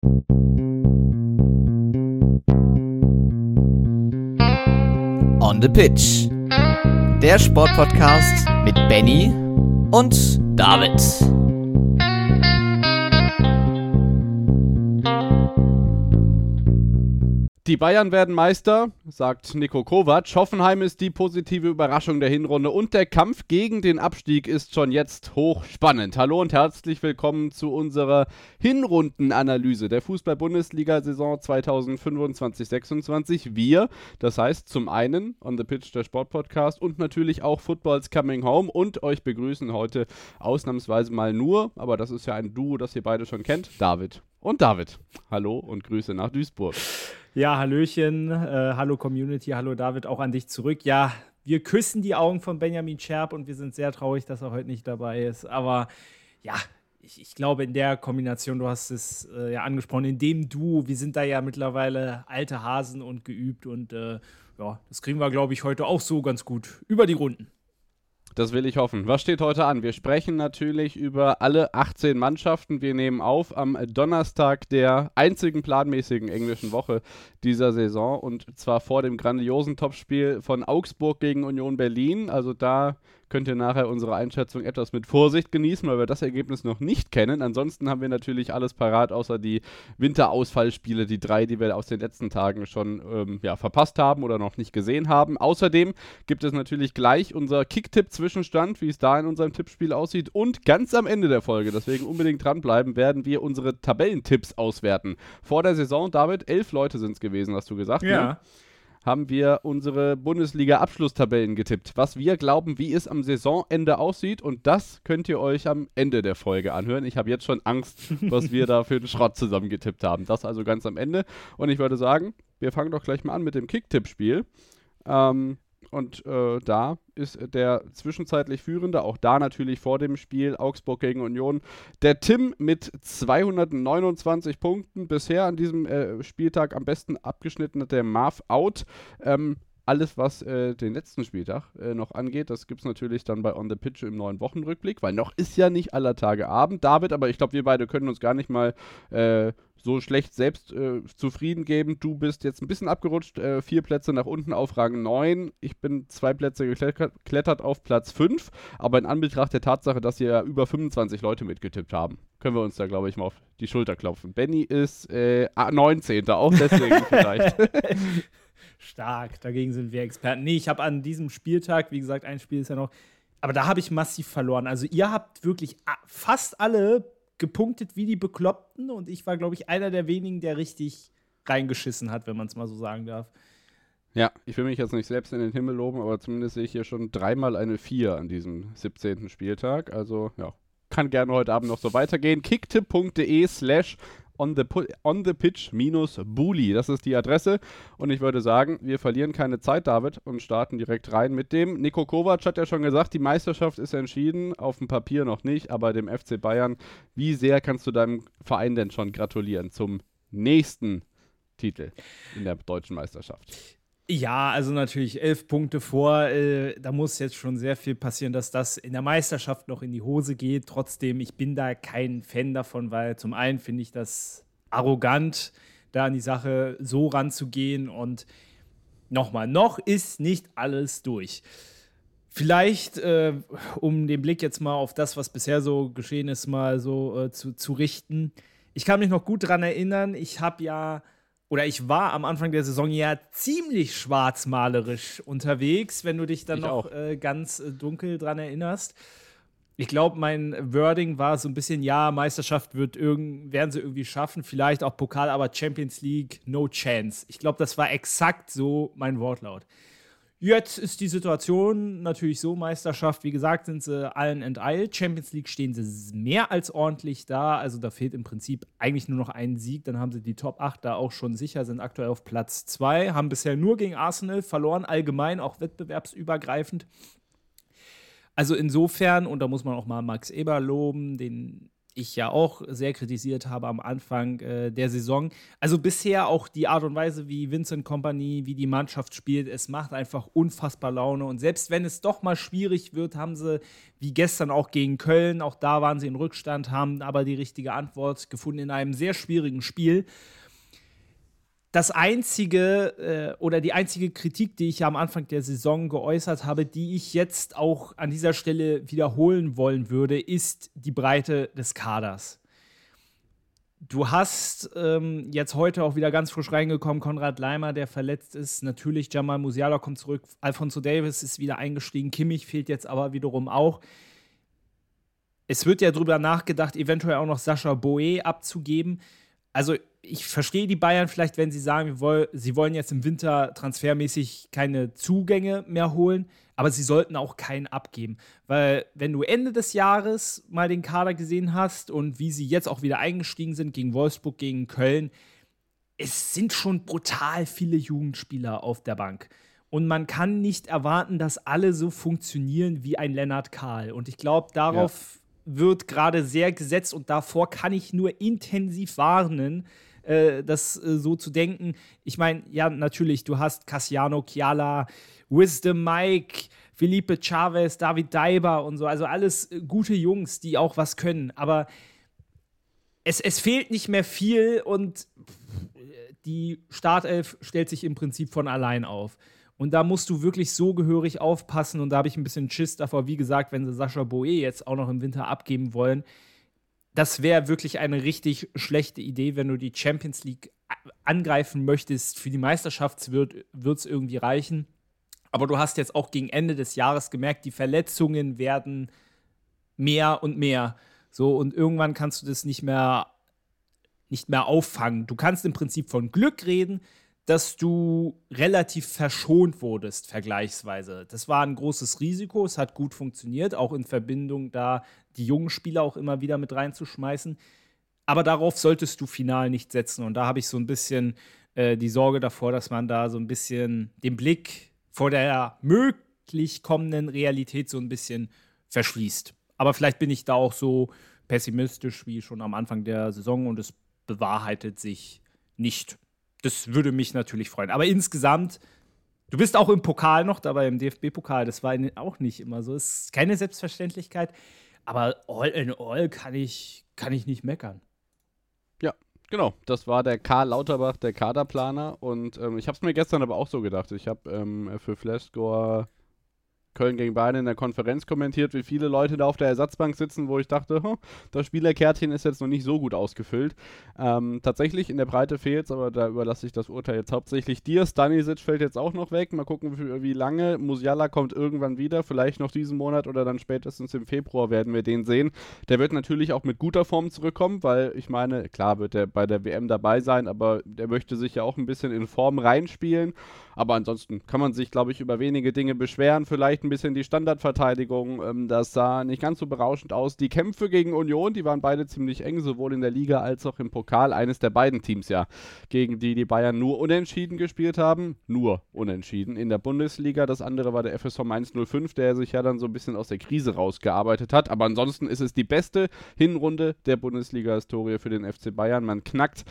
On the Pitch. Der Sportpodcast mit Benny und David. Die Bayern werden Meister, sagt Niko Kovac. Hoffenheim ist die positive Überraschung der Hinrunde und der Kampf gegen den Abstieg ist schon jetzt hochspannend. Hallo und herzlich willkommen zu unserer Hinrundenanalyse der Fußball-Bundesliga-Saison 2025-26. Wir, das heißt zum einen On the Pitch, der Sportpodcast und natürlich auch Football's Coming Home und euch begrüßen heute ausnahmsweise mal nur, aber das ist ja ein Duo, das ihr beide schon kennt, David und David. Hallo und Grüße nach Duisburg. Ja, hallöchen, hallo Community, hallo David, auch an dich zurück. Ja, wir küssen die Augen von Benjamin Scherb und wir sind sehr traurig, dass er heute nicht dabei ist. Aber ja, ich glaube in der Kombination, du hast es ja angesprochen, in dem Duo, wir sind da ja mittlerweile alte Hasen und geübt und ja, das kriegen wir, glaube ich, heute auch so ganz gut über die Runden. Das will ich hoffen. Was steht heute an? Wir sprechen natürlich über alle 18 Mannschaften. Wir nehmen auf am Donnerstag der einzigen planmäßigen englischen Woche dieser Saison und zwar vor dem grandiosen Topspiel von Augsburg gegen Union Berlin. Also da könnt ihr nachher unsere Einschätzung etwas mit Vorsicht genießen, weil wir das Ergebnis noch nicht kennen. Ansonsten haben wir natürlich alles parat, außer die Winterausfallspiele, die 3, die wir aus den letzten Tagen schon verpasst haben oder noch nicht gesehen haben. Außerdem gibt es natürlich gleich unser Kicktipp-Zwischenstand, wie es da in unserem Tippspiel aussieht. Und ganz am Ende der Folge, deswegen unbedingt dranbleiben, werden wir unsere Tabellentipps auswerten. Vor der Saison, David, 11 Leute sind es gewesen, hast du gesagt, ja. Ne? Haben wir unsere Bundesliga-Abschlusstabellen getippt, was wir glauben, wie es am Saisonende aussieht und das könnt ihr euch am Ende der Folge anhören. Ich habe jetzt schon Angst, was wir da für einen Schrott zusammengetippt haben. Das also ganz am Ende und ich würde sagen, wir fangen doch gleich mal an mit dem Kicktipp-Spiel. Da ist der zwischenzeitlich Führende, auch da natürlich vor dem Spiel Augsburg gegen Union, der Tim mit 229 Punkten. Bisher an diesem Spieltag am besten abgeschnitten hat der Marv out. Alles, was den letzten Spieltag noch angeht, das gibt es natürlich dann bei On the Pitch im neuen Wochenrückblick, weil noch ist ja nicht aller Tage Abend, David, aber ich glaube, wir beide können uns gar nicht mal so schlecht selbst zufrieden geben. Du bist jetzt ein bisschen abgerutscht, 4 Plätze nach unten auf Rang 9. Ich bin 2 Plätze geklettert auf Platz 5, aber in Anbetracht der Tatsache, dass hier ja über 25 Leute mitgetippt haben, können wir uns da, glaube ich, mal auf die Schulter klopfen. Benny ist 19. auch deswegen vielleicht. Stark, dagegen sind wir Experten. Nee, ich habe an diesem Spieltag, wie gesagt, ein Spiel ist ja noch, aber da habe ich massiv verloren. Also ihr habt wirklich fast alle gepunktet wie die Bekloppten und ich war, glaube ich, einer der wenigen, der richtig reingeschissen hat, wenn man es mal so sagen darf. Ja, ich will mich jetzt nicht selbst in den Himmel loben, aber zumindest sehe ich hier schon 3-mal eine 4 an diesem 17. Spieltag. Also, ja, kann gerne heute Abend noch so weitergehen. kicktipp.de/onthepitch-bully. Das ist die Adresse. Und ich würde sagen, wir verlieren keine Zeit, David, und starten direkt rein mit dem. Niko Kovac hat ja schon gesagt, die Meisterschaft ist entschieden. Auf dem Papier noch nicht, aber dem FC Bayern. Wie sehr kannst du deinem Verein denn schon gratulieren zum nächsten Titel in der deutschen Meisterschaft? Ja, also natürlich 11 Punkte vor. Da muss jetzt schon sehr viel passieren, dass das in der Meisterschaft noch in die Hose geht. Trotzdem, ich bin da kein Fan davon, weil zum einen finde ich das arrogant, da an die Sache so ranzugehen. Und nochmal, noch ist nicht alles durch. Vielleicht, um den Blick jetzt mal auf das, was bisher so geschehen ist, mal so zu richten. Ich kann mich noch gut daran erinnern, ich war am Anfang der Saison ja ziemlich schwarzmalerisch unterwegs, wenn du dich dann ganz dunkel dran erinnerst. Ich glaube, mein Wording war so ein bisschen, ja, Meisterschaft werden sie irgendwie schaffen, vielleicht auch Pokal, aber Champions League, no chance. Ich glaube, das war exakt so mein Wortlaut. Jetzt ist die Situation natürlich so, Meisterschaft, wie gesagt, sind sie allen enteilt. Champions League stehen sie mehr als ordentlich da. Also da fehlt im Prinzip eigentlich nur noch ein Sieg. Dann haben sie die Top 8 da auch schon sicher, sind aktuell auf Platz 2. Haben bisher nur gegen Arsenal verloren, allgemein, auch wettbewerbsübergreifend. Also insofern, und da muss man auch mal Max Eber loben, den ich ja auch sehr kritisiert habe am Anfang der Saison. Also bisher auch die Art und Weise, wie Vincent Kompany, wie die Mannschaft spielt, es macht einfach unfassbar Laune. Und selbst wenn es doch mal schwierig wird, haben sie, wie gestern auch gegen Köln, auch da waren sie in Rückstand, haben aber die richtige Antwort gefunden in einem sehr schwierigen Spiel. Das einzige oder die einzige Kritik, die ich ja am Anfang der Saison geäußert habe, die ich jetzt auch an dieser Stelle wiederholen wollen würde, ist die Breite des Kaders. Du hast jetzt heute auch wieder ganz frisch reingekommen, Konrad Laimer, der verletzt ist. Natürlich, Jamal Musiala kommt zurück, Alphonso Davies ist wieder eingestiegen, Kimmich fehlt jetzt aber wiederum auch. Es wird ja drüber nachgedacht, eventuell auch noch Sascha Boe abzugeben. Also ich verstehe die Bayern vielleicht, wenn sie sagen, sie wollen jetzt im Winter transfermäßig keine Zugänge mehr holen, aber sie sollten auch keinen abgeben. Weil wenn du Ende des Jahres mal den Kader gesehen hast und wie sie jetzt auch wieder eingestiegen sind gegen Wolfsburg, gegen Köln, es sind schon brutal viele Jugendspieler auf der Bank. Und man kann nicht erwarten, dass alle so funktionieren wie ein Lennart Kahl. Und ich glaube, darauf wird gerade sehr gesetzt und davor kann ich nur intensiv warnen, das so zu denken. Ich meine, ja, natürlich, du hast Cassiano, Chiala, Wisdom Mike, Felipe Chavez, David Daiber und so, also alles gute Jungs, die auch was können, aber es fehlt nicht mehr viel und die Startelf stellt sich im Prinzip von allein auf. Und da musst du wirklich so gehörig aufpassen. Und da habe ich ein bisschen Schiss davor, wie gesagt, wenn sie Sascha Boe jetzt auch noch im Winter abgeben wollen. Das wäre wirklich eine richtig schlechte Idee, wenn du die Champions League angreifen möchtest. Für die Meisterschaft wird es irgendwie reichen. Aber du hast jetzt auch gegen Ende des Jahres gemerkt, die Verletzungen werden mehr und mehr. So, und irgendwann kannst du das nicht mehr auffangen. Du kannst im Prinzip von Glück reden, dass du relativ verschont wurdest, vergleichsweise. Das war ein großes Risiko, es hat gut funktioniert, auch in Verbindung da die jungen Spieler auch immer wieder mit reinzuschmeißen. Aber darauf solltest du final nicht setzen. Und da habe ich so ein bisschen die Sorge davor, dass man da so ein bisschen den Blick vor der möglich kommenden Realität so ein bisschen verschließt. Aber vielleicht bin ich da auch so pessimistisch wie schon am Anfang der Saison und es bewahrheitet sich nicht. Das würde mich natürlich freuen. Aber insgesamt, du bist auch im Pokal noch dabei, im DFB-Pokal. Das war auch nicht immer so. Es ist keine Selbstverständlichkeit. Aber all in all kann ich nicht meckern. Ja, genau. Das war der Karl Lauterbach, der Kaderplaner. Und ich habe es mir gestern aber auch so gedacht. Ich habe für Flashscore Köln gegen Bayern in der Konferenz kommentiert, wie viele Leute da auf der Ersatzbank sitzen, wo ich dachte, das Spielerkärtchen ist jetzt noch nicht so gut ausgefüllt. Tatsächlich in der Breite fehlt es, aber da überlasse ich das Urteil jetzt hauptsächlich dir. Stanisic fällt jetzt auch noch weg. Mal gucken, wie lange. Musiala kommt irgendwann wieder, vielleicht noch diesen Monat oder dann spätestens im Februar werden wir den sehen. Der wird natürlich auch mit guter Form zurückkommen, weil ich meine, klar wird er bei der WM dabei sein, aber der möchte sich ja auch ein bisschen in Form reinspielen. Aber ansonsten kann man sich, glaube ich, über wenige Dinge beschweren. Vielleicht ein bisschen die Standardverteidigung, das sah nicht ganz so berauschend aus. Die Kämpfe gegen Union, die waren beide ziemlich eng, sowohl in der Liga als auch im Pokal. Eines der beiden Teams ja, gegen die Bayern nur unentschieden gespielt haben. Nur unentschieden in der Bundesliga. Das andere war der FSV Mainz 05, der sich ja dann so ein bisschen aus der Krise rausgearbeitet hat. Aber ansonsten ist es die beste Hinrunde der Bundesliga-Historie für den FC Bayern. Man knackt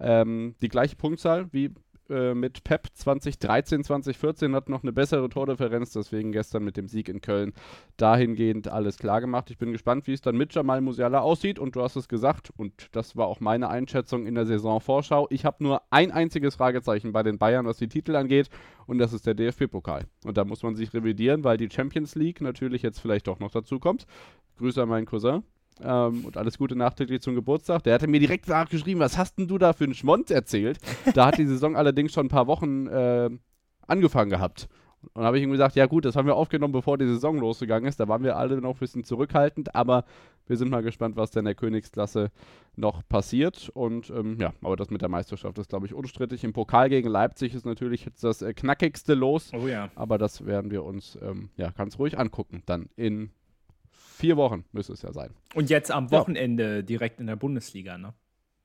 die gleiche Punktzahl wie mit Pep 2013, 2014, hat noch eine bessere Tordifferenz, deswegen gestern mit dem Sieg in Köln dahingehend alles klar gemacht. Ich bin gespannt, wie es dann mit Jamal Musiala aussieht und du hast es gesagt und das war auch meine Einschätzung in der Saisonvorschau. Ich habe nur ein einziges Fragezeichen bei den Bayern, was die Titel angeht und das ist der DFB-Pokal. Und da muss man sich revidieren, weil die Champions League natürlich jetzt vielleicht doch noch dazu kommt. Grüße an meinen Cousin. Und alles Gute nachträglich zum Geburtstag. Der hatte mir direkt nachgeschrieben, was hast denn du da für einen Schmond erzählt? Da hat die Saison allerdings schon ein paar Wochen angefangen gehabt. Und dann habe ich ihm gesagt, ja gut, das haben wir aufgenommen, bevor die Saison losgegangen ist. Da waren wir alle noch ein bisschen zurückhaltend, aber wir sind mal gespannt, was denn in der Königsklasse noch passiert. Und aber das mit der Meisterschaft ist, glaube ich, unstrittig. Im Pokal gegen Leipzig ist natürlich jetzt das knackigste Los. Oh ja. Aber das werden wir uns ganz ruhig angucken. Dann in 4 Wochen müsste es ja sein. Und jetzt am Wochenende direkt in der Bundesliga, ne?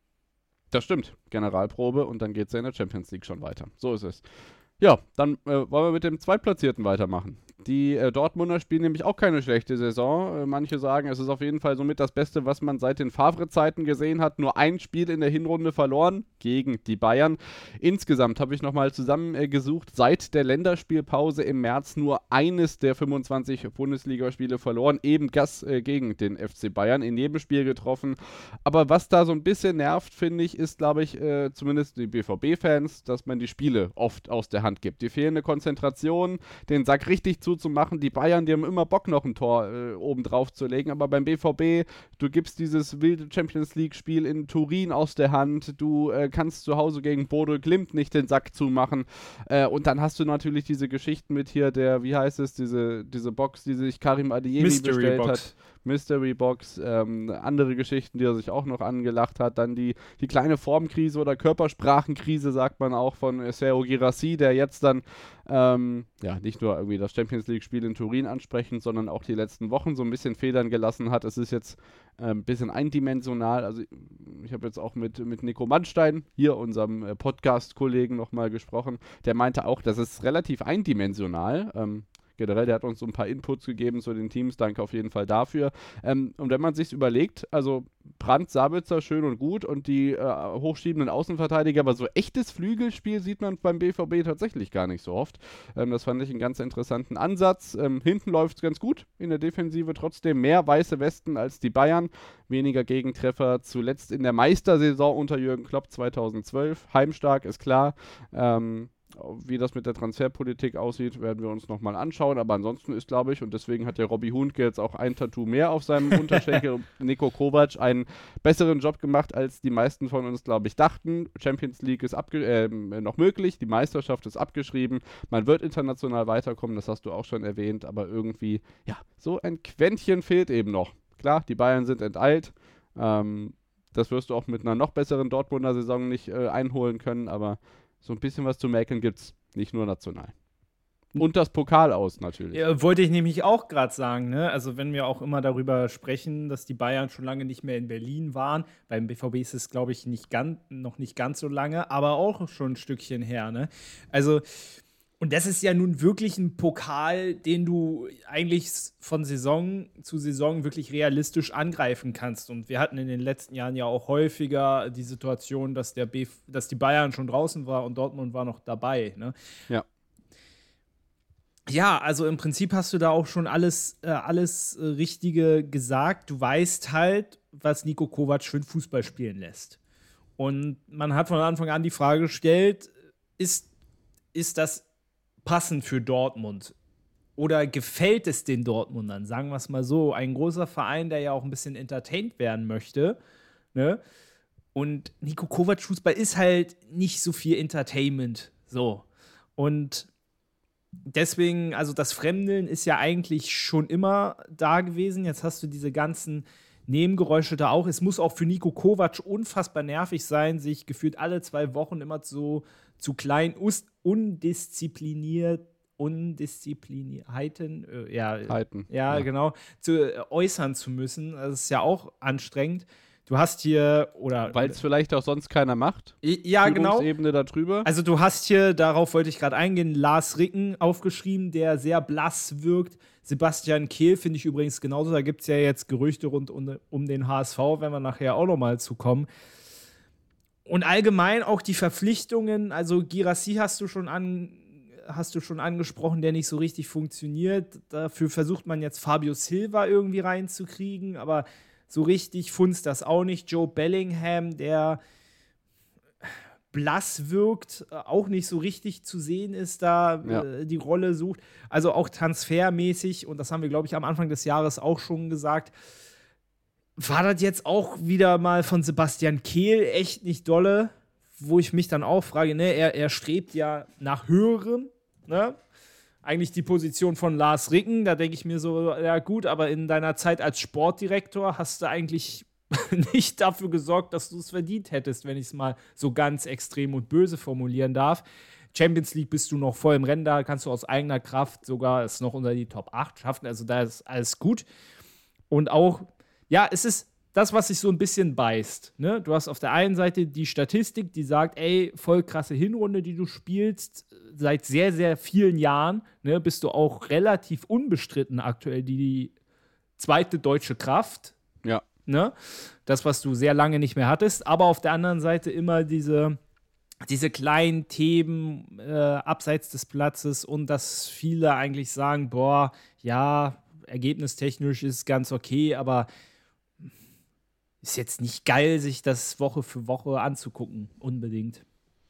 Das stimmt. Generalprobe und dann geht es ja in der Champions League schon weiter. So ist es. Ja, dann wollen wir mit dem Zweitplatzierten weitermachen. Die Dortmunder spielen nämlich auch keine schlechte Saison. Manche sagen, es ist auf jeden Fall somit das Beste, was man seit den Favre-Zeiten gesehen hat. Nur ein Spiel in der Hinrunde verloren gegen die Bayern. Insgesamt habe ich nochmal zusammengesucht, seit der Länderspielpause im März nur eines der 25 Bundesligaspiele verloren. Eben das gegen den FC Bayern, in jedem Spiel getroffen. Aber was da so ein bisschen nervt, finde ich, ist, glaube ich, zumindest die BVB-Fans, dass man die Spiele oft aus der Hand gibt. Die fehlende Konzentration, den Sack richtig zuzumachen. Die Bayern, die haben immer Bock, noch ein Tor oben drauf zu legen, aber beim BVB, du gibst dieses wilde Champions-League-Spiel in Turin aus der Hand, du kannst zu Hause gegen Bodo Glimt nicht den Sack zumachen und dann hast du natürlich diese Geschichten mit hier der, wie heißt es, diese Box, die sich Karim Adeyemi bestellt hat. Mystery Box, andere Geschichten, die er sich auch noch angelacht hat. Dann die kleine Formkrise oder Körpersprachenkrise, sagt man auch, von Serhou Guirassy, der jetzt dann nicht nur irgendwie das Champions-League-Spiel in Turin ansprechend, sondern auch die letzten Wochen so ein bisschen Federn gelassen hat. Es ist jetzt ein bisschen eindimensional. Also ich habe jetzt auch mit Nico Mannstein, hier unserem Podcast-Kollegen, nochmal gesprochen. Der meinte auch, das ist relativ eindimensional. Generell, der hat uns so ein paar Inputs gegeben zu den Teams, danke auf jeden Fall dafür. Und wenn man sich überlegt, also Brandt, Sabitzer, schön und gut und die hochschiebenden Außenverteidiger, aber so echtes Flügelspiel sieht man beim BVB tatsächlich gar nicht so oft. Das fand ich einen ganz interessanten Ansatz. Hinten läuft es ganz gut, in der Defensive trotzdem mehr weiße Westen als die Bayern, weniger Gegentreffer, zuletzt in der Meistersaison unter Jürgen Klopp 2012. Heimstark, ist klar. Wie das mit der Transferpolitik aussieht, werden wir uns nochmal anschauen. Aber ansonsten ist, glaube ich, und deswegen hat der Robby Huntke jetzt auch ein Tattoo mehr auf seinem Unterschenkel, Niko Kovac einen besseren Job gemacht, als die meisten von uns, glaube ich, dachten. Champions League ist noch möglich, die Meisterschaft ist abgeschrieben. Man wird international weiterkommen, das hast du auch schon erwähnt. Aber irgendwie, ja, so ein Quäntchen fehlt eben noch. Klar, die Bayern sind enteilt. Das wirst du auch mit einer noch besseren Dortmunder Saison nicht einholen können, aber so ein bisschen was zu merken gibt's, nicht nur national. Und das Pokal aus natürlich. Ja, wollte ich nämlich auch gerade sagen, ne? Also wenn wir auch immer darüber sprechen, dass die Bayern schon lange nicht mehr in Berlin waren, beim BVB ist es, glaube ich, noch nicht ganz so lange, aber auch schon ein Stückchen her, ne? Also, und das ist ja nun wirklich ein Pokal, den du eigentlich von Saison zu Saison wirklich realistisch angreifen kannst. Und wir hatten in den letzten Jahren ja auch häufiger die Situation, dass die Bayern schon draußen war und Dortmund war noch dabei. Ne? Ja. Ja, also im Prinzip hast du da auch schon alles Richtige gesagt. Du weißt halt, was Niko Kovac für einen Fußball spielen lässt. Und man hat von Anfang an die Frage gestellt, ist das passend für Dortmund? Oder gefällt es den Dortmundern? Sagen wir es mal so. Ein großer Verein, der ja auch ein bisschen entertained werden möchte. Ne? Und Niko Kovac Fußball ist halt nicht so viel Entertainment. So. Und deswegen, also das Fremdeln ist ja eigentlich schon immer da gewesen. Jetzt hast du diese ganzen Nebengeräusche da auch. Es muss auch für Niko Kovac unfassbar nervig sein, sich gefühlt alle 2 Wochen immer so zu kleinen, Undiszipliniertheiten, genau, zu äußern zu müssen. Das ist ja auch anstrengend. Du hast hier, weil es vielleicht auch sonst keiner macht. Ja, genau. Ebene darüber. Also du hast hier, darauf wollte ich gerade eingehen, Lars Ricken aufgeschrieben, der sehr blass wirkt. Sebastian Kehl finde ich übrigens genauso. Da gibt es ja jetzt Gerüchte rund um den HSV, wenn wir nachher auch nochmal zukommen. Und allgemein auch die Verpflichtungen, also Guirassy hast du schon angesprochen, der nicht so richtig funktioniert. Dafür versucht man jetzt Fabio Silva irgendwie reinzukriegen, aber so richtig funzt das auch nicht. Joe Bellingham, der blass wirkt, auch nicht so richtig zu sehen ist, da die Rolle sucht. Also auch transfermäßig, und das haben wir, glaube ich, am Anfang des Jahres auch schon gesagt, war das jetzt auch wieder mal von Sebastian Kehl echt nicht dolle, wo ich mich dann auch frage, ne, er strebt ja nach Höherem, ne? Eigentlich die Position von Lars Ricken, da denke ich mir so, ja gut, aber in deiner Zeit als Sportdirektor hast du eigentlich nicht dafür gesorgt, dass du es verdient hättest, wenn ich es mal so ganz extrem und böse formulieren darf. Champions League bist du noch voll im Rennen, da kannst du aus eigener Kraft sogar es noch unter die Top 8 schaffen, also da ist alles gut. Und auch, ja, es ist das, was sich so ein bisschen beißt. Ne? Du hast auf der einen Seite die Statistik, die sagt, ey, voll krasse Hinrunde, die du spielst. Seit sehr, sehr vielen Jahren, ne, bist du auch relativ unbestritten aktuell die zweite deutsche Kraft. Ja. Ne? Das, was du sehr lange nicht mehr hattest. Aber auf der anderen Seite immer diese kleinen Themen abseits des Platzes und dass viele eigentlich sagen, boah, ja, ergebnistechnisch ist ganz okay, aber ist jetzt nicht geil, sich das Woche für Woche anzugucken, unbedingt.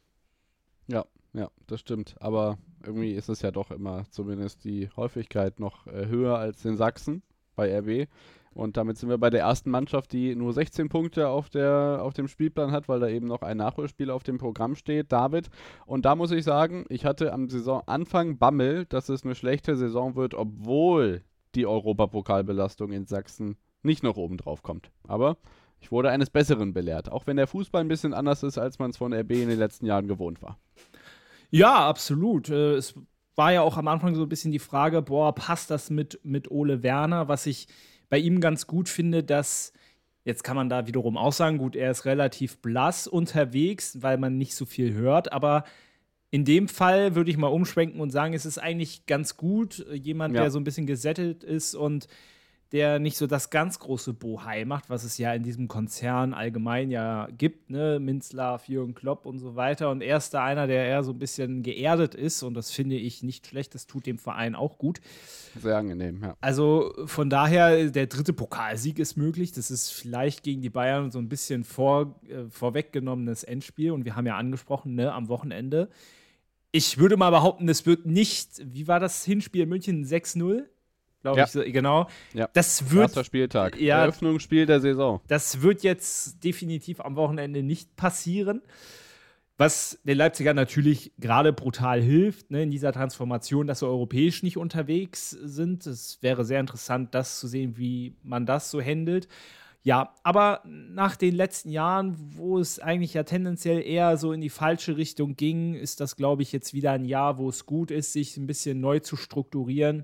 Ja, das stimmt. Aber irgendwie ist es ja doch immer zumindest die Häufigkeit noch höher als in Sachsen bei RB. Und damit sind wir bei der ersten Mannschaft, die nur 16 Punkte auf dem Spielplan hat, weil da eben noch ein Nachholspiel auf dem Programm steht, David. Und da muss ich sagen, ich hatte am Saisonanfang Bammel, dass es eine schlechte Saison wird, obwohl die Europapokalbelastung in Sachsen nicht noch oben drauf kommt. Aber ich wurde eines Besseren belehrt, auch wenn der Fußball ein bisschen anders ist, als man es von RB in den letzten Jahren gewohnt war. Ja, absolut. Es war ja auch am Anfang so ein bisschen die Frage, boah, passt das mit Ole Werner? Was ich bei ihm ganz gut finde, dass, jetzt kann man da wiederum auch sagen, gut, er ist relativ blass unterwegs, weil man nicht so viel hört, aber in dem Fall würde ich mal umschwenken und sagen, es ist eigentlich ganz gut, jemand, der so ein bisschen gesettelt ist und der nicht so das ganz große Bohai macht, was es ja in diesem Konzern allgemein ja gibt, ne, Minzlaff, Jürgen Klopp und so weiter. Und er ist da einer, der eher so ein bisschen geerdet ist und das finde ich nicht schlecht, das tut dem Verein auch gut. Sehr angenehm, ja. Also von daher, der 3. Pokalsieg ist möglich. Das ist vielleicht gegen die Bayern so ein bisschen vorweggenommenes Endspiel und wir haben ja angesprochen, ne, am Wochenende. Ich würde mal behaupten, es wird nicht, wie war das Hinspiel in München, 6-0? Glaube ich, genau. Ja. Das wird, erster Spieltag, ja, Eröffnungsspiel der Saison. Das wird jetzt definitiv am Wochenende nicht passieren. Was den Leipzigern natürlich gerade brutal hilft, ne, in dieser Transformation, dass sie europäisch nicht unterwegs sind. Es wäre sehr interessant, das zu sehen, wie man das so handelt. Ja, aber nach den letzten Jahren, wo es eigentlich ja tendenziell eher so in die falsche Richtung ging, ist das, glaube ich, jetzt wieder ein Jahr, wo es gut ist, sich ein bisschen neu zu strukturieren.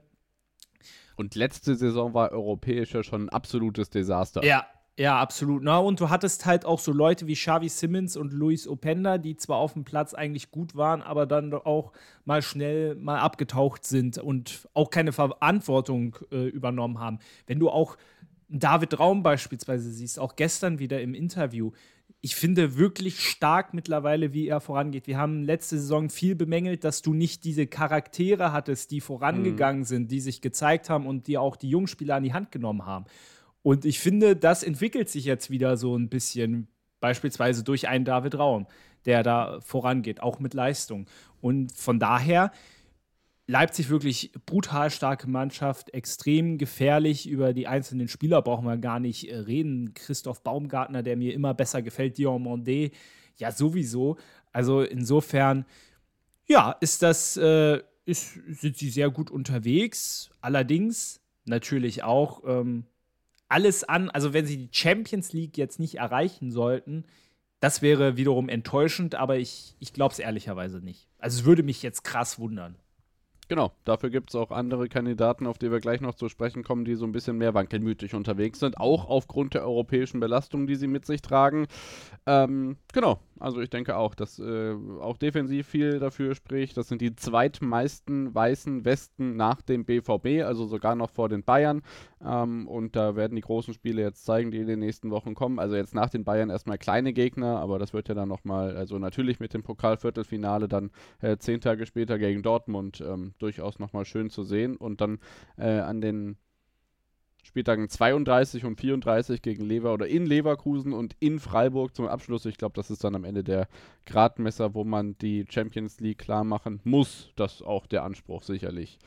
Und letzte Saison war europäischer schon ein absolutes Desaster. Ja, absolut. Na, und du hattest halt auch so Leute wie Xavi Simons und Luis Openda, die zwar auf dem Platz eigentlich gut waren, aber dann auch mal schnell mal abgetaucht sind und auch keine Verantwortung übernommen haben. Wenn du auch David Raum beispielsweise siehst, auch gestern wieder im Interview, ich finde wirklich stark mittlerweile, wie er vorangeht. Wir haben letzte Saison viel bemängelt, dass du nicht diese Charaktere hattest, die vorangegangen sind, die sich gezeigt haben und die auch die Jungspieler an die Hand genommen haben. Und ich finde, das entwickelt sich jetzt wieder so ein bisschen, beispielsweise durch einen David Raum, der da vorangeht, auch mit Leistung. Und von daher Leipzig wirklich brutal starke Mannschaft, extrem gefährlich. Über die einzelnen Spieler brauchen wir gar nicht reden. Christoph Baumgartner, der mir immer besser gefällt, Diomandé, ja sowieso. Also insofern, ja, sind sie sehr gut unterwegs. Allerdings natürlich auch also wenn sie die Champions League jetzt nicht erreichen sollten, das wäre wiederum enttäuschend, aber ich glaube es ehrlicherweise nicht. Also es würde mich jetzt krass wundern. Genau, dafür gibt es auch andere Kandidaten, auf die wir gleich noch zu sprechen kommen, die so ein bisschen mehr wankelmütig unterwegs sind, auch aufgrund der europäischen Belastung, die sie mit sich tragen. Genau, also ich denke auch, dass auch defensiv viel dafür spricht. Das sind die zweitmeisten weißen Westen nach dem BVB, also sogar noch vor den Bayern. Und da werden die großen Spiele jetzt zeigen, die in den nächsten Wochen kommen. Also jetzt nach den Bayern erstmal kleine Gegner, aber das wird ja dann nochmal, also natürlich mit dem Pokalviertelfinale dann 10 Tage später gegen Dortmund durchaus nochmal schön zu sehen. Und dann an den Spieltagen 32 und 34 gegen in Leverkusen und in Freiburg zum Abschluss. Ich glaube, das ist dann am Ende der Gradmesser, wo man die Champions League klar machen muss. Das ist auch der Anspruch sicherlich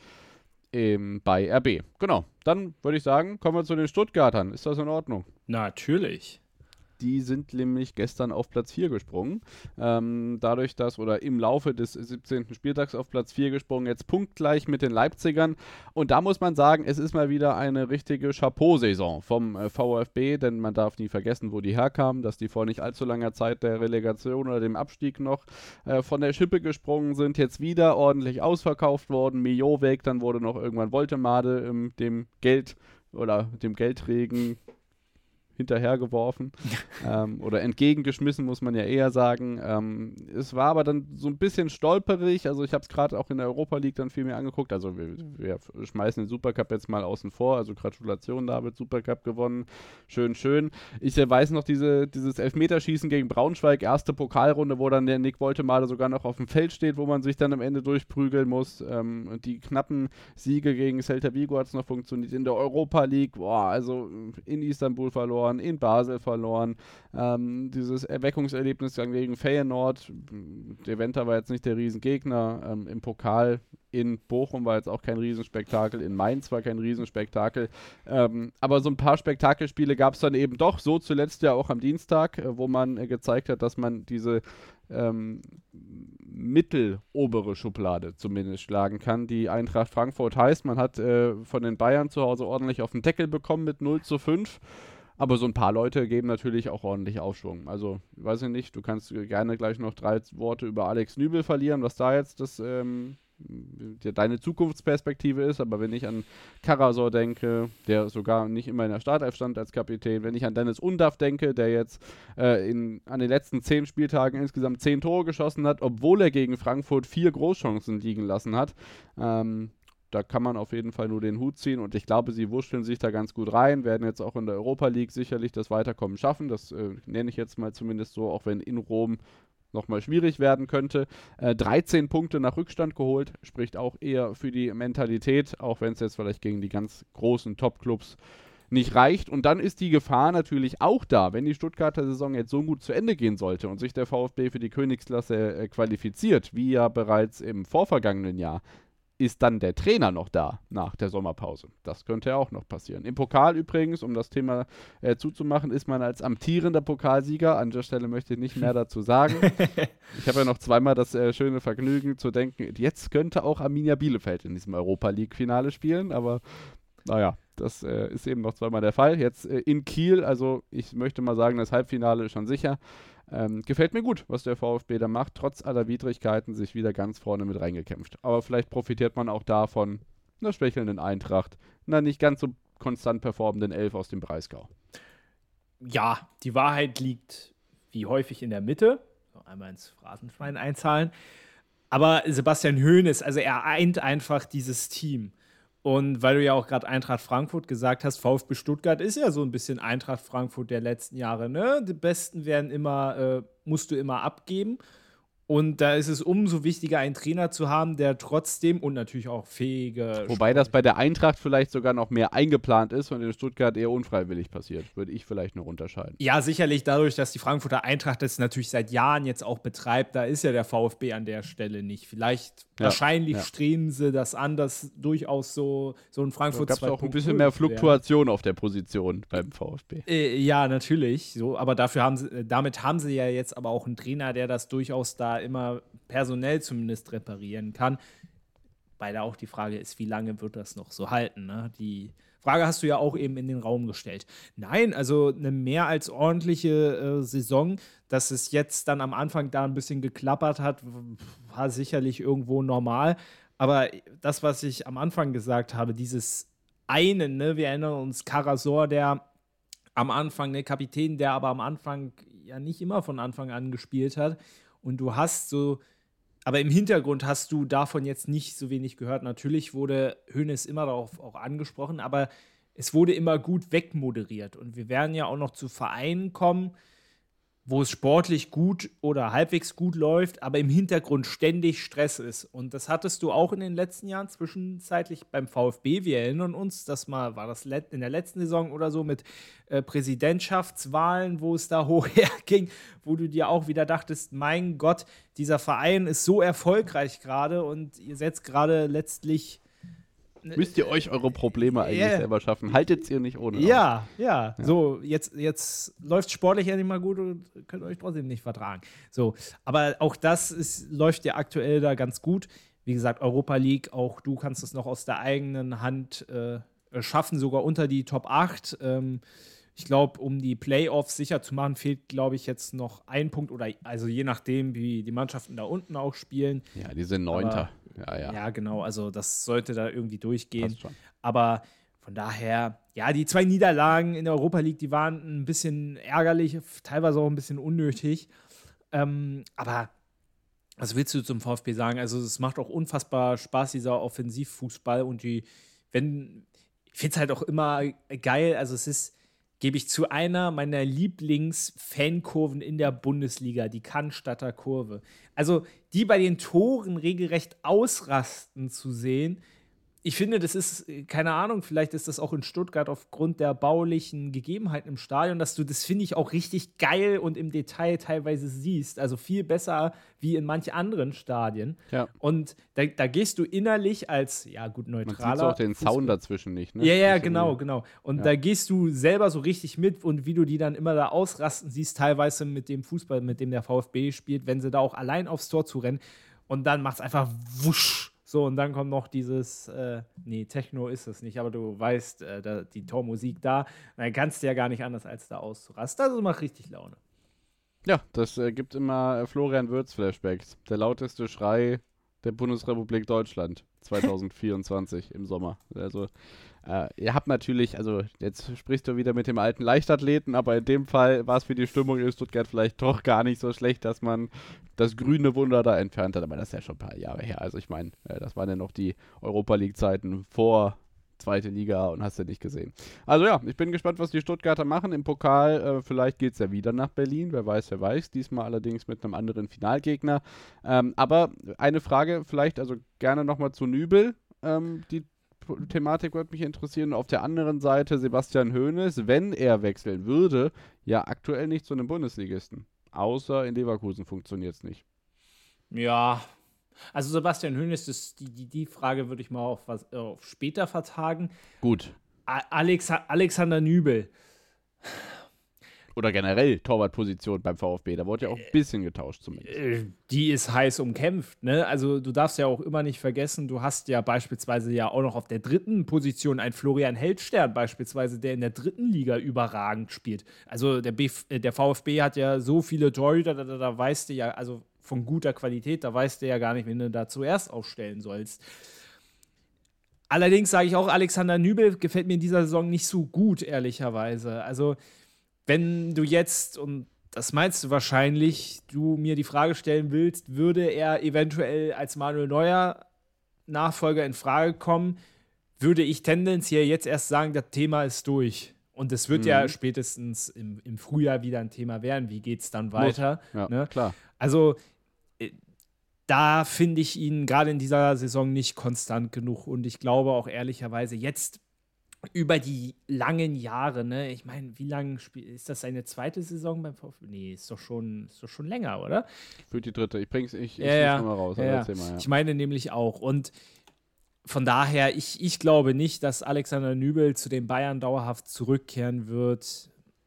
bei RB. Genau, dann würde ich sagen, kommen wir zu den Stuttgartern. Ist das in Ordnung? Natürlich. Die sind nämlich gestern auf Platz 4 gesprungen. Dadurch, dass, oder im Laufe des 17. Spieltags auf Platz 4 gesprungen, jetzt punktgleich mit den Leipzigern. Und da muss man sagen, es ist mal wieder eine richtige Chapeau-Saison vom VfB, denn man darf nie vergessen, wo die herkamen, dass die vor nicht allzu langer Zeit der Relegation oder dem Abstieg noch von der Schippe gesprungen sind, jetzt wieder ordentlich ausverkauft worden. Mio weg, dann wurde noch irgendwann Woltemade dem Geld oder dem Geldregen hinterhergeworfen oder entgegengeschmissen, muss man ja eher sagen. Es war aber dann so ein bisschen stolperig, also ich habe es gerade auch in der Europa League dann viel mehr angeguckt, also wir schmeißen den Supercup jetzt mal außen vor, also Gratulation, David, Supercup gewonnen, schön. Ich weiß noch dieses Elfmeterschießen gegen Braunschweig, erste Pokalrunde, wo dann der Nick Woltemade sogar noch auf dem Feld steht, wo man sich dann am Ende durchprügeln muss. Und die knappen Siege gegen Celta Vigo hat es noch funktioniert, in der Europa League, also in Istanbul verloren, in Basel verloren, dieses Erweckungserlebnis gegen Feyenoord, der Venter war jetzt nicht der Riesengegner, im Pokal in Bochum war jetzt auch kein Riesenspektakel, in Mainz war kein Riesenspektakel, aber so ein paar Spektakelspiele gab es dann eben doch, so zuletzt ja auch am Dienstag, wo man gezeigt hat, dass man diese mittelobere Schublade zumindest schlagen kann, die Eintracht Frankfurt heißt. Man hat von den Bayern zu Hause ordentlich auf den Deckel bekommen mit 0:5. Aber so ein paar Leute geben natürlich auch ordentlich Aufschwung. Also, weiß ich nicht, du kannst gerne gleich noch 3 Worte über Alex Nübel verlieren, was da jetzt deine Zukunftsperspektive ist, aber wenn ich an Karasor denke, der sogar nicht immer in der Startelf stand als Kapitän, wenn ich an Dennis Undaff denke, der jetzt an den letzten 10 Spieltagen insgesamt 10 Tore geschossen hat, obwohl er gegen Frankfurt 4 Großchancen liegen lassen hat, da kann man auf jeden Fall nur den Hut ziehen und ich glaube, sie wurschteln sich da ganz gut rein, werden jetzt auch in der Europa League sicherlich das Weiterkommen schaffen, das nenne ich jetzt mal zumindest so, auch wenn in Rom nochmal schwierig werden könnte. 13 Punkte nach Rückstand geholt, spricht auch eher für die Mentalität, auch wenn es jetzt vielleicht gegen die ganz großen Top-Clubs nicht reicht. Und dann ist die Gefahr natürlich auch da, wenn die Stuttgarter Saison jetzt so gut zu Ende gehen sollte und sich der VfB für die Königsklasse qualifiziert, wie ja bereits im vorvergangenen Jahr, ist dann der Trainer noch da nach der Sommerpause. Das könnte ja auch noch passieren. Im Pokal übrigens, um das Thema zuzumachen, ist man als amtierender Pokalsieger, an der Stelle möchte ich nicht mehr dazu sagen. Ich habe ja noch zweimal das schöne Vergnügen zu denken, jetzt könnte auch Arminia Bielefeld in diesem Europa-League-Finale spielen, aber naja, das ist eben noch zweimal der Fall. Jetzt in Kiel, also ich möchte mal sagen, das Halbfinale ist schon sicher. Gefällt mir gut, was der VfB da macht, trotz aller Widrigkeiten sich wieder ganz vorne mit reingekämpft. Aber vielleicht profitiert man auch davon einer schwächelnden Eintracht, einer nicht ganz so konstant performenden Elf aus dem Breisgau. Ja, die Wahrheit liegt wie häufig in der Mitte. So, einmal ins Phrasenschwein einzahlen. Aber Sebastian Hoeneß, also er eint einfach dieses Team. Und weil du ja auch gerade Eintracht Frankfurt gesagt hast, VfB Stuttgart ist ja so ein bisschen Eintracht Frankfurt der letzten Jahre, ne? Die Besten werden immer, musst du immer abgeben. Und da ist es umso wichtiger, einen Trainer zu haben, der trotzdem und natürlich auch fähige. Wobei das bei der Eintracht vielleicht sogar noch mehr eingeplant ist und in Stuttgart eher unfreiwillig passiert, würde ich vielleicht noch unterscheiden. Ja, sicherlich dadurch, dass die Frankfurter Eintracht das natürlich seit Jahren jetzt auch betreibt, da ist ja der VfB an der Stelle nicht. Wahrscheinlich streben sie das an, dass durchaus so ein Frankfurt 2.0 Da gab es auch ein bisschen mehr Fluktuation auf der Position beim VfB. Ja, natürlich. So, aber damit haben sie ja jetzt aber auch einen Trainer, der das durchaus da immer personell zumindest reparieren kann. Weil da auch die Frage ist, wie lange wird das noch so halten? Ne? Die Frage hast du ja auch eben in den Raum gestellt. Nein, also eine mehr als ordentliche Saison, dass es jetzt dann am Anfang da ein bisschen geklappert hat, war sicherlich irgendwo normal. Aber das, was ich am Anfang gesagt habe, dieses eine, ne, wir erinnern uns, Karasor, der am Anfang, der Kapitän, der aber am Anfang ja nicht immer von Anfang an gespielt hat. Und du hast aber im Hintergrund hast du davon jetzt nicht so wenig gehört. Natürlich wurde Hoeneß immer darauf auch angesprochen, aber es wurde immer gut wegmoderiert. Und wir werden ja auch noch zu Vereinen kommen, wo es sportlich gut oder halbwegs gut läuft, aber im Hintergrund ständig Stress ist. Und das hattest du auch in den letzten Jahren zwischenzeitlich beim VfB. Wir erinnern uns, war das in der letzten Saison oder so mit Präsidentschaftswahlen, wo es da hoch herging, wo du dir auch wieder dachtest, mein Gott, dieser Verein ist so erfolgreich gerade und ihr setzt gerade letztlich. Müsst ihr euch eure Probleme eigentlich selber schaffen? Haltet ihr nicht ohne. Ja. So, jetzt läuft sportlich ja nicht mal gut und könnt euch trotzdem nicht vertragen. So, aber auch das läuft ja aktuell da ganz gut. Wie gesagt, Europa League, auch du kannst es noch aus der eigenen Hand schaffen, sogar unter die Top 8. Ich glaube, um die Playoffs sicher zu machen, fehlt, glaube ich, jetzt noch ein Punkt oder also je nachdem, wie die Mannschaften da unten auch spielen. Ja, die sind Neunter. Ja, genau, also das sollte da irgendwie durchgehen. Aber Von daher, ja, die 2 Niederlagen in der Europa League, die waren ein bisschen ärgerlich, teilweise auch ein bisschen unnötig. Aber was willst du zum VfB sagen? Also, es macht auch unfassbar Spaß, dieser Offensivfußball. Und ich finde es halt auch immer geil. Also, es ist, gebe ich zu, einer meiner Lieblings-Fankurven in der Bundesliga, die Cannstatter Kurve. Also, die bei den Toren regelrecht ausrasten zu sehen. Ich finde, das ist, keine Ahnung, vielleicht ist das auch in Stuttgart aufgrund der baulichen Gegebenheiten im Stadion, dass du das, finde ich, auch richtig geil und im Detail teilweise siehst. Also viel besser wie in manch anderen Stadien. Ja. Und da gehst du innerlich als, ja gut, neutraler. Man sieht auch den Sound dazwischen nicht, ne? Ja, genau. Und da gehst du selber so richtig mit und wie du die dann immer da ausrasten siehst, teilweise mit dem Fußball, mit dem der VfB spielt, wenn sie da auch allein aufs Tor zu rennen und dann macht es einfach wusch. So, und dann kommt noch dieses, Techno ist es nicht, aber du weißt, die Tormusik da, dann kannst du ja gar nicht anders, als da auszurasten. Also macht richtig Laune. Ja, das gibt immer Florian Wirtz-Flashbacks. Der lauteste Schrei der Bundesrepublik Deutschland 2024 im Sommer. Also, ihr habt natürlich, also jetzt sprichst du wieder mit dem alten Leichtathleten, aber in dem Fall war es für die Stimmung in Stuttgart vielleicht doch gar nicht so schlecht, dass man das grüne Wunder da entfernt hat. Aber das ist ja schon ein paar Jahre her. Also ich meine, das waren ja noch die Europa-League-Zeiten vor zweite Liga und hast du nicht gesehen. Also ja, ich bin gespannt, was die Stuttgarter machen im Pokal. Vielleicht geht es ja wieder nach Berlin, wer weiß. Diesmal allerdings mit einem anderen Finalgegner. Aber eine Frage vielleicht, also gerne nochmal zu Nübel. Die Thematik würde mich interessieren. Auf der anderen Seite Sebastian Hoeneß, wenn er wechseln würde, ja aktuell nicht zu einem Bundesligisten. Außer in Leverkusen funktioniert es nicht. Ja, also Sebastian Hoeneß, die Frage würde ich mal auf später vertagen. Gut. Alexander Nübel. Oder generell Torwartposition beim VfB. Da wurde ja auch ein bisschen getauscht zumindest. Die ist heiß umkämpft, ne? Also du darfst ja auch immer nicht vergessen, du hast ja beispielsweise ja auch noch auf der 3. Position einen Florian Heldstern beispielsweise, der in der 3. Liga überragend spielt. Also der VfB hat ja so viele Torhüter, da weißt du ja, also von guter Qualität, da weißt du ja gar nicht, wen du da zuerst aufstellen sollst. Allerdings sage ich auch, Alexander Nübel gefällt mir in dieser Saison nicht so gut, ehrlicherweise. Also wenn du jetzt, und das meinst du wahrscheinlich, du mir die Frage stellen willst, würde er eventuell als Manuel Neuer Nachfolger in Frage kommen, würde ich tendenziell jetzt erst sagen, das Thema ist durch. Und es wird ja spätestens im Frühjahr wieder ein Thema werden. Wie geht es dann weiter? Ja, ne? Klar. Also da finde ich ihn gerade in dieser Saison nicht konstant genug. Und ich glaube auch ehrlicherweise jetzt über die langen Jahre, ne? Ich meine, wie lange ist das seine zweite Saison beim VfB? Nee, ist doch schon länger, oder? Für die 3. Ich bring's nochmal raus. Ja. Erzähl mal, ja. Ich meine nämlich auch. Und von daher, ich glaube nicht, dass Alexander Nübel zu den Bayern dauerhaft zurückkehren wird.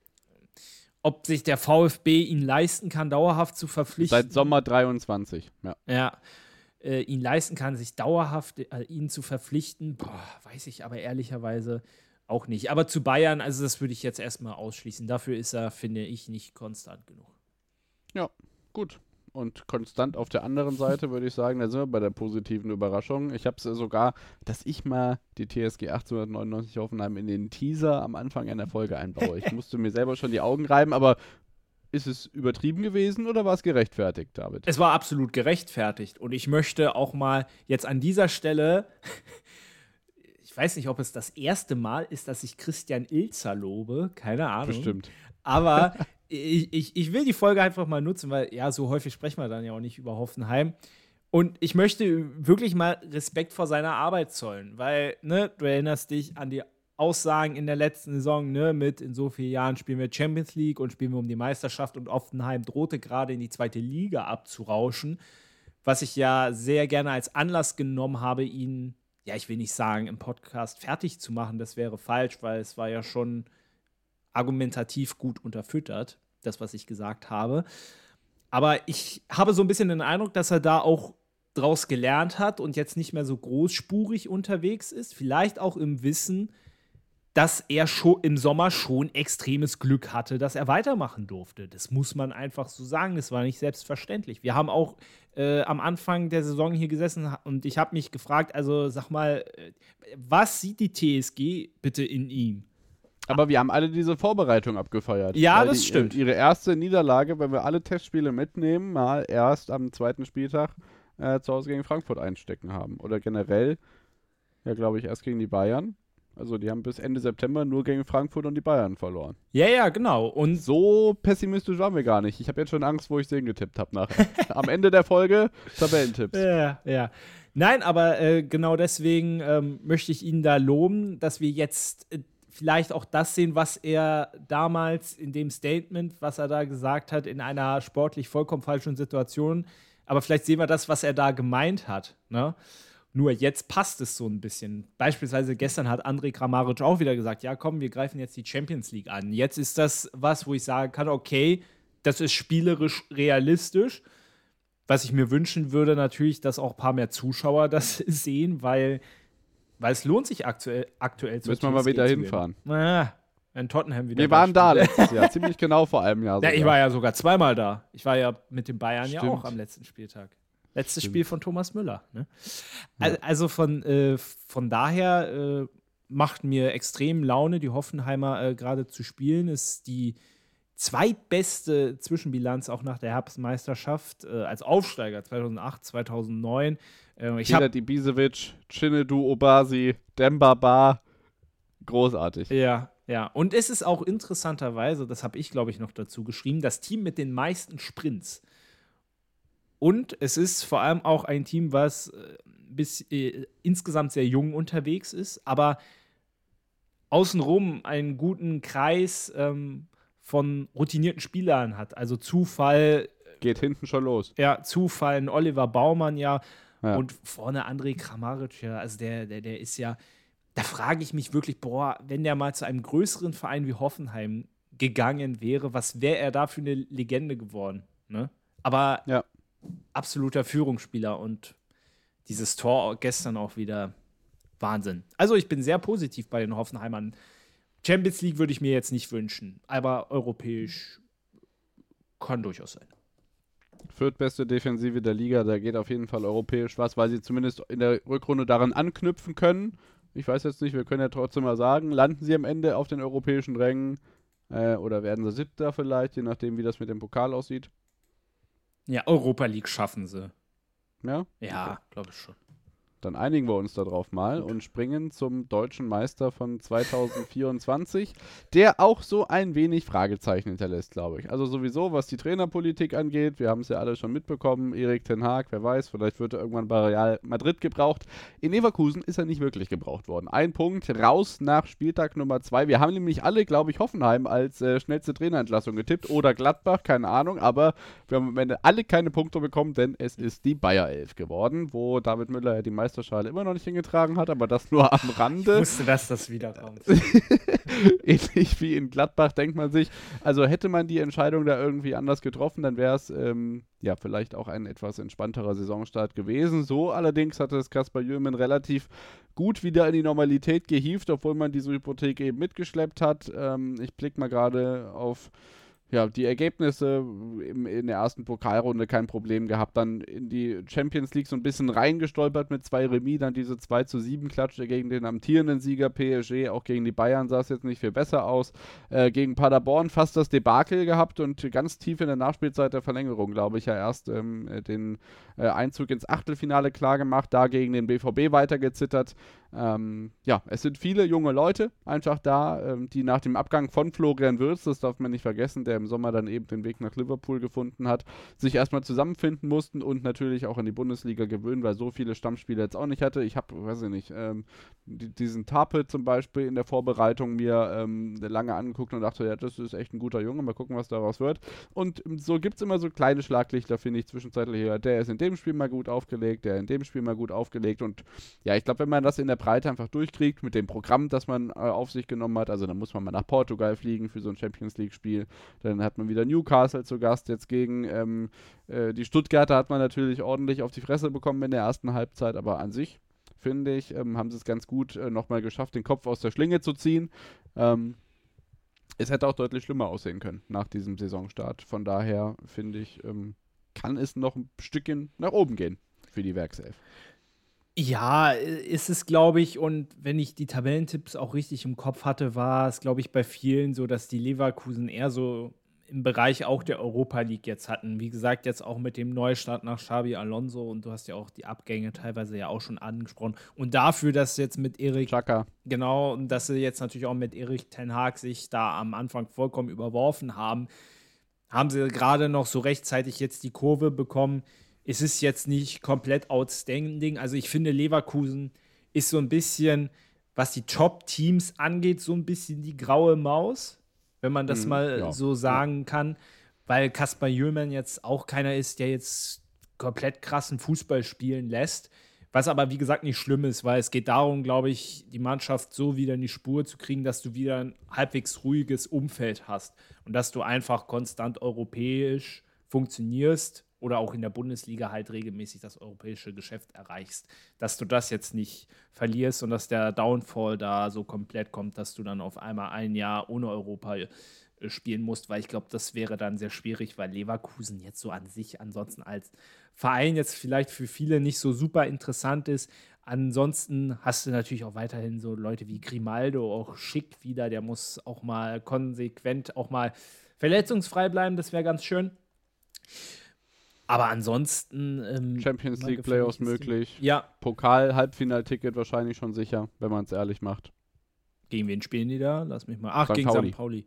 Ob sich der VfB ihn leisten kann, dauerhaft zu verpflichten. Seit Sommer 23, ja. Ja. Ihn leisten kann, sich dauerhaft ihn zu verpflichten, weiß ich aber ehrlicherweise auch nicht. Aber zu Bayern, also das würde ich jetzt erstmal ausschließen. Dafür ist er, finde ich, nicht konstant genug. Ja, gut. Und konstant auf der anderen Seite würde ich sagen, da sind wir bei der positiven Überraschung. Ich habe es sogar, dass ich mal die TSG 1899 Hoffenheim in den Teaser am Anfang einer Folge einbaue. Ich musste mir selber schon die Augen reiben, aber ist es übertrieben gewesen oder war es gerechtfertigt, David? Es war absolut gerechtfertigt. Und ich möchte auch mal jetzt an dieser Stelle, ich weiß nicht, ob es das erste Mal ist, dass ich Christian Ilzer lobe, keine Ahnung. Bestimmt. Aber ich will die Folge einfach mal nutzen, weil ja, so häufig sprechen wir dann ja auch nicht über Hoffenheim. Und ich möchte wirklich mal Respekt vor seiner Arbeit zollen, weil, ne, du erinnerst dich an die Aussagen in der letzten Saison, ne, mit in so vielen Jahren spielen wir Champions League und spielen wir um die Meisterschaft und Hoffenheim drohte gerade in die 2. Liga abzurauschen, was ich ja sehr gerne als Anlass genommen habe, ihn, ja, ich will nicht sagen, im Podcast fertig zu machen, das wäre falsch, weil es war ja schon argumentativ gut unterfüttert, das, was ich gesagt habe. Aber ich habe so ein bisschen den Eindruck, dass er da auch draus gelernt hat und jetzt nicht mehr so großspurig unterwegs ist, vielleicht auch im Wissen, dass er im Sommer schon extremes Glück hatte, dass er weitermachen durfte. Das muss man einfach so sagen. Das war nicht selbstverständlich. Wir haben auch am Anfang der Saison hier gesessen und ich habe mich gefragt, also sag mal, was sieht die TSG bitte in ihm? Aber wir haben alle diese Vorbereitung abgefeiert. Ja, das stimmt. Ihre erste Niederlage, wenn wir alle Testspiele mitnehmen, mal erst am zweiten Spieltag zu Hause gegen Frankfurt einstecken haben. Oder generell, ja, glaube ich, erst gegen die Bayern. Also die haben bis Ende September nur gegen Frankfurt und die Bayern verloren. Ja, genau. Und so pessimistisch waren wir gar nicht. Ich habe jetzt schon Angst, wo ich den getippt habe nachher. Am Ende der Folge Tabellentipps. Ja. Nein, aber genau deswegen möchte ich ihn da loben, dass wir jetzt vielleicht auch das sehen, was er damals in dem Statement, was er da gesagt hat, in einer sportlich vollkommen falschen Situation. Aber vielleicht sehen wir das, was er da gemeint hat, ne? Nur jetzt passt es so ein bisschen. Beispielsweise gestern hat Andrej Kramaric auch wieder gesagt, ja komm, wir greifen jetzt die Champions League an. Jetzt ist das was, wo ich sagen kann, okay, das ist spielerisch realistisch. Was ich mir wünschen würde, natürlich, dass auch ein paar mehr Zuschauer das sehen, weil es lohnt sich aktuell zu müssen wir mal wieder hinfahren. In Tottenham wieder. Wir waren da letztes Jahr, ziemlich genau vor einem Jahr. Ja, ich war ja sogar zweimal da. Ich war ja mit den Bayern Stimmt. ja auch am letzten Spieltag. Letztes Spiel von Thomas Müller. Ne? Ja. Also von daher macht mir extrem Laune, die Hoffenheimer gerade zu spielen. Ist die zweitbeste Zwischenbilanz auch nach der Herbstmeisterschaft als Aufsteiger 2008, 2009. Vedat Ibisevic, Chinedu Obasi, Demba Ba. Großartig. Ja. Und es ist auch interessanterweise, das habe ich, glaube ich, noch dazu geschrieben, das Team mit den meisten Sprints. Und es ist vor allem auch ein Team, was insgesamt sehr jung unterwegs ist, aber außenrum einen guten Kreis von routinierten Spielern hat. Also Zufall. Geht hinten schon los. Ja, Zufall, ein Oliver Baumann, ja. Und vorne Andrej Kramaric, ja. Also der ist ja, da frage ich mich wirklich, wenn der mal zu einem größeren Verein wie Hoffenheim gegangen wäre, was wäre er da für eine Legende geworden, ne? Aber absoluter Führungsspieler und dieses Tor gestern auch wieder Wahnsinn. Also ich bin sehr positiv bei den Hoffenheimern. Champions League würde ich mir jetzt nicht wünschen, aber europäisch kann durchaus sein. Viertbeste Defensive der Liga, da geht auf jeden Fall europäisch was, weil sie zumindest in der Rückrunde daran anknüpfen können. Ich weiß jetzt nicht, wir können ja trotzdem mal sagen, landen sie am Ende auf den europäischen Rängen oder werden sie Siebter vielleicht, je nachdem, wie das mit dem Pokal aussieht. Ja, Europa League schaffen sie. Ja? Ja, okay. glaube ich schon. Dann einigen wir uns darauf mal und springen zum deutschen Meister von 2024, der auch so ein wenig Fragezeichen hinterlässt, glaube ich. Also sowieso, was die Trainerpolitik angeht, wir haben es ja alle schon mitbekommen, Erik ten Hag, wer weiß, vielleicht wird er irgendwann bei Real Madrid gebraucht. In Leverkusen ist er nicht wirklich gebraucht worden. Ein Punkt raus nach Spieltag Nummer 2. Wir haben nämlich alle, glaube ich, Hoffenheim als schnellste Trainerentlassung getippt oder Gladbach, keine Ahnung, aber wir haben am Ende alle keine Punkte bekommen, denn es ist die Bayer 11 geworden, wo David Müller ja die Meisterschale immer noch nicht hingetragen hat, aber das nur am Rande. Ich wusste, dass das wieder kommt. Ähnlich wie in Gladbach denkt man sich, also hätte man die Entscheidung da irgendwie anders getroffen, dann wäre es vielleicht auch ein etwas entspannterer Saisonstart gewesen. So allerdings hatte es Kasper Jürgen relativ gut wieder in die Normalität gehievt, obwohl man diese Hypothek eben mitgeschleppt hat. Ich blicke mal gerade auf die Ergebnisse in der ersten Pokalrunde kein Problem gehabt, dann in die Champions League so ein bisschen reingestolpert mit 2 Remis, dann diese 2:7 Klatsche gegen den amtierenden Sieger PSG, auch gegen die Bayern sah es jetzt nicht viel besser aus, gegen Paderborn fast das Debakel gehabt und ganz tief in der Nachspielzeit der Verlängerung, glaube ich, ja erst den Einzug ins Achtelfinale klar gemacht, da gegen den BVB weitergezittert. Es sind viele junge Leute einfach da, die nach dem Abgang von Florian Wirtz, das darf man nicht vergessen, der im Sommer dann eben den Weg nach Liverpool gefunden hat, sich erstmal zusammenfinden mussten und natürlich auch an die Bundesliga gewöhnen, weil so viele Stammspieler jetzt auch nicht hatte. Ich habe, diesen Tape zum Beispiel in der Vorbereitung mir lange angeguckt und dachte, ja, das ist echt ein guter Junge, mal gucken, was daraus wird. Und so gibt es immer so kleine Schlaglichter, finde ich, zwischenzeitlich. Der ist in dem Spiel mal gut aufgelegt, der in dem Spiel mal gut aufgelegt und ja, ich glaube, wenn man das in der Breite einfach durchkriegt mit dem Programm, das man auf sich genommen hat, also dann muss man mal nach Portugal fliegen für so ein Champions League-Spiel, dann hat man wieder Newcastle zu Gast, jetzt gegen die Stuttgarter hat man natürlich ordentlich auf die Fresse bekommen in der ersten Halbzeit, aber an sich finde ich, haben sie es ganz gut nochmal geschafft, den Kopf aus der Schlinge zu ziehen. Es hätte auch deutlich schlimmer aussehen können nach diesem Saisonstart. Von daher, finde ich, kann es noch ein Stückchen nach oben gehen für die Werkself. Ja, ist es, glaube ich, und wenn ich die Tabellentipps auch richtig im Kopf hatte, war es, glaube ich, bei vielen so, dass die Leverkusen eher so im Bereich auch der Europa League jetzt hatten. Wie gesagt, jetzt auch mit dem Neustart nach Xabi Alonso, und du hast ja auch die Abgänge teilweise ja auch schon angesprochen. Und dafür, dass jetzt mit Erik, Xhaka. genau, und dass sie jetzt natürlich auch mit Erik ten Hag sich da am Anfang vollkommen überworfen haben, haben sie gerade noch so rechtzeitig jetzt die Kurve bekommen. Es ist jetzt nicht komplett outstanding. Also ich finde, Leverkusen ist so ein bisschen, was die Top-Teams angeht, so ein bisschen die graue Maus, wenn man das mal so sagen kann, weil Kasper Jülmann jetzt auch keiner ist, der jetzt komplett krassen Fußball spielen lässt, was aber, wie gesagt, nicht schlimm ist, weil es geht darum, glaube ich, die Mannschaft so wieder in die Spur zu kriegen, dass du wieder ein halbwegs ruhiges Umfeld hast und dass du einfach konstant europäisch funktionierst oder auch in der Bundesliga halt regelmäßig das europäische Geschäft erreichst, dass du das jetzt nicht verlierst und dass der Downfall da so komplett kommt, dass du dann auf einmal ein Jahr ohne Europa spielen musst, weil ich glaube, das wäre dann sehr schwierig, weil Leverkusen jetzt so an sich ansonsten als Verein jetzt vielleicht für viele nicht so super interessant ist. Ansonsten hast du natürlich auch weiterhin so Leute wie Grimaldo, auch Schick wieder, der muss auch mal konsequent auch mal verletzungsfrei bleiben, das wäre ganz schön. Aber ansonsten Champions League Playoffs möglich. Ja. Pokal-Halbfinalticket wahrscheinlich schon sicher, wenn man es ehrlich macht. Gegen wen spielen die da? Lass mich mal. Ach, St. gegen Pauli. St. Pauli.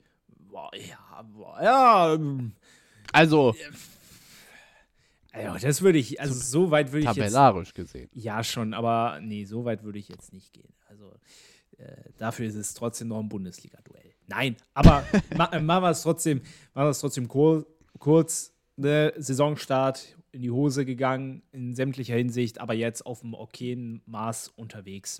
Ja. Also, das würde ich, also so weit würde ich jetzt. tabellarisch gesehen. Ja, schon, aber nee, so weit würde ich jetzt nicht gehen. Also dafür ist es trotzdem noch ein Bundesliga-Duell. Nein, aber machen wir es trotzdem kurz. Ne, Saisonstart in die Hose gegangen, in sämtlicher Hinsicht, aber jetzt auf einem okayen Maß unterwegs.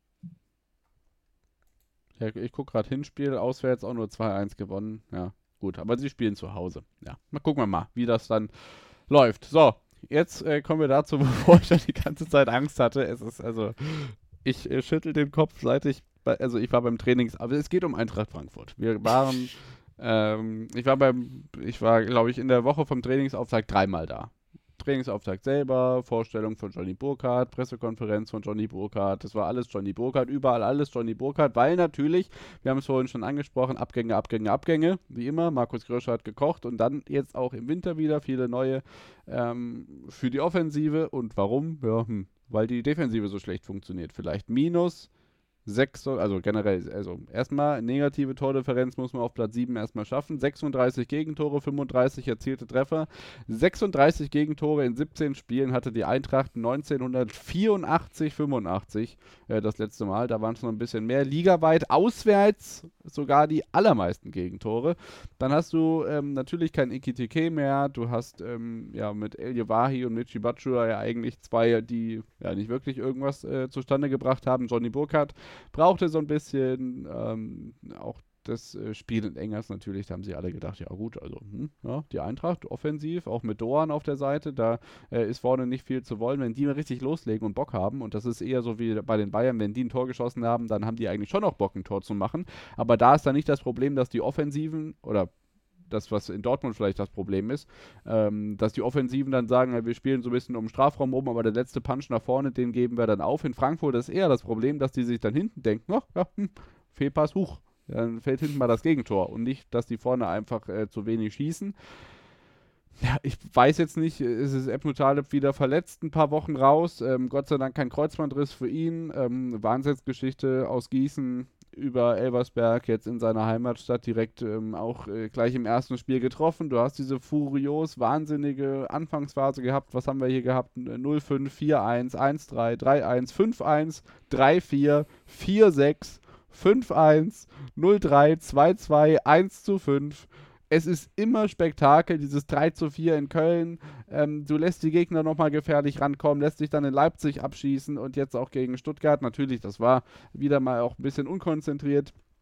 Ja, ich gucke gerade Hinspiel, auswärts auch nur 2-1 gewonnen. Ja, gut, aber sie spielen zu Hause. Ja, gucken wir mal, wie das dann läuft. So, jetzt kommen wir dazu, bevor ich schon die ganze Zeit Angst hatte. Es ist ich schüttel den Kopf, seit ich war beim Trainings, aber es geht um Eintracht Frankfurt. Wir waren ich war, glaube ich, in der Woche vom Trainingsauftakt 3-mal da. Trainingsauftakt selber, Vorstellung von Johnny Burkhardt, Pressekonferenz von Johnny Burkhardt, das war alles Johnny Burkhardt, überall alles Johnny Burkhardt, weil natürlich, wir haben es vorhin schon angesprochen, Abgänge, wie immer, Markus Gröscher hat gekocht und dann jetzt auch im Winter wieder viele neue für die Offensive. Und warum? Ja, weil die Defensive so schlecht funktioniert. Vielleicht minus 6, also generell, also erstmal negative Tordifferenz muss man auf Platz 7 erstmal schaffen. 36 Gegentore, 35 erzielte Treffer. 36 Gegentore in 17 Spielen hatte die Eintracht 1984-85 das letzte Mal. Da waren es noch ein bisschen mehr. Ligaweit auswärts sogar die allermeisten Gegentore. Dann hast du natürlich kein Ekitike mehr. Du hast mit El Yewahi und Michy Batshuayi ja eigentlich zwei, die ja nicht wirklich irgendwas zustande gebracht haben. Johnny Burkhardt brauchte so ein bisschen auch das Spiel in Engers natürlich, da haben sie alle gedacht, ja gut, also die Eintracht offensiv, auch mit Doan auf der Seite, da ist vorne nicht viel zu wollen, wenn die mal richtig loslegen und Bock haben, und das ist eher so wie bei den Bayern, wenn die ein Tor geschossen haben, dann haben die eigentlich schon noch Bock, ein Tor zu machen, aber da ist dann nicht das Problem, dass die Offensiven oder das, was in Dortmund vielleicht das Problem ist, dass die Offensiven dann sagen, ja, wir spielen so ein bisschen um den Strafraum rum, aber der letzte Punch nach vorne, den geben wir dann auf. In Frankfurt ist eher das Problem, dass die sich dann hinten denken, Fehlpass, dann fällt hinten mal das Gegentor und nicht, dass die vorne einfach zu wenig schießen. Ja, ich weiß jetzt nicht, ist es Ebnu Taleb wieder verletzt, ein paar Wochen raus, Gott sei Dank kein Kreuzbandriss für ihn, Wahnsinnsgeschichte aus Gießen über Elversberg, jetzt in seiner Heimatstadt direkt auch gleich im ersten Spiel getroffen. Du hast diese furios wahnsinnige Anfangsphase gehabt. Was haben wir hier gehabt? 0-5, 4-1, 1-3, 3-1, 5-1, 3-4, 4-6, 5-1, 0-3, 2-2, 1-5. Es ist immer Spektakel, dieses 3-4 in Köln. Du lässt die Gegner nochmal gefährlich rankommen, lässt dich dann in Leipzig abschießen und jetzt auch gegen Stuttgart. Natürlich, das war wieder mal auch ein bisschen unkonzentriert.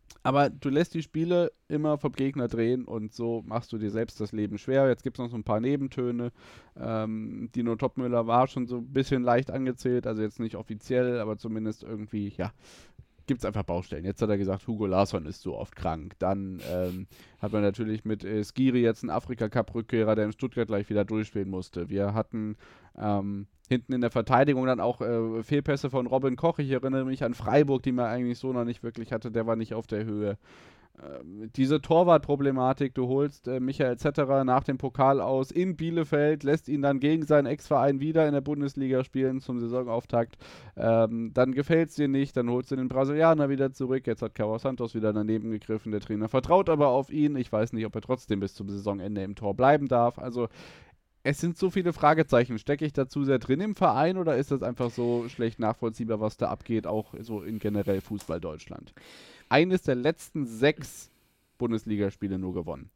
Aber du lässt die Spiele immer vom Gegner drehen und so machst du dir selbst das Leben schwer. Jetzt gibt es noch so ein paar Nebentöne. Dino Topmöller war schon so ein bisschen leicht angezählt, also jetzt nicht offiziell, aber zumindest irgendwie, ja, gibt es einfach Baustellen. Jetzt hat er gesagt, Hugo Larsson ist so oft krank. Dann hat man natürlich mit Skiri jetzt einen Afrika-Cup-Rückkehrer, der in Stuttgart gleich wieder durchspielen musste. Wir hatten hinten in der Verteidigung dann auch Fehlpässe von Robin Koch. Ich erinnere mich an Freiburg, die man eigentlich so noch nicht wirklich hatte. Der war nicht auf der Höhe. Diese Torwartproblematik, du holst Michael Zetterer nach dem Pokal aus in Bielefeld, lässt ihn dann gegen seinen Ex-Verein wieder in der Bundesliga spielen zum Saisonauftakt. Dann gefällt es dir nicht, dann holst du den Brasilianer wieder zurück. Jetzt hat Carlos Santos wieder daneben gegriffen. Der Trainer vertraut aber auf ihn. Ich weiß nicht, ob er trotzdem bis zum Saisonende im Tor bleiben darf. Also es sind so viele Fragezeichen. Stecke ich da zu sehr drin im Verein oder ist das einfach so schlecht nachvollziehbar, was da abgeht, auch so in generell Fußball Deutschland? Eines der letzten 6 Bundesligaspiele nur gewonnen.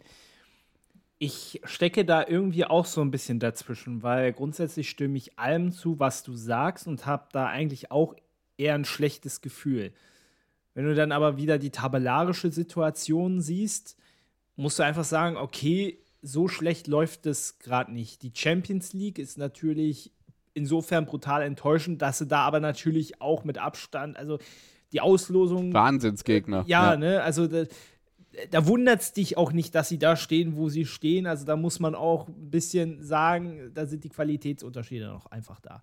Ich stecke da irgendwie auch so ein bisschen dazwischen, weil grundsätzlich stimme ich allem zu, was du sagst und habe da eigentlich auch eher ein schlechtes Gefühl. Wenn du dann aber wieder die tabellarische Situation siehst, musst du einfach sagen, okay, so schlecht läuft es gerade nicht. Die Champions League ist natürlich insofern brutal enttäuschend, dass sie da aber natürlich auch mit Abstand, also die Auslosung. Wahnsinnsgegner. Ja, ne, also da wundert es dich auch nicht, dass sie da stehen, wo sie stehen. Also da muss man auch ein bisschen sagen, da sind die Qualitätsunterschiede noch einfach da.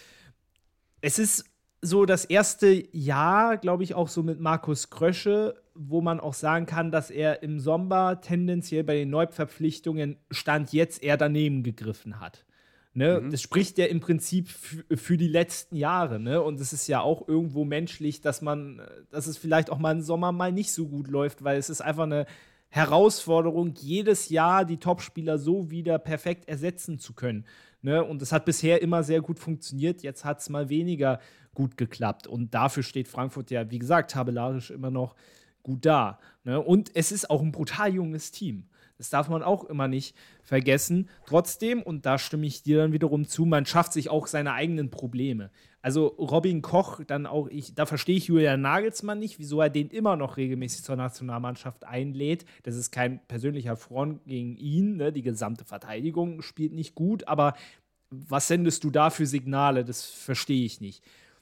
Es ist so das erste Jahr, glaube ich, auch so mit Markus Krösche, wo man auch sagen kann, dass er im Sommer tendenziell bei den Neuverpflichtungen Stand jetzt eher daneben gegriffen hat. Ne? Das spricht ja im Prinzip für die letzten Jahre. Ne? Und es ist ja auch irgendwo menschlich, dass es vielleicht auch mal im Sommer mal nicht so gut läuft, weil es ist einfach eine Herausforderung, jedes Jahr die Topspieler so wieder perfekt ersetzen zu können. Ne? Und das hat bisher immer sehr gut funktioniert. Jetzt hat es mal weniger gut geklappt. Und dafür steht Frankfurt ja, wie gesagt, tabellarisch immer noch gut da. Ne? Und es ist auch ein brutal junges Team. Das darf man auch immer nicht vergessen. Trotzdem, und da stimme ich dir dann wiederum zu, man schafft sich auch seine eigenen Probleme. Also Robin Koch, dann auch da verstehe ich Julian Nagelsmann nicht, wieso er den immer noch regelmäßig zur Nationalmannschaft einlädt. Das ist kein persönlicher Front gegen ihn. Ne? Die gesamte Verteidigung spielt nicht gut, aber was sendest du da für Signale? Das verstehe ich nicht.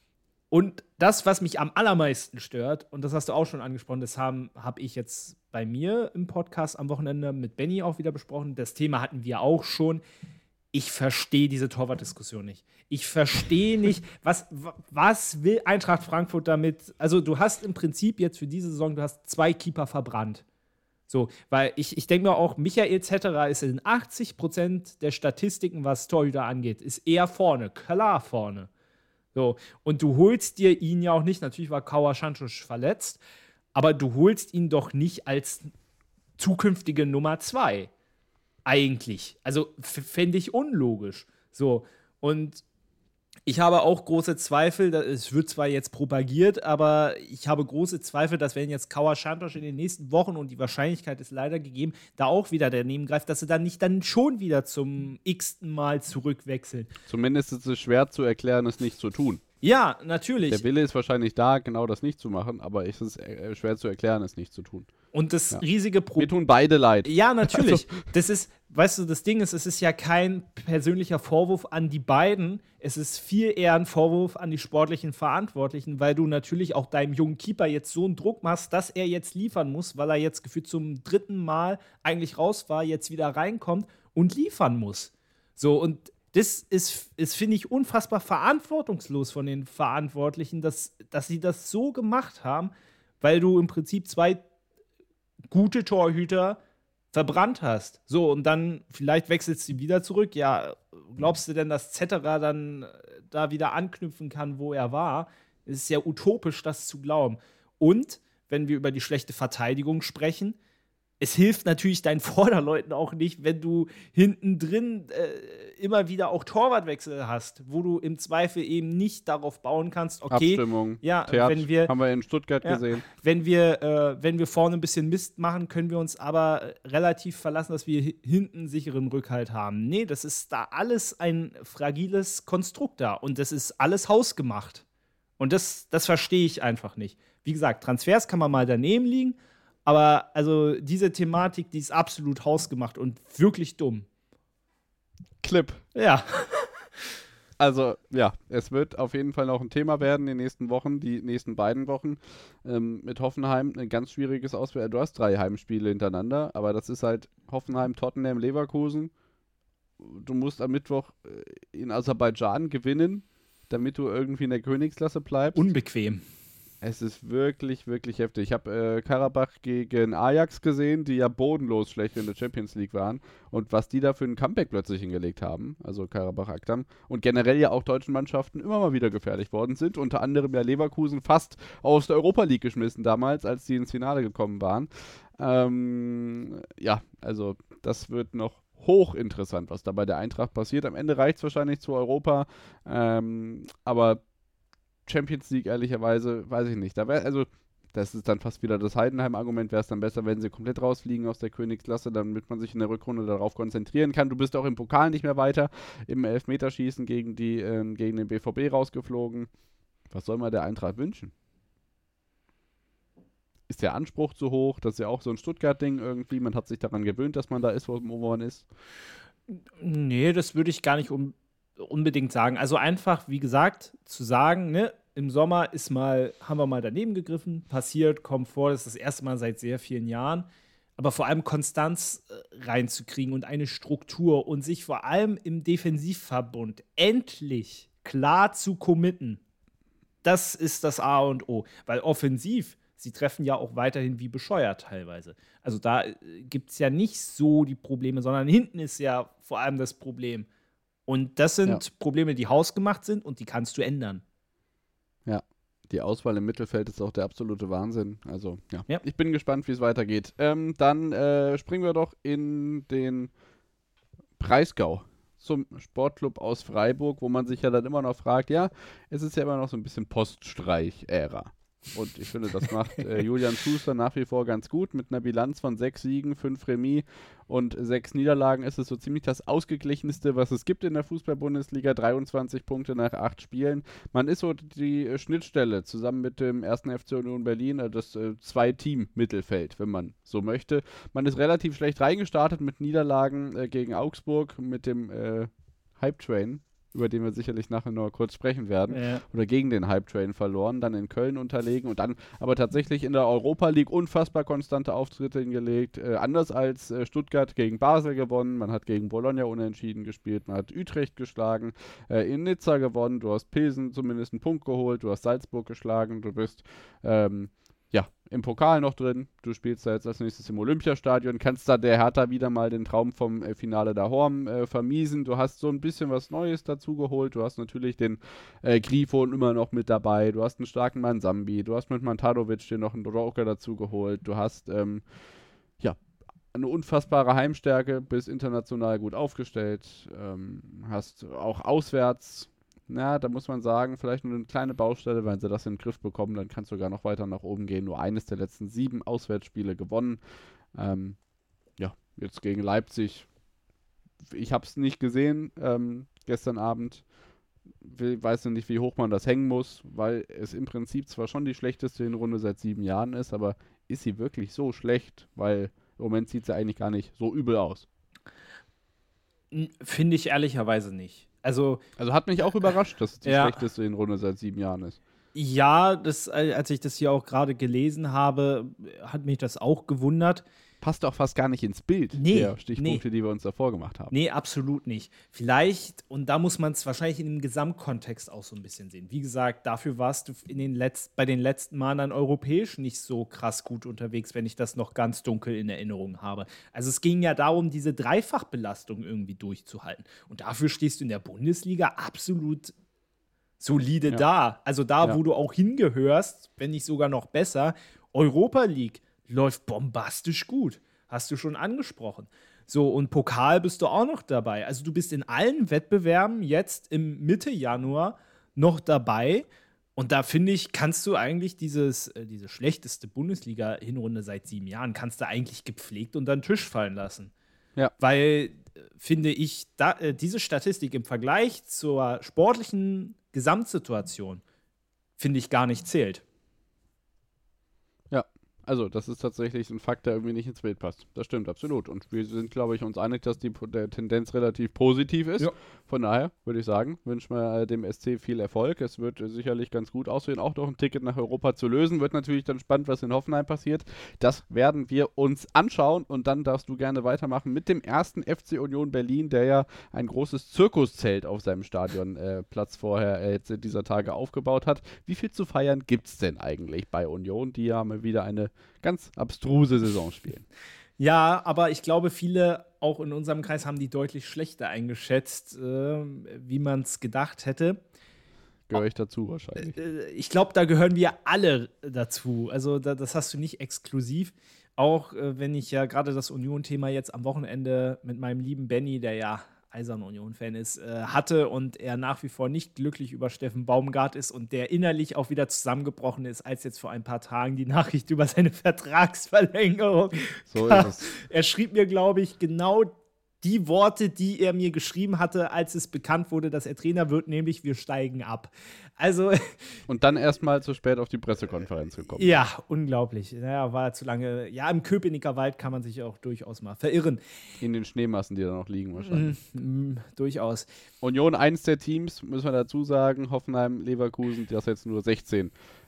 Und das, was mich am allermeisten stört, und das hast du auch schon angesprochen, das habe ich jetzt bei mir im Podcast am Wochenende mit Benny auch wieder besprochen. Das Thema hatten wir auch schon. Ich verstehe diese Torwartdiskussion nicht. Ich verstehe nicht, was will Eintracht Frankfurt damit? Also du hast im Prinzip jetzt für diese Saison, du hast 2 Keeper verbrannt. So, weil ich denke mir auch, Michael Zetterer ist in 80% der Statistiken, was Torhüter angeht, ist eher vorne, klar vorne. So, und du holst dir ihn ja auch nicht, natürlich war Kauashantos verletzt, aber du holst ihn doch nicht als zukünftige Nummer 2. Eigentlich. Also fände ich unlogisch. So, und ich habe auch große Zweifel, es wird zwar jetzt propagiert, aber ich habe große Zweifel, dass wenn jetzt Kauashantos in den nächsten Wochen, und die Wahrscheinlichkeit ist leider gegeben, da auch wieder daneben greift, dass sie dann nicht dann schon wieder zum x-ten Mal zurückwechseln. Zumindest ist es schwer zu erklären, es nicht zu tun. Ja, natürlich. Der Wille ist wahrscheinlich da, genau das nicht zu machen, aber es ist schwer zu erklären, es nicht zu tun. Und das riesige Problem. Wir tun beide leid. Ja, natürlich. Also. Das ist, weißt du, das Ding ist, es ist ja kein persönlicher Vorwurf an die beiden. Es ist viel eher ein Vorwurf an die sportlichen Verantwortlichen, weil du natürlich auch deinem jungen Keeper jetzt so einen Druck machst, dass er jetzt liefern muss, weil er jetzt gefühlt zum 3. Mal eigentlich raus war, jetzt wieder reinkommt und liefern muss. So, und das ist finde ich, unfassbar verantwortungslos von den Verantwortlichen, dass sie das so gemacht haben, weil du im Prinzip 2 gute Torhüter verbrannt hast. So, und dann vielleicht wechselst du wieder zurück. Ja, glaubst du denn, dass Zetterer dann da wieder anknüpfen kann, wo er war? Es ist ja utopisch, das zu glauben. Und, wenn wir über die schlechte Verteidigung sprechen, es hilft natürlich deinen Vorderleuten auch nicht, wenn du hinten drin immer wieder auch Torwartwechsel hast, wo du im Zweifel eben nicht darauf bauen kannst, okay, Abstimmung, ja, Theater, haben wir in Stuttgart gesehen. Wenn wir vorne ein bisschen Mist machen, können wir uns aber relativ verlassen, dass wir hinten einen sicheren Rückhalt haben. Nee, das ist da alles ein fragiles Konstrukt da und das ist alles hausgemacht. Und das verstehe ich einfach nicht. Wie gesagt, Transfers kann man mal daneben liegen, aber also diese Thematik, die ist absolut hausgemacht und wirklich dumm. Clip. Ja. Also, ja, es wird auf jeden Fall noch ein Thema werden in den nächsten Wochen, die nächsten beiden Wochen. Mit Hoffenheim ein ganz schwieriges Auswärts. Du hast 3 Heimspiele hintereinander, aber das ist halt Hoffenheim, Tottenham, Leverkusen. Du musst am Mittwoch in Aserbaidschan gewinnen, damit du irgendwie in der Königsklasse bleibst. Unbequem. Es ist wirklich, wirklich heftig. Ich habe Karabach gegen Ajax gesehen, die ja bodenlos schlecht in der Champions League waren. Und was die da für ein Comeback plötzlich hingelegt haben, also Karabach Akdam, und generell ja auch deutschen Mannschaften immer mal wieder gefährlich worden sind. Unter anderem ja Leverkusen fast aus der Europa League geschmissen damals, als die ins Finale gekommen waren. Ja, also das wird noch hochinteressant, was da bei der Eintracht passiert. Am Ende reicht es wahrscheinlich zu Europa, aber Champions League, ehrlicherweise, weiß ich nicht. Das ist dann fast wieder das Heidenheim-Argument. Wäre es dann besser, wenn sie komplett rausfliegen aus der Königsklasse, damit man sich in der Rückrunde darauf konzentrieren kann. Du bist auch im Pokal nicht mehr weiter. Im Elfmeterschießen gegen den BVB rausgeflogen. Was soll man der Eintracht wünschen? Ist der Anspruch zu hoch? Das ist ja auch so ein Stuttgart-Ding irgendwie. Man hat sich daran gewöhnt, dass man da ist, wo man ist. Nee, das würde ich gar nicht unbedingt sagen. Also einfach, wie gesagt, zu sagen, ne, im Sommer haben wir mal daneben gegriffen, passiert, kommt vor, das ist das erste Mal seit sehr vielen Jahren. Aber vor allem Konstanz reinzukriegen und eine Struktur und sich vor allem im Defensivverbund endlich klar zu committen, das ist das A und O. Weil offensiv, sie treffen ja auch weiterhin wie bescheuert teilweise. Also da gibt es ja nicht so die Probleme, sondern hinten ist ja vor allem das Problem. Und das sind Probleme, die hausgemacht sind und die kannst du ändern. Ja, die Auswahl im Mittelfeld ist auch der absolute Wahnsinn. Also, ja. Ich bin gespannt, wie es weitergeht. Dann springen wir doch in den Breisgau zum Sportclub aus Freiburg, wo man sich ja dann immer noch fragt, ja, es ist ja immer noch so ein bisschen Poststreich-Ära. Und ich finde, das macht Julian Schuster nach wie vor ganz gut. Mit einer Bilanz von 6 Siegen, 5 Remis und 6 Niederlagen ist es so ziemlich das Ausgeglichenste, was es gibt in der Fußball-Bundesliga. 23 Punkte nach 8 Spielen. Man ist so die Schnittstelle zusammen mit dem 1. FC Union Berlin, das 2-Team-Mittelfeld, wenn man so möchte. Man ist relativ schlecht reingestartet mit Niederlagen gegen Augsburg, mit dem Hype-Train, über den wir sicherlich nachher noch kurz sprechen werden, oder gegen den Hype-Train verloren, dann in Köln unterlegen und dann aber tatsächlich in der Europa League unfassbar konstante Auftritte hingelegt, anders als Stuttgart gegen Basel gewonnen, man hat gegen Bologna unentschieden gespielt, man hat Utrecht geschlagen, in Nizza gewonnen, du hast Pilsen zumindest einen Punkt geholt, du hast Salzburg geschlagen, du bist im Pokal noch drin. Du spielst da jetzt als nächstes im Olympiastadion, kannst da der Hertha wieder mal den Traum vom Finale da Horm vermiesen. Du hast so ein bisschen was Neues dazu geholt. Du hast natürlich den Grifo immer noch mit dabei. Du hast einen starken Mann Sambi. Du hast mit Mantadovic dir noch einen Joker dazu geholt. Du hast eine unfassbare Heimstärke, bist international gut aufgestellt. Hast auch auswärts, da muss man sagen, vielleicht nur eine kleine Baustelle, wenn sie das in den Griff bekommen, dann kannst du sogar noch weiter nach oben gehen. Nur eines der letzten 7 Auswärtsspiele gewonnen. Jetzt gegen Leipzig. Ich habe es nicht gesehen gestern Abend. Weiß nicht, wie hoch man das hängen muss, weil es im Prinzip zwar schon die schlechteste Hinrunde seit 7 Jahren ist, aber ist sie wirklich so schlecht? Weil im Moment sieht sie eigentlich gar nicht so übel aus. Finde ich ehrlicherweise nicht. Also hat mich auch überrascht, dass es die schlechteste Hinrunde seit 7 Jahren ist. Ja, als ich das hier auch gerade gelesen habe, hat mich das auch gewundert. Passt auch fast gar nicht ins Bild der Stichpunkte, die wir uns davor gemacht haben. Nee, absolut nicht. Vielleicht, und da muss man es wahrscheinlich in dem Gesamtkontext auch so ein bisschen sehen. Wie gesagt, dafür warst du bei den letzten Malen dann europäisch nicht so krass gut unterwegs, wenn ich das noch ganz dunkel in Erinnerung habe. Also es ging ja darum, diese Dreifachbelastung irgendwie durchzuhalten. Und dafür stehst du in der Bundesliga absolut solide da. Also wo du auch hingehörst, wenn nicht sogar noch besser. Europa League läuft bombastisch gut. Hast du schon angesprochen. So, und Pokal bist du auch noch dabei. Also du bist in allen Wettbewerben jetzt im Mitte Januar noch dabei. Und da finde ich, kannst du eigentlich diese schlechteste Bundesliga-Hinrunde seit 7 Jahren, kannst du eigentlich gepflegt unter den Tisch fallen lassen. Ja. Weil, finde ich, diese Statistik im Vergleich zur sportlichen Gesamtsituation finde ich, gar nicht zählt. Ja, also das ist tatsächlich ein Fakt, der irgendwie nicht ins Bild passt. Das stimmt, absolut. Und wir sind, glaube ich, uns einig, dass der Tendenz relativ positiv ist. Ja. Von daher würde ich sagen, wünschen wir dem SC viel Erfolg. Es wird sicherlich ganz gut aussehen, auch noch ein Ticket nach Europa zu lösen. Wird natürlich dann spannend, was in Hoffenheim passiert. Das werden wir uns anschauen und dann darfst du gerne weitermachen mit dem ersten FC Union Berlin, der ja ein großes Zirkuszelt auf seinem Stadionplatz vorher jetzt in dieser Tage aufgebaut hat. Wie viel zu feiern gibt es denn eigentlich bei Union, die ja mal wieder eine ganz abstruse Saison spielen? Ja, aber ich glaube, viele auch in unserem Kreis haben die deutlich schlechter eingeschätzt, wie man es gedacht hätte. Gehöre ich dazu wahrscheinlich. Ich glaube, da gehören wir alle dazu. Also das hast du nicht exklusiv. Auch wenn ich ja gerade das Union-Thema jetzt am Wochenende mit meinem lieben Benny, der ja eisern Union-Fan ist, hatte und er nach wie vor nicht glücklich über Steffen Baumgart ist und der innerlich auch wieder zusammengebrochen ist, als jetzt vor ein paar Tagen die Nachricht über seine Vertragsverlängerung. So ist es. Er schrieb mir, glaube ich, genau die Worte, die er mir geschrieben hatte, als es bekannt wurde, dass er Trainer wird, nämlich wir steigen ab. Also Und dann erstmal zu spät auf die Pressekonferenz gekommen. ja, unglaublich. Naja, war zu lange. Ja, im Köpenicker Wald kann man sich auch durchaus mal verirren. In den Schneemassen, die da noch liegen wahrscheinlich. Durchaus. Union, eins der Teams, müssen wir dazu sagen, Hoffenheim, Leverkusen, das jetzt nur 16.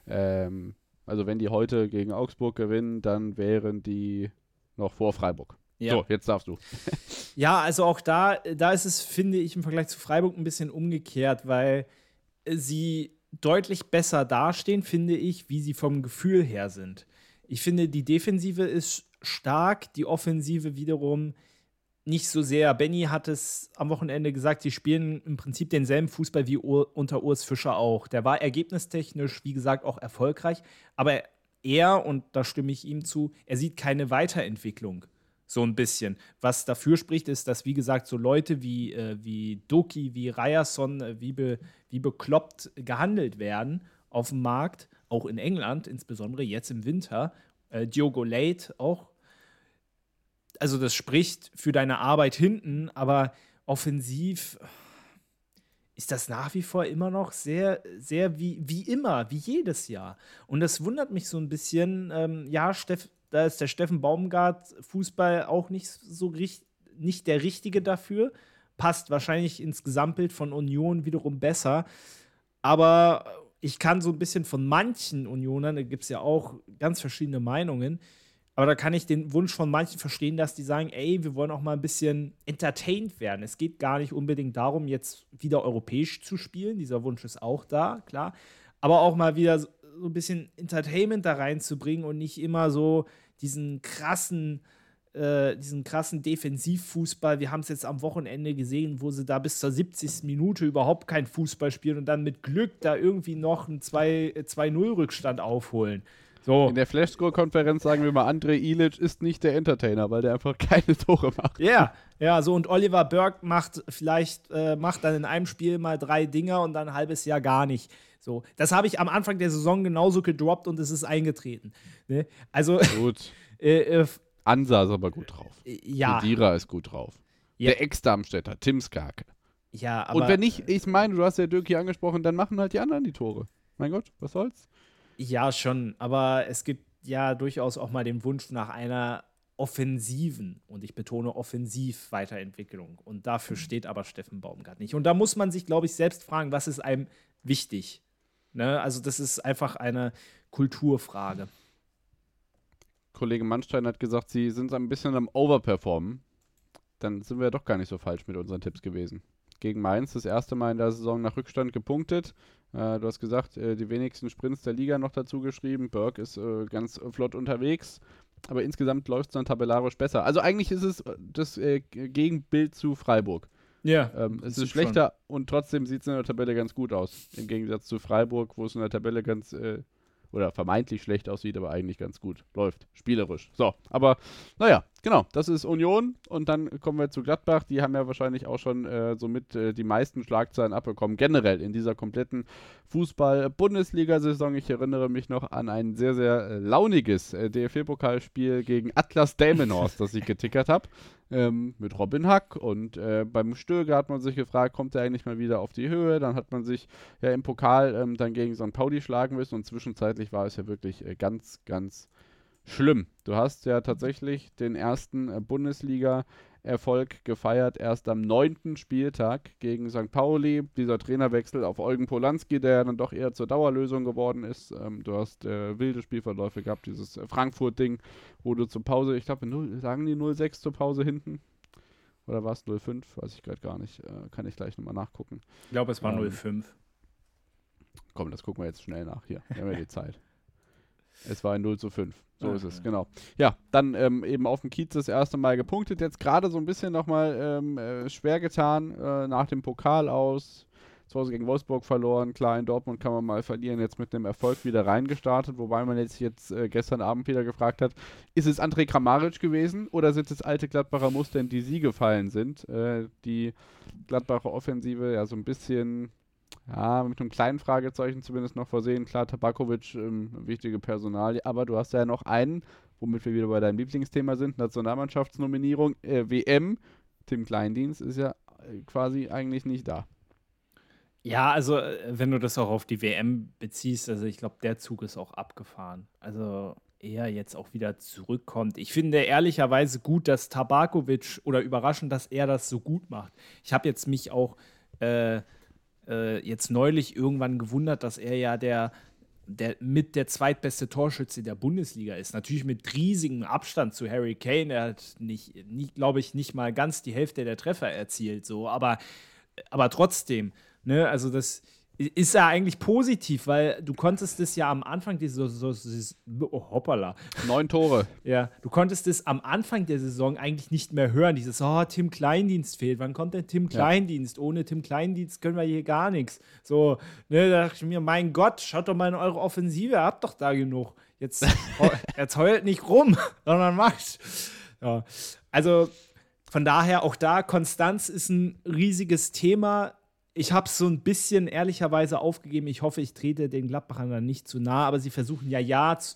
Also wenn die heute gegen Augsburg gewinnen, dann wären die noch vor Freiburg. Ja. So, jetzt darfst du. Ja, also auch da ist es, finde ich, im Vergleich zu Freiburg ein bisschen umgekehrt, weil sie deutlich besser dastehen, finde ich, wie sie vom Gefühl her sind. Ich finde, die Defensive ist stark, die Offensive wiederum nicht so sehr. Benny hat es am Wochenende gesagt, sie spielen im Prinzip denselben Fußball wie unter Urs Fischer auch. Der war ergebnistechnisch, wie gesagt, auch erfolgreich, aber er, und da stimme ich ihm zu, er sieht keine Weiterentwicklung. So ein bisschen. Was dafür spricht, ist, dass, wie gesagt, so Leute wie Doki, wie Ryerson, wie bekloppt gehandelt werden auf dem Markt, auch in England, insbesondere jetzt im Winter. Diogo Leite auch. Also das spricht für deine Arbeit hinten, aber offensiv ist das nach wie vor immer noch sehr, sehr wie immer, wie jedes Jahr. Und das wundert mich so ein bisschen. Da ist der Steffen Baumgart Fußball auch nicht der Richtige dafür. Passt wahrscheinlich ins Gesamtbild von Union wiederum besser. Aber ich kann so ein bisschen von manchen Unionern, da gibt es ja auch ganz verschiedene Meinungen, aber da kann ich den Wunsch von manchen verstehen, dass die sagen, ey, wir wollen auch mal ein bisschen entertained werden. Es geht gar nicht unbedingt darum, jetzt wieder europäisch zu spielen. Dieser Wunsch ist auch da, klar. Aber auch mal wieder so ein bisschen Entertainment da reinzubringen und nicht immer so diesen krassen Defensivfußball. Wir haben es jetzt am Wochenende gesehen, wo sie da bis zur 70. Minute überhaupt keinen Fußball spielen und dann mit Glück da irgendwie noch einen 2-0-Rückstand aufholen. So. In der Flashscore-Konferenz sagen wir mal, André Ilic ist nicht der Entertainer, weil der einfach keine Tore macht. Ja, so und Oliver Burke macht dann in einem Spiel mal 3 Dinger und dann ein halbes Jahr gar nicht. So, das habe ich am Anfang der Saison genauso gedroppt und es ist eingetreten. Ne? Also Gut. Ansa ist aber gut drauf. Ja. Kedira ist gut drauf. Ja. Der Ex-Darmstädter, Tim Skarke. Ja, aber Und wenn nicht, ich meine, du hast ja Dürki angesprochen, dann machen halt die anderen die Tore. Mein Gott, was soll's? ja, schon. Aber es gibt ja durchaus auch mal den Wunsch nach einer offensiven, und ich betone offensiv, Weiterentwicklung. Und dafür steht aber Steffen Baumgart nicht. Und da muss man sich, glaube ich, selbst fragen, was ist einem wichtig? Ne? Also das ist einfach eine Kulturfrage. Kollege Mannstein hat gesagt, sie sind ein bisschen am Overperformen. Dann sind wir doch gar nicht so falsch mit unseren Tipps gewesen. Gegen Mainz das erste Mal in der Saison nach Rückstand gepunktet. Du hast gesagt, die wenigsten Sprints der Liga noch dazu geschrieben. Burke ist ganz flott unterwegs. Aber insgesamt läuft es dann tabellarisch besser. Also eigentlich ist es das Gegenbild zu Freiburg. Ja. Es ist schlechter und trotzdem sieht es in der Tabelle ganz gut aus. Im Gegensatz zu Freiburg, wo es in der Tabelle ganz oder vermeintlich schlecht aussieht, aber eigentlich ganz gut läuft. Spielerisch. So, aber naja, genau, das ist Union und dann kommen wir zu Gladbach. Die haben ja wahrscheinlich auch schon somit die meisten Schlagzeilen abbekommen, generell in dieser kompletten Fußball-Bundesliga-Saison. Ich erinnere mich noch an ein sehr, sehr launiges DFB-Pokalspiel gegen Atlas Delmenhorst, das ich getickert habe. mit Robin Hack und beim Stöger hat man sich gefragt, kommt er eigentlich mal wieder auf die Höhe? Dann hat man sich ja im Pokal dann gegen St. Pauli schlagen müssen und zwischenzeitlich war es ja wirklich ganz, ganz schlimm. Du hast ja tatsächlich den ersten Bundesliga-Erfolg gefeiert, erst am 9. Spieltag gegen St. Pauli. Dieser Trainerwechsel auf Eugen Polanski, der dann doch eher zur Dauerlösung geworden ist. Du hast wilde Spielverläufe gehabt, dieses Frankfurt-Ding, wo du zur Pause, ich glaube, sagen die 0-6 zur Pause hinten? Oder war es 0-5? Weiß ich gerade gar nicht. Kann ich gleich nochmal nachgucken. Ich glaube, es war 0-5. Komm, das gucken wir jetzt schnell nach hier. Wir haben ja die Zeit. Es war ein 0-5. So ist es, genau. Ja, dann eben auf dem Kiez das erste Mal gepunktet. Jetzt gerade so ein bisschen nochmal schwer getan nach dem Pokal aus. Zu Hause gegen Wolfsburg verloren. Klar, in Dortmund kann man mal verlieren. Jetzt mit einem Erfolg wieder reingestartet. Wobei man jetzt gestern Abend wieder gefragt hat, ist es Andrej Kramaric gewesen oder sind es alte Gladbacher Muster, in die sie gefallen sind? Die Gladbacher Offensive ja so ein bisschen... Ja, mit einem kleinen Fragezeichen zumindest noch versehen. Klar, Tabakovic, wichtige Personalie, aber du hast ja noch einen, womit wir wieder bei deinem Lieblingsthema sind, Nationalmannschaftsnominierung, WM. Tim Kleindienst ist ja quasi eigentlich nicht da. Ja, also wenn du das auch auf die WM beziehst, also ich glaube, der Zug ist auch abgefahren. Also er jetzt auch wieder zurückkommt. Ich finde ehrlicherweise gut, dass Tabakovic oder überraschend, dass er das so gut macht. Ich habe jetzt mich auch jetzt neulich irgendwann gewundert, dass er ja der mit der zweitbeste Torschütze der Bundesliga ist. Natürlich mit riesigem Abstand zu Harry Kane. Er hat glaube ich, nicht mal ganz die Hälfte der Treffer erzielt. So. Aber trotzdem, ne, also das ist ja eigentlich positiv, weil du konntest es ja am Anfang hoppala. 9 Tore. Ja, du konntest es am Anfang der Saison eigentlich nicht mehr hören, dieses, Tim Kleindienst fehlt, wann kommt denn Tim Kleindienst? Ohne Tim Kleindienst können wir hier gar nichts. So, ne, da dachte ich mir, mein Gott, schaut doch mal in eure Offensive, ihr habt doch da genug. Jetzt heult nicht rum, sondern macht. Ja, also von daher auch da, Konstanz ist ein riesiges Thema. Ich habe es so ein bisschen ehrlicherweise aufgegeben. Ich hoffe, ich trete den Gladbachern dann nicht zu nah, aber sie versuchen ja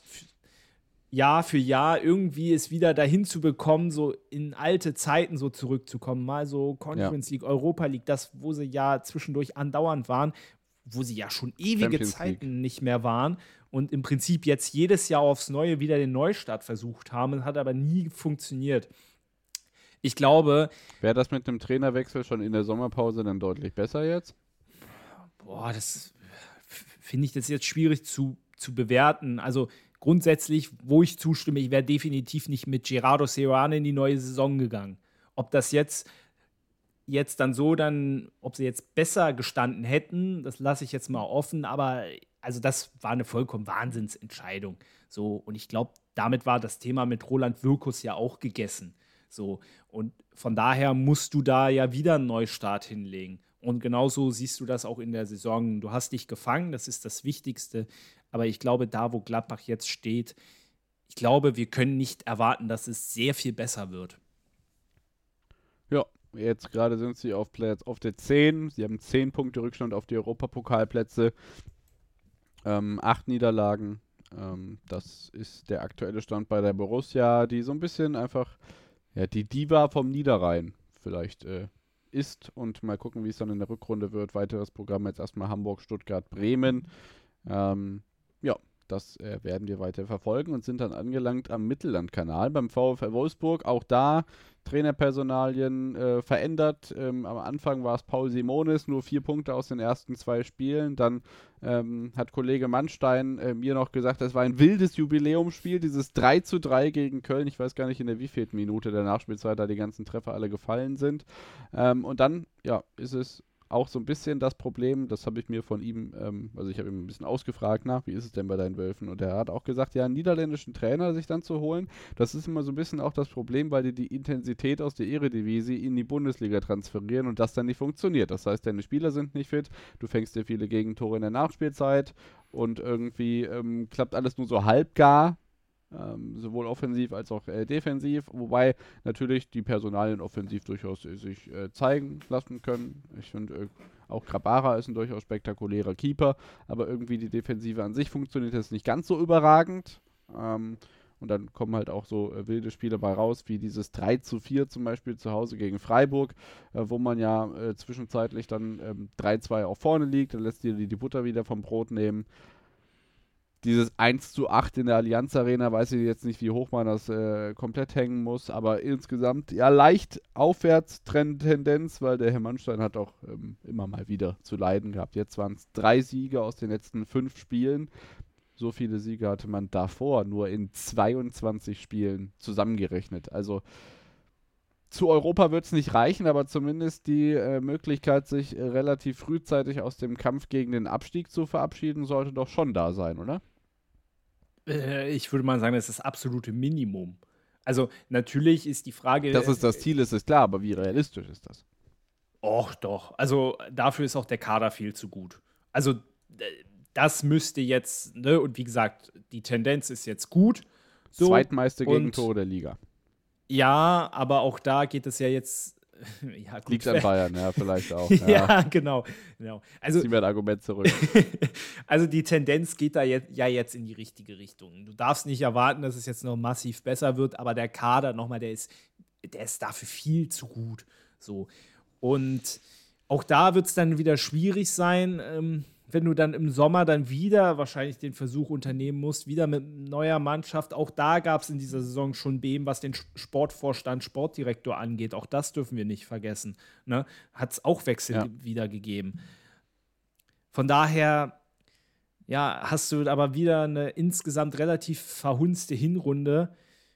Jahr für Jahr irgendwie es wieder dahin zu bekommen, so in alte Zeiten so zurückzukommen. Mal so Conference League, Europa League, das, wo sie ja zwischendurch andauernd waren, wo sie ja schon ewige Champions Zeiten League nicht mehr waren und im Prinzip jetzt jedes Jahr aufs Neue wieder den Neustart versucht haben, hat aber nie funktioniert. Ich glaube... Wäre das mit einem Trainerwechsel schon in der Sommerpause dann deutlich besser jetzt? Boah, das finde ich das jetzt schwierig zu bewerten. Also grundsätzlich, wo ich zustimme, ich wäre definitiv nicht mit Gerardo Seoane in die neue Saison gegangen. Ob das jetzt ob sie jetzt besser gestanden hätten, das lasse ich jetzt mal offen, aber also das war eine vollkommen Wahnsinnsentscheidung. So, und ich glaube, damit war das Thema mit Roland Wirkus ja auch gegessen. So, und von daher musst du da ja wieder einen Neustart hinlegen. Und genauso siehst du das auch in der Saison. Du hast dich gefangen, das ist das Wichtigste. Aber ich glaube, da, wo Gladbach jetzt steht, ich glaube, wir können nicht erwarten, dass es sehr viel besser wird. Ja, jetzt gerade sind sie auf der 10. Sie haben 10 Punkte Rückstand auf die Europapokalplätze. 8 Niederlagen. Das ist der aktuelle Stand bei der Borussia, die so ein bisschen einfach... Ja, die Diva vom Niederrhein vielleicht ist und mal gucken, wie es dann in der Rückrunde wird. Weiteres Programm jetzt erstmal Hamburg, Stuttgart, Bremen. Ja, das werden wir weiter verfolgen und sind dann angelangt am Mittellandkanal beim VfL Wolfsburg. Auch da Trainerpersonalien verändert. Am Anfang war es Paul Simonis, nur 4 Punkte aus den ersten 2 Spielen. Dann hat Kollege Mannstein mir noch gesagt, es war ein wildes Jubiläumsspiel, dieses 3:3 gegen Köln. Ich weiß gar nicht, in der wievielten Minute der Nachspielzeit da die ganzen Treffer alle gefallen sind. Und dann, ja, ist es auch so ein bisschen das Problem, das habe ich mir von ihm, also ich habe ihm ein bisschen ausgefragt, wie ist es denn bei deinen Wölfen? Und er hat auch gesagt, ja, einen niederländischen Trainer sich dann zu holen, das ist immer so ein bisschen auch das Problem, weil die Intensität aus der Eredivisie in die Bundesliga transferieren und das dann nicht funktioniert. Das heißt, deine Spieler sind nicht fit, du fängst dir viele Gegentore in der Nachspielzeit und irgendwie klappt alles nur so halbgar. Sowohl offensiv als auch defensiv, wobei natürlich die Personalien offensiv durchaus sich zeigen lassen können. Ich finde, auch Grabara ist ein durchaus spektakulärer Keeper, aber irgendwie die Defensive an sich funktioniert jetzt nicht ganz so überragend. Und dann kommen halt auch so wilde Spiele bei raus, wie dieses 3:4 zum Beispiel zu Hause gegen Freiburg, wo man ja zwischenzeitlich dann 3:2 auch vorne liegt. Dann lässt die Butter wieder vom Brot nehmen. Dieses 1:8 in der Allianz Arena, weiß ich jetzt nicht, wie hoch man das komplett hängen muss, aber insgesamt ja leicht Aufwärtstrend-Tendenz, weil der Herr Mannstein hat auch immer mal wieder zu leiden gehabt. Jetzt waren es 3 Siege aus den letzten 5 Spielen. So viele Siege hatte man davor nur in 22 Spielen zusammengerechnet. Also zu Europa wird es nicht reichen, aber zumindest die Möglichkeit, sich relativ frühzeitig aus dem Kampf gegen den Abstieg zu verabschieden, sollte doch schon da sein, oder? Ich würde mal sagen, das ist das absolute Minimum. Also natürlich ist die Frage. Dass es das Ziel ist klar, aber wie realistisch ist das? Och, doch. Also dafür ist auch der Kader viel zu gut. Also das müsste jetzt, ne, und wie gesagt, die Tendenz ist jetzt gut. So, Zweitmeiste Gegentor der Liga. Ja, aber auch da geht es ja jetzt. Ja, gut, liegt an Bayern, ja, vielleicht auch. Ja, genau. Also, ziehen wir ein Argument zurück. Also die Tendenz geht da jetzt in die richtige Richtung. Du darfst nicht erwarten, dass es jetzt noch massiv besser wird, aber der Kader nochmal, der ist dafür viel zu gut. So. Und auch da wird es dann wieder schwierig sein, wenn du dann im Sommer dann wieder wahrscheinlich den Versuch unternehmen musst, wieder mit neuer Mannschaft. Auch da gab es in dieser Saison schon Beben, was den Sportvorstand, Sportdirektor angeht. Auch das dürfen wir nicht vergessen. Ne? Hat es auch Wechsel wieder gegeben. Von daher, ja, hast du aber wieder eine insgesamt relativ verhunzte Hinrunde,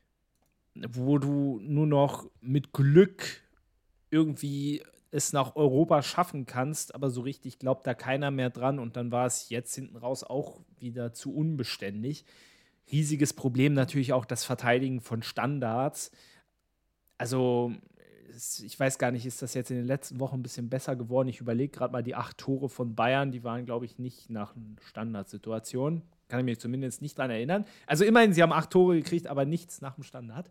wo du nur noch mit Glück irgendwie es nach Europa schaffen kannst, aber so richtig glaubt da keiner mehr dran und dann war es jetzt hinten raus auch wieder zu unbeständig. Riesiges Problem natürlich auch das Verteidigen von Standards. Also ich weiß gar nicht, ist das jetzt in den letzten Wochen ein bisschen besser geworden? Ich überlege gerade mal die 8 Tore von Bayern, die waren, glaube ich, nicht nach Standardsituation. Kann ich mich zumindest nicht dran erinnern. Also immerhin, sie haben 8 Tore gekriegt, aber nichts nach dem Standard.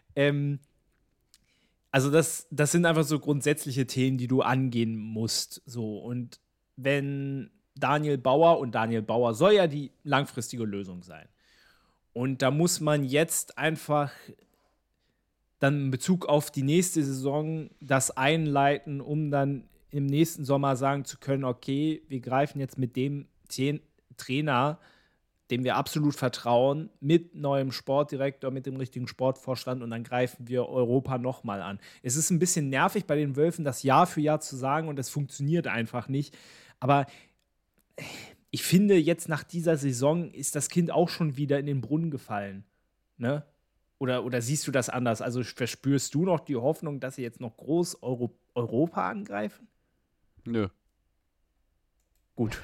Also das sind einfach so grundsätzliche Themen, die du angehen musst. So. Und wenn Daniel Bauer soll ja die langfristige Lösung sein. Und da muss man jetzt einfach dann in Bezug auf die nächste Saison das einleiten, um dann im nächsten Sommer sagen zu können, okay, wir greifen jetzt mit dem Trainer, dem wir absolut vertrauen, mit neuem Sportdirektor, mit dem richtigen Sportvorstand und dann greifen wir Europa nochmal an. Es ist ein bisschen nervig bei den Wölfen, das Jahr für Jahr zu sagen und es funktioniert einfach nicht. Aber ich finde, jetzt nach dieser Saison ist das Kind auch schon wieder in den Brunnen gefallen. Ne? Oder siehst du das anders? Also verspürst du noch die Hoffnung, dass sie jetzt noch groß Europa angreifen? Nö. Gut.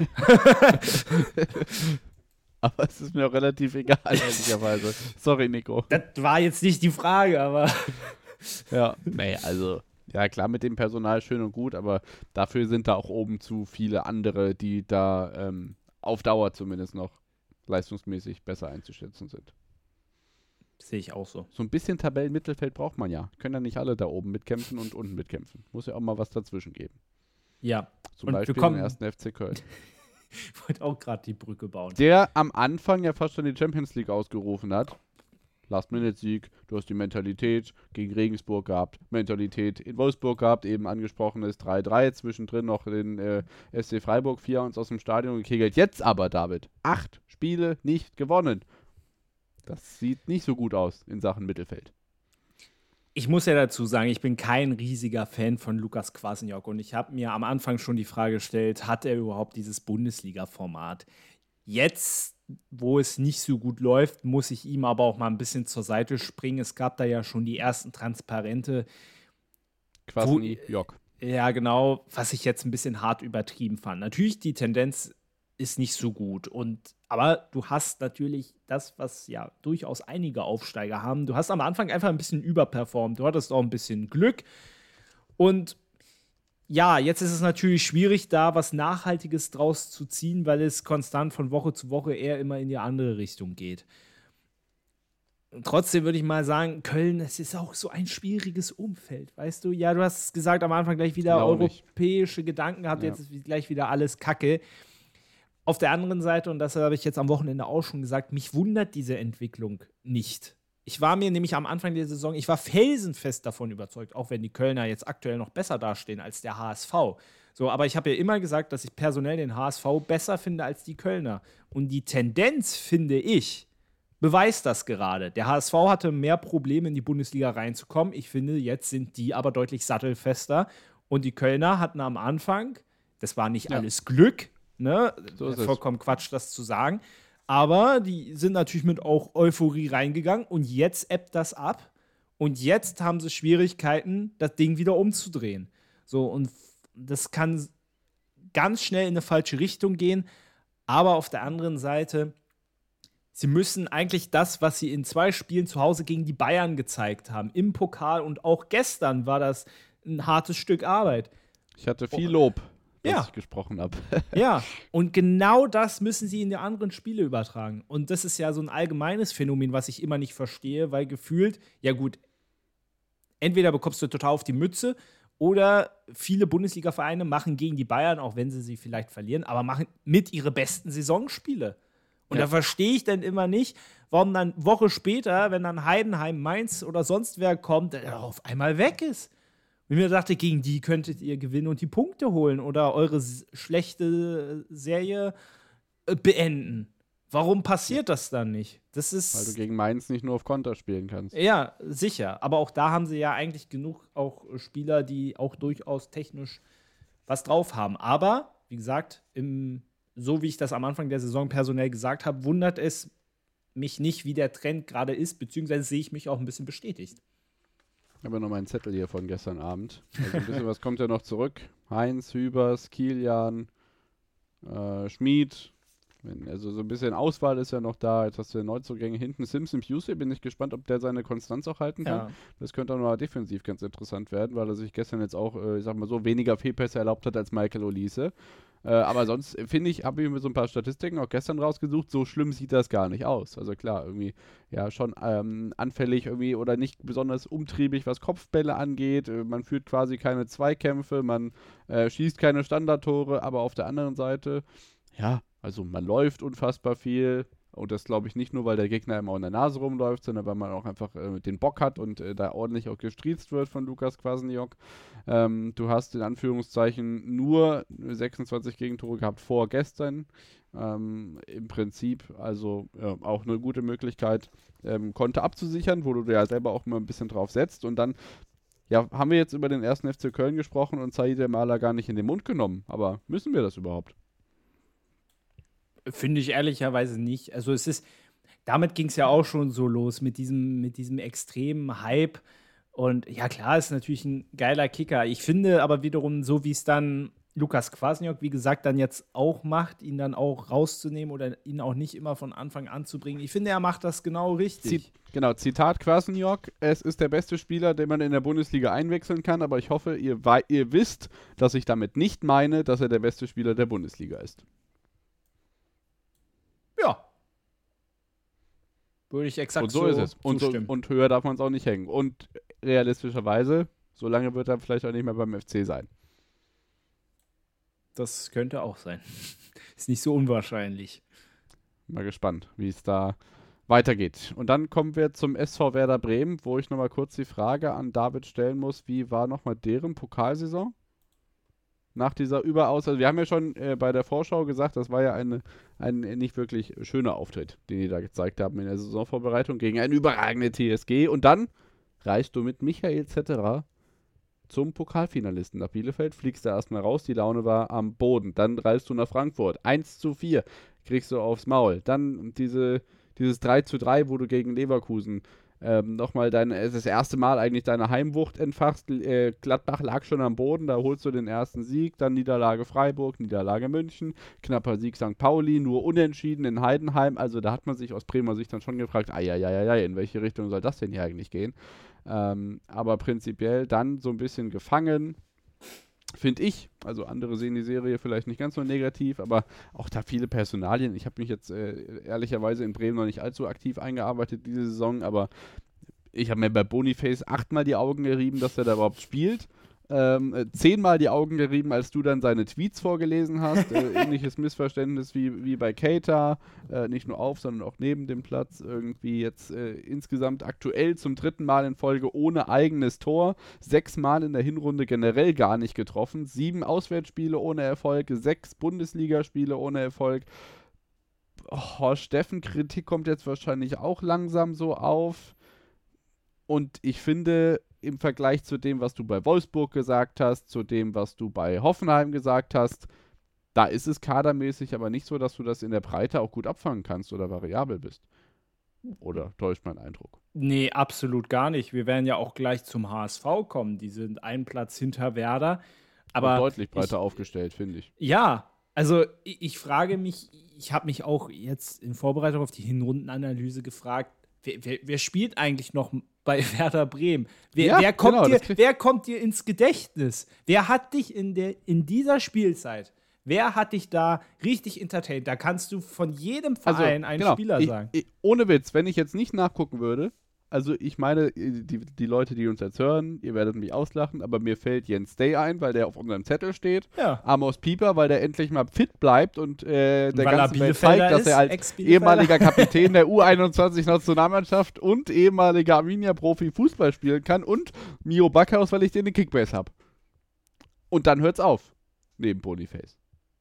Aber es ist mir auch relativ egal, ehrlicherweise. Sorry, Nico. Das war jetzt nicht die Frage, aber. Ja, nee, also, ja klar, mit dem Personal schön und gut, aber dafür sind da auch oben zu viele andere, die da auf Dauer zumindest noch leistungsmäßig besser einzuschätzen sind. Sehe ich auch so. So ein bisschen Tabellenmittelfeld braucht man ja. Können ja nicht alle da oben mitkämpfen und unten mitkämpfen. Muss ja auch mal was dazwischen geben. Ja. Zum Beispiel den ersten FC Köln. Ich wollte auch gerade die Brücke bauen. Der am Anfang ja fast schon die Champions League ausgerufen hat. Last-Minute-Sieg, du hast die Mentalität gegen Regensburg gehabt, Mentalität in Wolfsburg gehabt, eben angesprochenes 3:3, zwischendrin noch den SC Freiburg 4 uns aus dem Stadion gekegelt. Jetzt aber, David, 8 Spiele nicht gewonnen. Das sieht nicht so gut aus in Sachen Mittelfeld. Ich muss ja dazu sagen, ich bin kein riesiger Fan von Lukas Kwasniok und ich habe mir am Anfang schon die Frage gestellt, hat er überhaupt dieses Bundesliga-Format? Jetzt, wo es nicht so gut läuft, muss ich ihm aber auch mal ein bisschen zur Seite springen. Es gab da ja schon die ersten Transparente. Kwasniok. Ja, genau, was ich jetzt ein bisschen hart übertrieben fand. Natürlich, die Tendenz ist nicht so gut. Aber du hast natürlich das, was ja durchaus einige Aufsteiger haben. Du hast am Anfang einfach ein bisschen überperformt. Du hattest auch ein bisschen Glück. Und ja, jetzt ist es natürlich schwierig, da was Nachhaltiges draus zu ziehen, weil es konstant von Woche zu Woche eher immer in die andere Richtung geht. Und trotzdem würde ich mal sagen, Köln, es ist auch so ein schwieriges Umfeld, weißt du? Ja, du hast gesagt, am Anfang gleich wieder europäische Gedanken gehabt, jetzt ist gleich wieder alles Kacke. Auf der anderen Seite, und das habe ich jetzt am Wochenende auch schon gesagt, mich wundert diese Entwicklung nicht. Ich war mir nämlich am Anfang der Saison, ich war felsenfest davon überzeugt, auch wenn die Kölner jetzt aktuell noch besser dastehen als der HSV. So, aber ich habe ja immer gesagt, dass ich personell den HSV besser finde als die Kölner. Und die Tendenz, finde ich, beweist das gerade. Der HSV hatte mehr Probleme, in die Bundesliga reinzukommen. Ich finde, jetzt sind die aber deutlich sattelfester. Und die Kölner hatten am Anfang, das war nicht alles Glück, ne? So ist Vollkommen Quatsch, das zu sagen. Aber die sind natürlich mit auch Euphorie reingegangen und jetzt ebbt das ab. Und jetzt haben sie Schwierigkeiten, das Ding wieder umzudrehen. So, und das kann ganz schnell in eine falsche Richtung gehen. Aber auf der anderen Seite, sie müssen eigentlich das, was sie in 2 Spielen zu Hause gegen die Bayern gezeigt haben, im Pokal und auch gestern war das ein hartes Stück Arbeit. Ich hatte viel Lob, Ja. dass ich gesprochen habe. Ja, und genau das müssen sie in die anderen Spiele übertragen. Und das ist ja so ein allgemeines Phänomen, was ich immer nicht verstehe, weil gefühlt, ja gut, entweder bekommst du total auf die Mütze oder viele Bundesliga-Vereine machen gegen die Bayern, auch wenn sie vielleicht verlieren, aber machen mit ihre besten Saisonspiele. Und Ja. da verstehe ich dann immer nicht, warum dann Woche später, wenn dann Heidenheim, Mainz oder sonst wer kommt, der auf einmal weg ist. Und ich mir dachte, gegen die könntet ihr gewinnen und die Punkte holen oder eure schlechte Serie beenden. Warum passiert das dann nicht? Das ist Weil du gegen Mainz nicht nur auf Konter spielen kannst. ja, sicher. Aber auch da haben sie ja eigentlich genug auch Spieler, die auch durchaus technisch was drauf haben. Aber, wie gesagt, so wie ich das am Anfang der Saison personell gesagt habe, wundert es mich nicht, wie der Trend gerade ist, beziehungsweise sehe ich mich auch ein bisschen bestätigt. Ich habe ja noch meinen Zettel hier von gestern Abend. Also ein bisschen was kommt ja noch zurück. Heinz, Hübers, Kilian, Schmid. Also so ein bisschen Auswahl ist ja noch da. Jetzt hast du Neuzugänge hinten. Simpson Pusey, bin ich gespannt, ob der seine Konstanz auch halten kann. Ja. Das könnte auch noch defensiv ganz interessant werden, weil er sich gestern jetzt auch, ich sag mal so, weniger Fehlpässe erlaubt hat als Michael Olise. Aber sonst finde ich, habe ich mir so ein paar Statistiken auch gestern rausgesucht, so schlimm sieht das gar nicht aus. Also klar, irgendwie ja schon anfällig irgendwie oder nicht besonders umtriebig, was Kopfbälle angeht. Man führt quasi keine Zweikämpfe, man schießt keine Standardtore, aber auf der anderen Seite, ja, also man läuft unfassbar viel. Und das glaube ich nicht nur, weil der Gegner immer in der Nase rumläuft, sondern weil man auch einfach den Bock hat und da ordentlich auch gestriezt wird von Lukas Kwasniok. Du hast in Anführungszeichen nur 26 Gegentore gehabt vor gestern. Im Prinzip also auch eine gute Möglichkeit, Konter abzusichern, wo du ja selber auch immer ein bisschen drauf setzt. Und dann haben wir jetzt über den 1. FC Köln gesprochen und Said El-Mala gar nicht in den Mund genommen. Aber müssen wir das überhaupt? Finde ich ehrlicherweise nicht. Also damit ging es ja auch schon so los mit diesem extremen Hype. Und ja, klar, ist natürlich ein geiler Kicker. Ich finde aber wiederum, so wie es dann Lukas Kwasniok, wie gesagt, dann jetzt auch macht, ihn dann auch rauszunehmen oder ihn auch nicht immer von Anfang an zu bringen. Ich finde, er macht das genau richtig. Zitat Kwasniok: Es ist der beste Spieler, den man in der Bundesliga einwechseln kann, aber ich hoffe, ihr wisst, dass ich damit nicht meine, dass er der beste Spieler der Bundesliga ist. Ja. Würde ich exakt und so ist es. zustimmen. Und höher darf man es auch nicht hängen. Und realistischerweise, so lange wird er vielleicht auch nicht mehr beim FC sein. Das könnte auch sein. Ist nicht so unwahrscheinlich. Mal gespannt, wie es da weitergeht. Und dann kommen wir zum SV Werder Bremen, wo ich nochmal kurz die Frage an David stellen muss, wie war nochmal deren Pokalsaison? Nach dieser also wir haben ja schon bei der Vorschau gesagt, das war ja ein nicht wirklich schöner Auftritt, den die da gezeigt haben in der Saisonvorbereitung gegen eine überragende TSG. Und dann reist du mit Michael Zetterer zum Pokalfinalisten nach Bielefeld, fliegst da erstmal raus, die Laune war am Boden. Dann reist du nach Frankfurt, 1:4 kriegst du aufs Maul. Dann dieses 3:3, wo du gegen Leverkusen nochmal das erste Mal eigentlich deine Heimwucht entfachst. Gladbach lag schon am Boden, da holst du den ersten Sieg, dann Niederlage Freiburg, Niederlage München, knapper Sieg St. Pauli, nur unentschieden in Heidenheim. Also da hat man sich aus Bremer Sicht dann schon gefragt, in welche Richtung soll das denn hier eigentlich gehen? Aber prinzipiell dann so ein bisschen gefangen, finde ich. Also andere sehen die Serie vielleicht nicht ganz so negativ, aber auch da viele Personalien. Ich habe mich jetzt ehrlicherweise in Bremen noch nicht allzu aktiv eingearbeitet diese Saison, aber ich habe mir bei Boniface 8-mal die Augen gerieben, dass er da überhaupt spielt. 10-mal die Augen gerieben, als du dann seine Tweets vorgelesen hast. Ähnliches Missverständnis wie bei Keita. Nicht nur auf, sondern auch neben dem Platz. Irgendwie jetzt insgesamt aktuell zum 3. Mal in Folge ohne eigenes Tor. 6 Mal in der Hinrunde generell gar nicht getroffen. 7 Auswärtsspiele ohne Erfolg. 6 Bundesligaspiele ohne Erfolg. Horst Steffen, Kritik kommt jetzt wahrscheinlich auch langsam so auf. Und ich finde, im Vergleich zu dem, was du bei Wolfsburg gesagt hast, zu dem, was du bei Hoffenheim gesagt hast, da ist es kadermäßig aber nicht so, dass du das in der Breite auch gut abfangen kannst oder variabel bist. Oder täuscht mein Eindruck? Nee, absolut gar nicht. Wir werden ja auch gleich zum HSV kommen. Die sind einen Platz hinter Werder. Aber deutlich breiter aufgestellt, finde ich. Ja, also ich frage mich, ich habe mich auch jetzt in Vorbereitung auf die Hinrundenanalyse gefragt, wer spielt eigentlich noch bei Werder Bremen? Wer kommt dir ins Gedächtnis? Wer hat dich in dieser Spielzeit, wer hat dich da richtig entertained? Da kannst du von jedem Verein einen Spieler sagen. Ohne Witz, wenn ich jetzt nicht nachgucken würde, also ich meine, die Leute, die uns jetzt hören, ihr werdet mich auslachen, aber mir fällt Jens Day ein, weil der auf unserem Zettel steht. Ja. Amos Pieper, weil der endlich mal fit bleibt und der ganzen Welt Bielefelder zeigt, dass er als ehemaliger Kapitän der U21-Nationalmannschaft und ehemaliger Arminia-Profi Fußball spielen kann, und Mio Backhaus, weil ich den Kickbase habe. Und dann hört's auf, neben Boniface.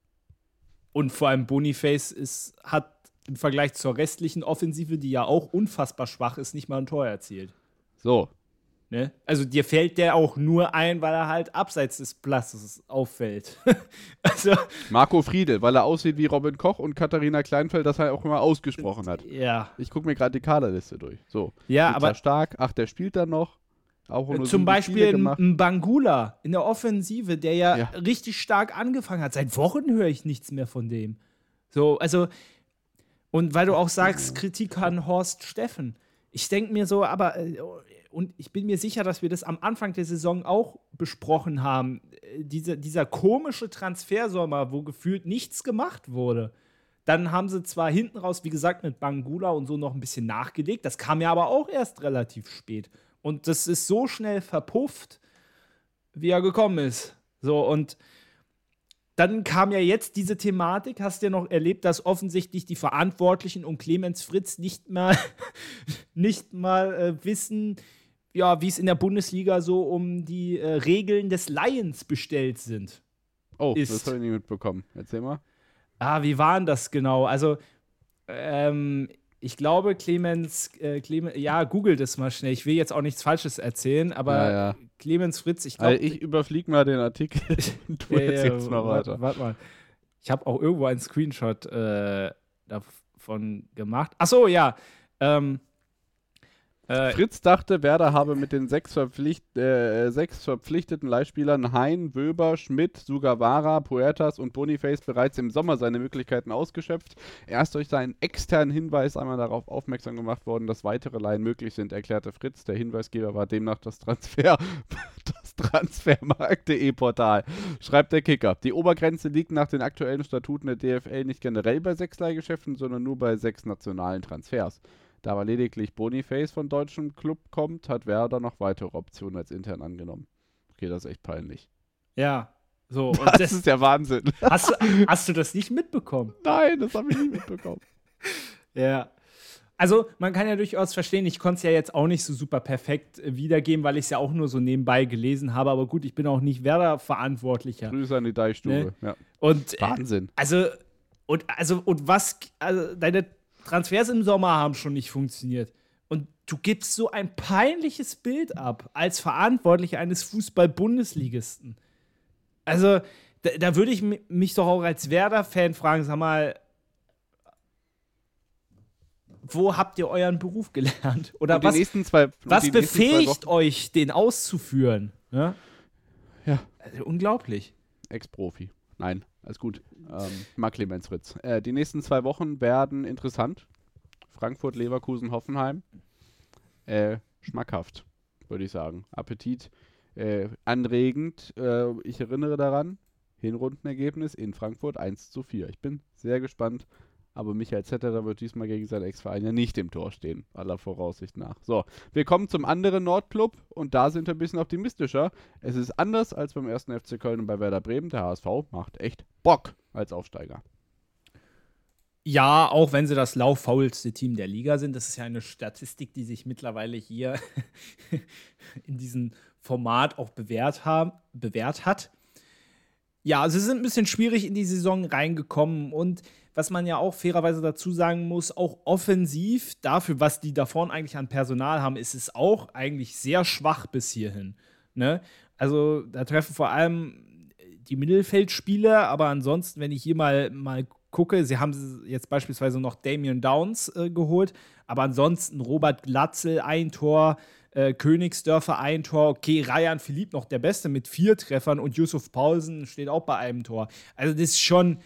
Und vor allem Boniface hat im Vergleich zur restlichen Offensive, die ja auch unfassbar schwach ist, nicht mal ein Tor erzielt. So. Ne? Also dir fällt der auch nur ein, weil er halt abseits des Platzes auffällt. Also Marco Friedl, weil er aussieht wie Robin Koch, und Katharina Kleinfeld das halt auch immer ausgesprochen hat. Ja. Ich gucke mir gerade die Kaderliste durch. So. Ja, Niklas aber Stark, der spielt dann noch. Auch nur zum Beispiel ein Bangula in der Offensive, der ja richtig stark angefangen hat. Seit Wochen höre ich nichts mehr von dem. So, also, und weil du auch sagst, Kritik an Horst Steffen. Ich denke mir so, aber, und ich bin mir sicher, dass wir das am Anfang der Saison auch besprochen haben, dieser komische Transfersommer, wo gefühlt nichts gemacht wurde. Dann haben sie zwar hinten raus, wie gesagt, mit Bangula und so noch ein bisschen nachgelegt, das kam ja aber auch erst relativ spät. Und das ist so schnell verpufft, wie er gekommen ist. So, und dann kam ja jetzt diese Thematik, hast du ja noch erlebt, dass offensichtlich die Verantwortlichen um Clemens Fritz nicht mal wissen, ja, wie es in der Bundesliga so um die Regeln des Lions bestellt sind. Oh, das habe ich nicht mitbekommen. Erzähl mal. Wie war denn das genau? Also, ich glaube, Clemens, google das mal schnell. Ich will jetzt auch nichts Falsches erzählen, aber Clemens Fritz, ich glaube. Also ich überfliege mal den Artikel und du erzählst mal weiter. Warte mal. Ich habe auch irgendwo einen Screenshot davon gemacht. Achso, ja. Fritz dachte, Werder habe mit den 6 verpflichteten Leihspielern Hein, Wöber, Schmidt, Sugawara, Puertas und Boniface bereits im Sommer seine Möglichkeiten ausgeschöpft. Erst durch seinen externen Hinweis einmal darauf aufmerksam gemacht worden, dass weitere Leihen möglich sind, erklärte Fritz. Der Hinweisgeber war demnach das Transfermarkt.de Portal. Schreibt der Kicker. Die Obergrenze liegt nach den aktuellen Statuten der DFL nicht generell bei 6 Leihgeschäften, sondern nur bei 6 nationalen Transfers. Da aber lediglich Boniface von deutschem Club kommt, hat Werder noch weitere Optionen als intern angenommen. Okay, das ist echt peinlich. Ja, so. Und das ist der Wahnsinn. Hast du das nicht mitbekommen? Nein, das habe ich nicht mitbekommen. Ja. Also, man kann ja durchaus verstehen, ich konnte es ja jetzt auch nicht so super perfekt wiedergeben, weil ich es ja auch nur so nebenbei gelesen habe. Aber gut, ich bin auch nicht Werder-Verantwortlicher. Grüße an die Deichstube. Ne? Ja. Und, Wahnsinn. Deine Transfers im Sommer haben schon nicht funktioniert. Und du gibst so ein peinliches Bild ab als Verantwortlicher eines Fußball-Bundesligisten. Also, da würde ich mich doch auch als Werder-Fan fragen, sag mal, wo habt ihr euren Beruf gelernt? Oder was befähigt euch, den auszuführen? Ja. Also, unglaublich. Ex-Profi. Nein, alles gut. Mag Clemens Fritz. Die nächsten 2 Wochen werden interessant. Frankfurt, Leverkusen, Hoffenheim. Schmackhaft, würde ich sagen. Appetit anregend. Ich erinnere daran, Hinrundenergebnis in Frankfurt 1:4. Ich bin sehr gespannt aber Michael Zetterer wird diesmal gegen seinen Ex-Verein ja nicht im Tor stehen, aller Voraussicht nach. So, wir kommen zum anderen Nordclub und da sind wir ein bisschen optimistischer. Es ist anders als beim 1. FC Köln und bei Werder Bremen. Der HSV macht echt Bock als Aufsteiger. Ja, auch wenn sie das lauffaulste Team der Liga sind. Das ist ja eine Statistik, die sich mittlerweile hier in diesem Format auch bewährt hat. Ja, sie sind ein bisschen schwierig in die Saison reingekommen und was man ja auch fairerweise dazu sagen muss, auch offensiv dafür, was die da vorne eigentlich an Personal haben, ist es auch eigentlich sehr schwach bis hierhin. Ne? Also da treffen vor allem die Mittelfeldspieler, aber ansonsten, wenn ich hier mal gucke, sie haben jetzt beispielsweise noch Damian Downs geholt, aber ansonsten Robert Glatzel, ein Tor, Königsdörfer ein Tor, okay, Ryan Philipp noch der Beste mit 4 Treffern und Yusuf Paulsen steht auch bei einem Tor. Also das ist schon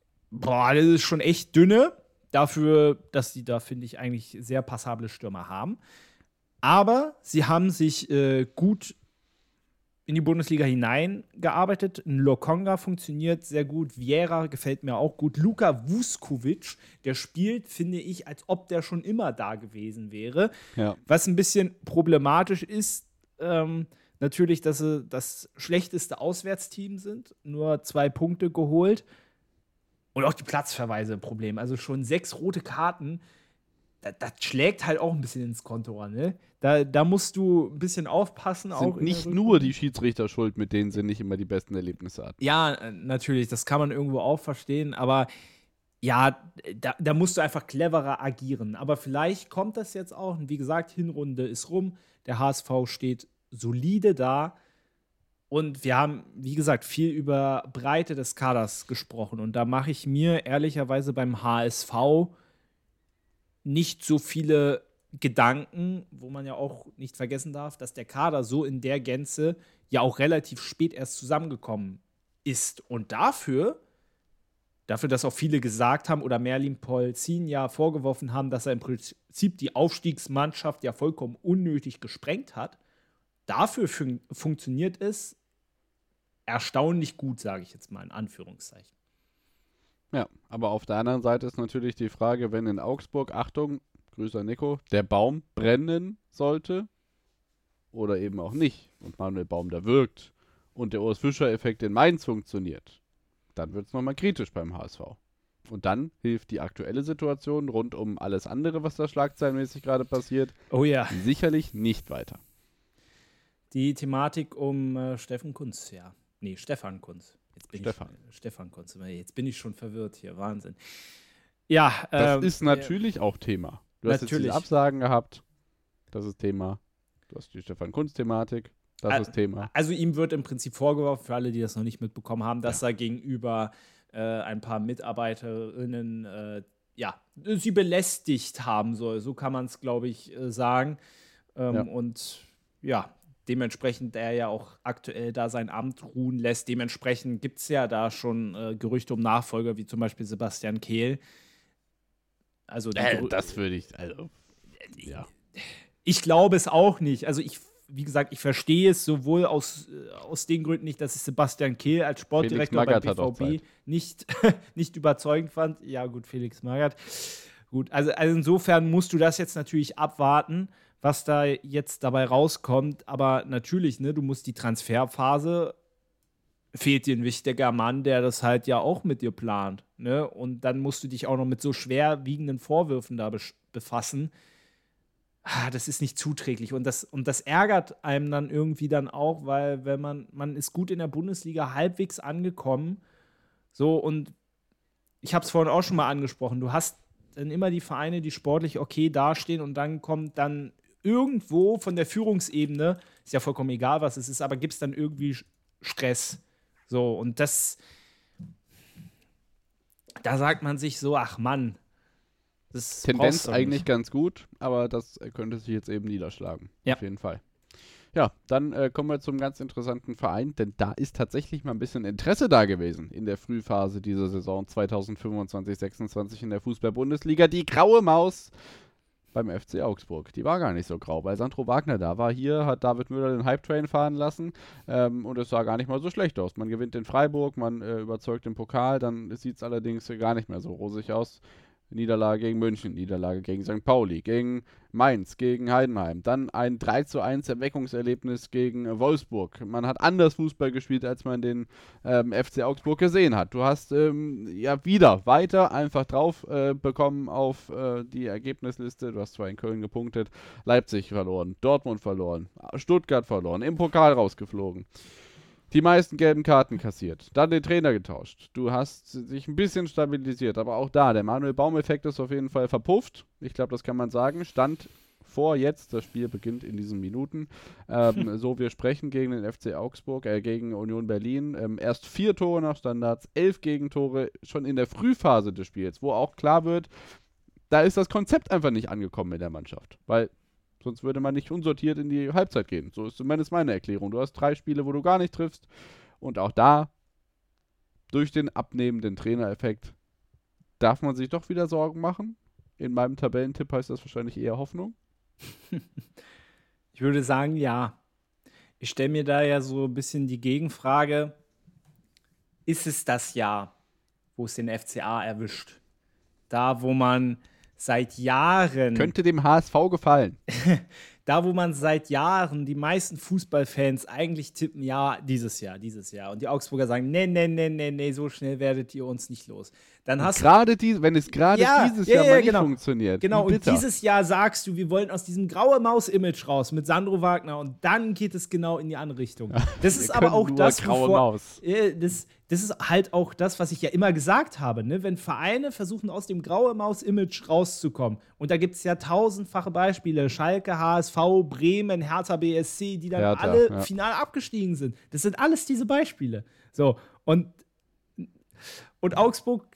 echt dünne, dafür, dass die da, finde ich, eigentlich sehr passable Stürmer haben. Aber sie haben sich gut in die Bundesliga hineingearbeitet. Ein Lokonga funktioniert sehr gut. Vieira gefällt mir auch gut. Luka Vuskovic, der spielt, finde ich, als ob der schon immer da gewesen wäre. Ja. Was ein bisschen problematisch ist, natürlich, dass sie das schlechteste Auswärtsteam sind. Nur 2 Punkte geholt. Und auch die Platzverweise ein Problem. Also schon 6 rote Karten. Das schlägt halt auch ein bisschen ins Konto an, ne? Da musst du ein bisschen aufpassen. Sind auch nicht nur die Schiedsrichter schuld, mit denen sie nicht immer die besten Erlebnisse hatten. Ja, natürlich, das kann man irgendwo auch verstehen, aber ja, da musst du einfach cleverer agieren. Aber vielleicht kommt das jetzt auch. Und wie gesagt, Hinrunde ist rum, der HSV steht solide da und wir haben, wie gesagt, viel über Breite des Kaders gesprochen und da mache ich mir ehrlicherweise beim HSV nicht so viele Gedanken, wo man ja auch nicht vergessen darf, dass der Kader so in der Gänze ja auch relativ spät erst zusammengekommen ist. Und dafür, dass auch viele gesagt haben oder Merlin Polzin ja vorgeworfen haben, dass er im Prinzip die Aufstiegsmannschaft ja vollkommen unnötig gesprengt hat, dafür funktioniert es erstaunlich gut, sage ich jetzt mal in Anführungszeichen. Ja, aber auf der anderen Seite ist natürlich die Frage, wenn in Augsburg, Achtung, Grüße an Nico, der Baum brennen sollte oder eben auch nicht und Manuel Baum da wirkt und der Urs Fischer-Effekt in Mainz funktioniert, dann wird es nochmal kritisch beim HSV. Und dann hilft die aktuelle Situation rund um alles andere, was da schlagzeilenmäßig gerade passiert, sicherlich nicht weiter. Die Thematik um Stefan Kunz. Stefan Kunz. Jetzt bin ich schon verwirrt hier. Wahnsinn. Ja, das ist natürlich auch Thema. Du hast jetzt diese Absagen gehabt. Das ist Thema. Du hast die Stefan Kunz-Thematik. Das ist Thema. Also ihm wird im Prinzip vorgeworfen, für alle, die das noch nicht mitbekommen haben, dass er gegenüber ein paar MitarbeiterInnen sie belästigt haben soll. So kann man es, glaube ich, sagen. Und ja, dementsprechend er ja auch aktuell da sein Amt ruhen lässt. Dementsprechend gibt es ja da schon Gerüchte um Nachfolger, wie zum Beispiel Sebastian Kehl. Also das würde ich, ja. Ich glaube es auch nicht. Also wie gesagt, ich verstehe es sowohl aus den Gründen nicht, dass ich Sebastian Kehl als Sportdirektor beim BVB nicht überzeugend fand. Ja gut, Felix Magath. Gut, also insofern musst du das jetzt natürlich abwarten, was da jetzt dabei rauskommt. Aber natürlich, ne, du musst die Transferphase, fehlt dir ein wichtiger Mann, der das halt ja auch mit dir plant. Ne? Und dann musst du dich auch noch mit so schwerwiegenden Vorwürfen da befassen. Das ist nicht zuträglich. Und das ärgert einem dann irgendwie dann auch, weil wenn man ist gut in der Bundesliga halbwegs angekommen. So, und ich habe es vorhin auch schon mal angesprochen, du hast dann immer die Vereine, die sportlich okay dastehen und dann kommt dann irgendwo von der Führungsebene, ist ja vollkommen egal, was es ist, aber gibt es dann irgendwie Stress. So, und da sagt man sich so, ach Mann, das Tendenz eigentlich ganz gut, aber das könnte sich jetzt eben niederschlagen. Ja. Auf jeden Fall. Ja, dann kommen wir zum ganz interessanten Verein, denn da ist tatsächlich mal ein bisschen Interesse da gewesen in der Frühphase dieser Saison 2025/26 in der Fußball-Bundesliga. Die graue Maus beim FC Augsburg. Die war gar nicht so grau, weil Sandro Wagner da war. Hier hat David Müller den Hype-Train fahren lassen und es sah gar nicht mal so schlecht aus. Man gewinnt in Freiburg, man überzeugt im Pokal, dann sieht es allerdings gar nicht mehr so rosig aus. Niederlage gegen München, Niederlage gegen St. Pauli, gegen Mainz, gegen Heidenheim, dann ein 3:1 Erweckungserlebnis gegen Wolfsburg. Man hat anders Fußball gespielt, als man den FC Augsburg gesehen hat. Du hast wieder weiter einfach drauf bekommen auf die Ergebnisliste. Du hast zwar in Köln gepunktet, Leipzig verloren, Dortmund verloren, Stuttgart verloren, im Pokal rausgeflogen. Die meisten gelben Karten kassiert. Dann den Trainer getauscht. Du hast dich ein bisschen stabilisiert. Aber auch da, der Manuel Baum-Effekt ist auf jeden Fall verpufft. Ich glaube, das kann man sagen. Stand vor jetzt. Das Spiel beginnt in diesen Minuten. So, wir sprechen gegen den FC Augsburg, gegen Union Berlin. Erst 4 Tore nach Standards, 11 Gegentore schon in der Frühphase des Spiels, wo auch klar wird, da ist das Konzept einfach nicht angekommen in der Mannschaft. Weil sonst würde man nicht unsortiert in die Halbzeit gehen. So ist zumindest meine Erklärung. Du hast 3 Spiele, wo du gar nicht triffst. Und auch da, durch den abnehmenden Trainereffekt, darf man sich doch wieder Sorgen machen. In meinem Tabellentipp heißt das wahrscheinlich eher Hoffnung. Ich würde sagen, ja. Ich stelle mir da ja so ein bisschen die Gegenfrage, ist es das Jahr, wo es den FCA erwischt? Da, wo man seit Jahren... Könnte dem HSV gefallen. Da, wo man seit Jahren die meisten Fußballfans eigentlich tippen, ja, dieses Jahr. Und die Augsburger sagen, nee, so schnell werdet ihr uns nicht los. Dann hast wenn es dieses Jahr mal nicht funktioniert. Genau, und dieses Jahr sagst du, wir wollen aus diesem graue Maus-Image raus mit Sandro Wagner und dann geht es genau in die andere Richtung. Das ist aber auch das, das ist halt auch das, was ich ja immer gesagt habe, ne? Wenn Vereine versuchen, aus dem graue Maus-Image rauszukommen, und da gibt es ja tausendfache Beispiele, Schalke, HSV, Bremen, Hertha BSC, die dann alle final abgestiegen sind. Das sind alles diese Beispiele. So, und Augsburg,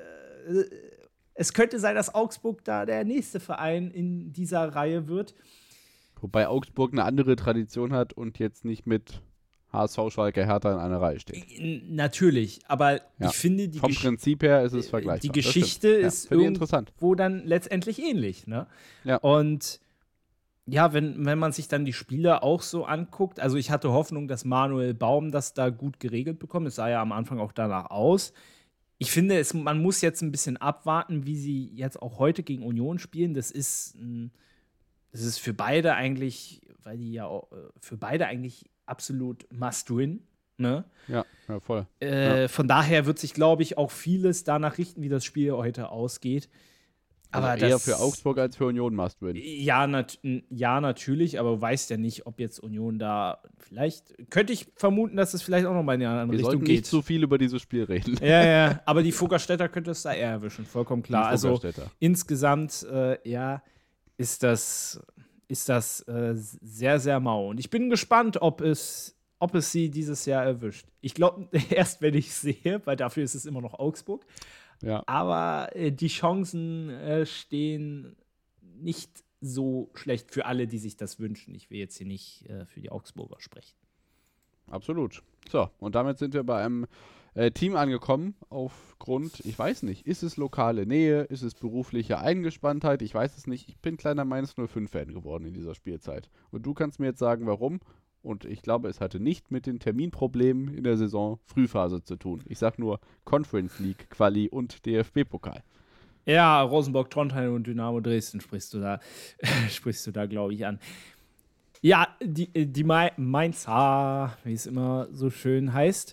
es könnte sein, dass Augsburg da der nächste Verein in dieser Reihe wird. Wobei Augsburg eine andere Tradition hat und jetzt nicht mit HSV, Schalke, Hertha in einer Reihe steht. Natürlich, aber ich finde, vom Prinzip her ist es vergleichbar. Die Geschichte ist irgendwo dann letztendlich ähnlich. Ne? Ja. Und ja, wenn man sich dann die Spiele auch so anguckt, also ich hatte Hoffnung, dass Manuel Baum das da gut geregelt bekommt. Es sah ja am Anfang auch danach aus. Ich finde, man muss jetzt ein bisschen abwarten, wie sie jetzt auch heute gegen Union spielen. Das ist für beide eigentlich, weil die ja auch, für beide eigentlich absolut must-win. Ne? Ja, voll. Von daher wird sich, glaube ich, auch vieles danach richten, wie das Spiel heute ausgeht. Aber also eher für Augsburg als für Union must-win. Ja, natürlich, aber du weißt ja nicht, ob jetzt Union da vielleicht, könnte ich vermuten, dass es vielleicht auch noch mal in eine andere Richtung geht. Wir sollten nicht zu viel über dieses Spiel reden. Ja, aber die Fuggerstädter könnte es da eher erwischen, vollkommen klar. Also insgesamt, ist das sehr, sehr mau. Und ich bin gespannt, ob es sie dieses Jahr erwischt. Ich glaube, erst wenn ich sehe, weil dafür ist es immer noch Augsburg. Ja. Aber die Chancen stehen nicht so schlecht für alle, die sich das wünschen. Ich will jetzt hier nicht für die Augsburger sprechen. Absolut. So, und damit sind wir bei einem Team angekommen, aufgrund, ich weiß nicht, ist es lokale Nähe, ist es berufliche Eingespanntheit, ich weiß es nicht. Ich bin kleiner Mainz 05-Fan geworden in dieser Spielzeit. Und du kannst mir jetzt sagen, warum. Und ich glaube, es hatte nicht mit den Terminproblemen in der Saison Frühphase zu tun. Ich sag nur Conference League, Quali und DFB-Pokal. Ja, Rosenborg, Trondheim und Dynamo Dresden sprichst du da, glaube ich, an. Ja, die Mainzer, wie es immer so schön heißt.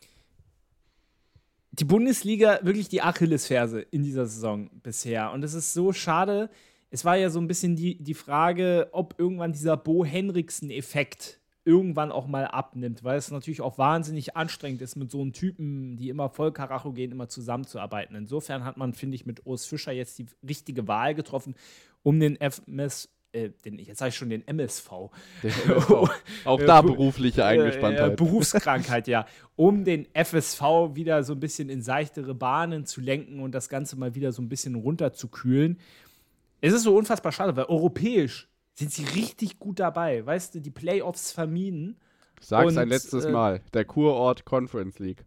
Die Bundesliga, wirklich die Achillesferse in dieser Saison bisher. Und es ist so schade. Es war ja so ein bisschen die Frage, ob irgendwann dieser Bo Henriksen-Effekt irgendwann auch mal abnimmt, weil es natürlich auch wahnsinnig anstrengend ist, mit so einem Typen, die immer voll Karacho gehen, immer zusammenzuarbeiten. Insofern hat man, finde ich, mit Urs Fischer jetzt die richtige Wahl getroffen, um den MSV. Auch da berufliche Eingespanntheit. Berufskrankheit, ja. Um den FSV wieder so ein bisschen in seichtere Bahnen zu lenken und das Ganze mal wieder so ein bisschen runterzukühlen. Es ist so unfassbar schade, weil europäisch sind sie richtig gut dabei. Weißt du, die Playoffs vermieden. Sag's ein letztes Mal. Der Kurort Conference League.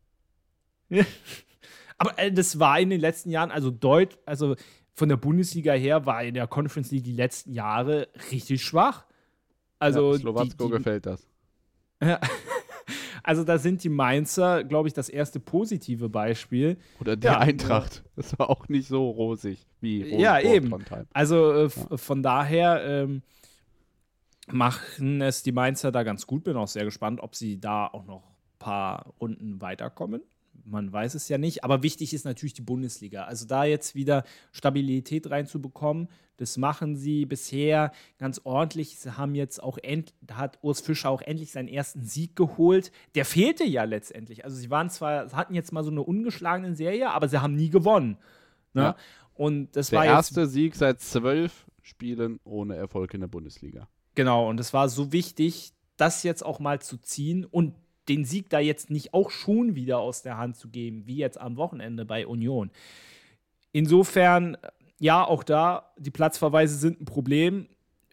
Aber das war in den letzten Jahren, also von der Bundesliga her war in der Conference League die letzten Jahre richtig schwach. Also Slowacko gefällt das. Ja. Also da sind die Mainzer, glaube ich, das erste positive Beispiel. Oder die Eintracht. Das war auch nicht so rosig wie Wolfsburg, ja, eben. Trondheim. Also von daher machen es die Mainzer da ganz gut. Bin auch sehr gespannt, ob sie da auch noch ein paar Runden weiterkommen. Man weiß es ja nicht, aber wichtig ist natürlich die Bundesliga. Also da jetzt wieder Stabilität reinzubekommen, das machen sie bisher ganz ordentlich. Sie haben jetzt auch da hat Urs Fischer auch endlich seinen ersten Sieg geholt. Der fehlte ja letztendlich. Also sie hatten jetzt mal so eine ungeschlagene Serie, aber sie haben nie gewonnen. Ne? Ja. Und das Der war erste Sieg seit 12 Spielen ohne Erfolg in der Bundesliga. Genau, und es war so wichtig, das jetzt auch mal zu ziehen und den Sieg da jetzt nicht auch schon wieder aus der Hand zu geben, wie jetzt am Wochenende bei Union. Insofern, ja, auch da, die Platzverweise sind ein Problem.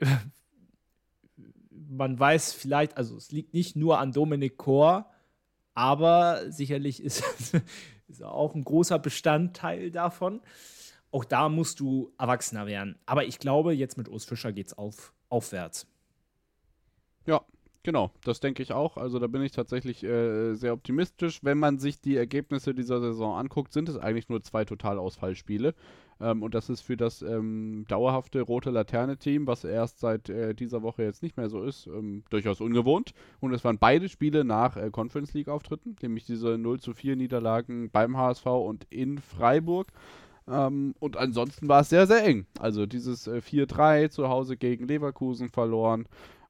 Man weiß vielleicht, also es liegt nicht nur an Dominik Kor, aber sicherlich ist auch ein großer Bestandteil davon. Auch da musst du erwachsener werden. Aber ich glaube, jetzt mit Urs Fischer geht es aufwärts. Ja, genau, das denke ich auch. Also da bin ich tatsächlich sehr optimistisch. Wenn man sich die Ergebnisse dieser Saison anguckt, sind es eigentlich nur 2 Totalausfallspiele. Und das ist für das dauerhafte rote Laterne-Team, was erst seit dieser Woche jetzt nicht mehr so ist, durchaus ungewohnt. Und es waren beide Spiele nach Conference League-Auftritten, nämlich diese 0:4 Niederlagen beim HSV und in Freiburg. Und ansonsten war es sehr, sehr eng. Also dieses 4:3 zu Hause gegen Leverkusen verloren.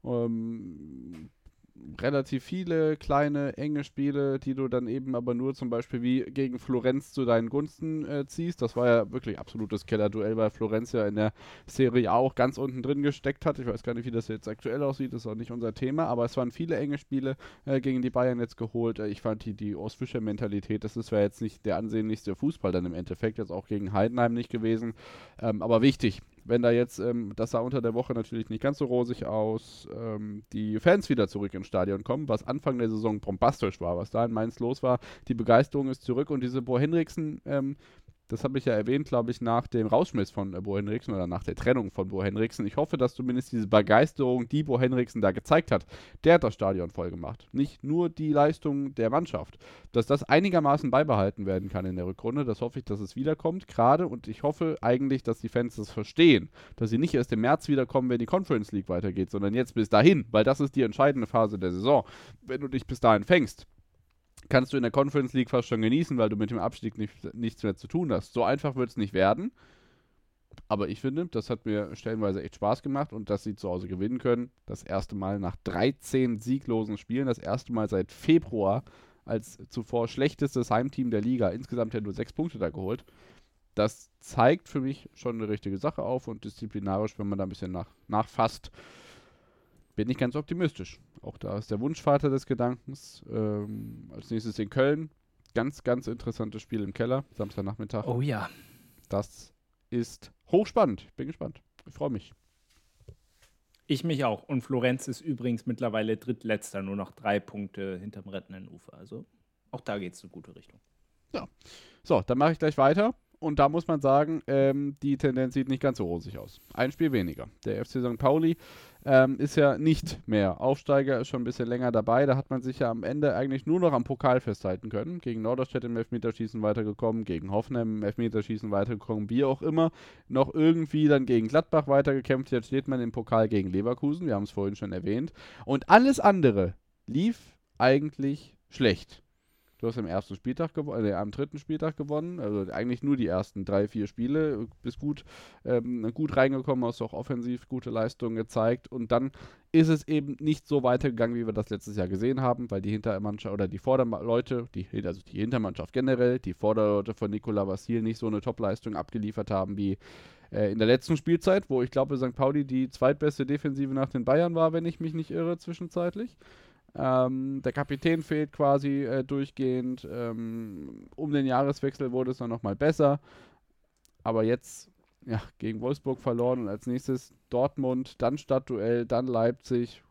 Relativ viele kleine, enge Spiele, die du dann eben aber nur zum Beispiel wie gegen Florenz zu deinen Gunsten ziehst. Das war ja wirklich absolutes Kellerduell, weil Florenz ja in der Serie A auch ganz unten drin gesteckt hat. Ich weiß gar nicht, wie das jetzt aktuell aussieht, das ist auch nicht unser Thema, aber es waren viele enge Spiele gegen die Bayern jetzt geholt. Ich fand die Urs Fischer-Mentalität, das ist zwar jetzt nicht der ansehnlichste Fußball dann im Endeffekt, jetzt auch gegen Heidenheim nicht gewesen, aber wichtig. Wenn da jetzt, das sah unter der Woche natürlich nicht ganz so rosig aus, die Fans wieder zurück ins Stadion kommen, was Anfang der Saison bombastisch war, was da in Mainz los war. Die Begeisterung ist zurück und diese Bo Henriksen, das habe ich ja erwähnt, glaube ich, nach dem Rausschmiss von Bo Henriksen oder nach der Trennung von Bo Henriksen. Ich hoffe, dass zumindest diese Begeisterung, die Bo Henriksen da gezeigt hat, der hat das Stadion voll gemacht. Nicht nur die Leistung der Mannschaft. Dass das einigermaßen beibehalten werden kann in der Rückrunde, das hoffe ich, dass es wiederkommt, gerade. Und ich hoffe eigentlich, dass die Fans das verstehen, dass sie nicht erst im März wiederkommen, wenn die Conference League weitergeht, sondern jetzt bis dahin, weil das ist die entscheidende Phase der Saison. Wenn du dich bis dahin fängst, kannst du in der Conference League fast schon genießen, weil du mit dem Abstieg nichts mehr zu tun hast. So einfach wird es nicht werden. Aber ich finde, das hat mir stellenweise echt Spaß gemacht und dass sie zu Hause gewinnen können. Das erste Mal nach 13 sieglosen Spielen, das erste Mal seit Februar als zuvor schlechtestes Heimteam der Liga. Insgesamt ja nur 6 Punkte da geholt. Das zeigt für mich schon eine richtige Sache auf und disziplinarisch, wenn man da ein bisschen nachfasst, bin ich ganz optimistisch. Auch da ist der Wunschvater des Gedankens. Als nächstes in Köln. Ganz, ganz interessantes Spiel im Keller. Samstagnachmittag. Oh ja. Das ist hochspannend. Ich bin gespannt. Ich freue mich. Ich mich auch. Und Florenz ist übrigens mittlerweile drittletzter, nur noch 3 Punkte hinterm rettenden Ufer. Also auch da geht es in eine gute Richtung. Ja. So, dann mache ich gleich weiter. Und da muss man sagen, die Tendenz sieht nicht ganz so rosig aus. Ein Spiel weniger. Der FC St. Pauli ist ja nicht mehr Aufsteiger, ist schon ein bisschen länger dabei. Da hat man sich ja am Ende eigentlich nur noch am Pokal festhalten können. Gegen Norderstedt im Elfmeterschießen weitergekommen, gegen Hoffenheim im Elfmeterschießen weitergekommen, wie auch immer. Noch irgendwie dann gegen Gladbach weitergekämpft. Jetzt steht man im Pokal gegen Leverkusen, wir haben es vorhin schon erwähnt. Und alles andere lief eigentlich schlecht. Du hast am dritten Spieltag gewonnen, also eigentlich nur die ersten 3-4 Spiele, bist gut reingekommen, hast auch offensiv gute Leistungen gezeigt und dann ist es eben nicht so weitergegangen, wie wir das letztes Jahr gesehen haben, weil die Hintermannschaft oder die Vorderleute, die Hintermannschaft generell, die Vorderleute von Nicolas Vassil nicht so eine Top-Leistung abgeliefert haben wie in der letzten Spielzeit, wo ich glaube, St. Pauli die zweitbeste Defensive nach den Bayern war, wenn ich mich nicht irre, zwischenzeitlich. Der Kapitän fehlt quasi durchgehend. Um den Jahreswechsel wurde es dann nochmal besser. Aber jetzt gegen Wolfsburg verloren und als nächstes Dortmund, dann Stadtduell, dann Leipzig.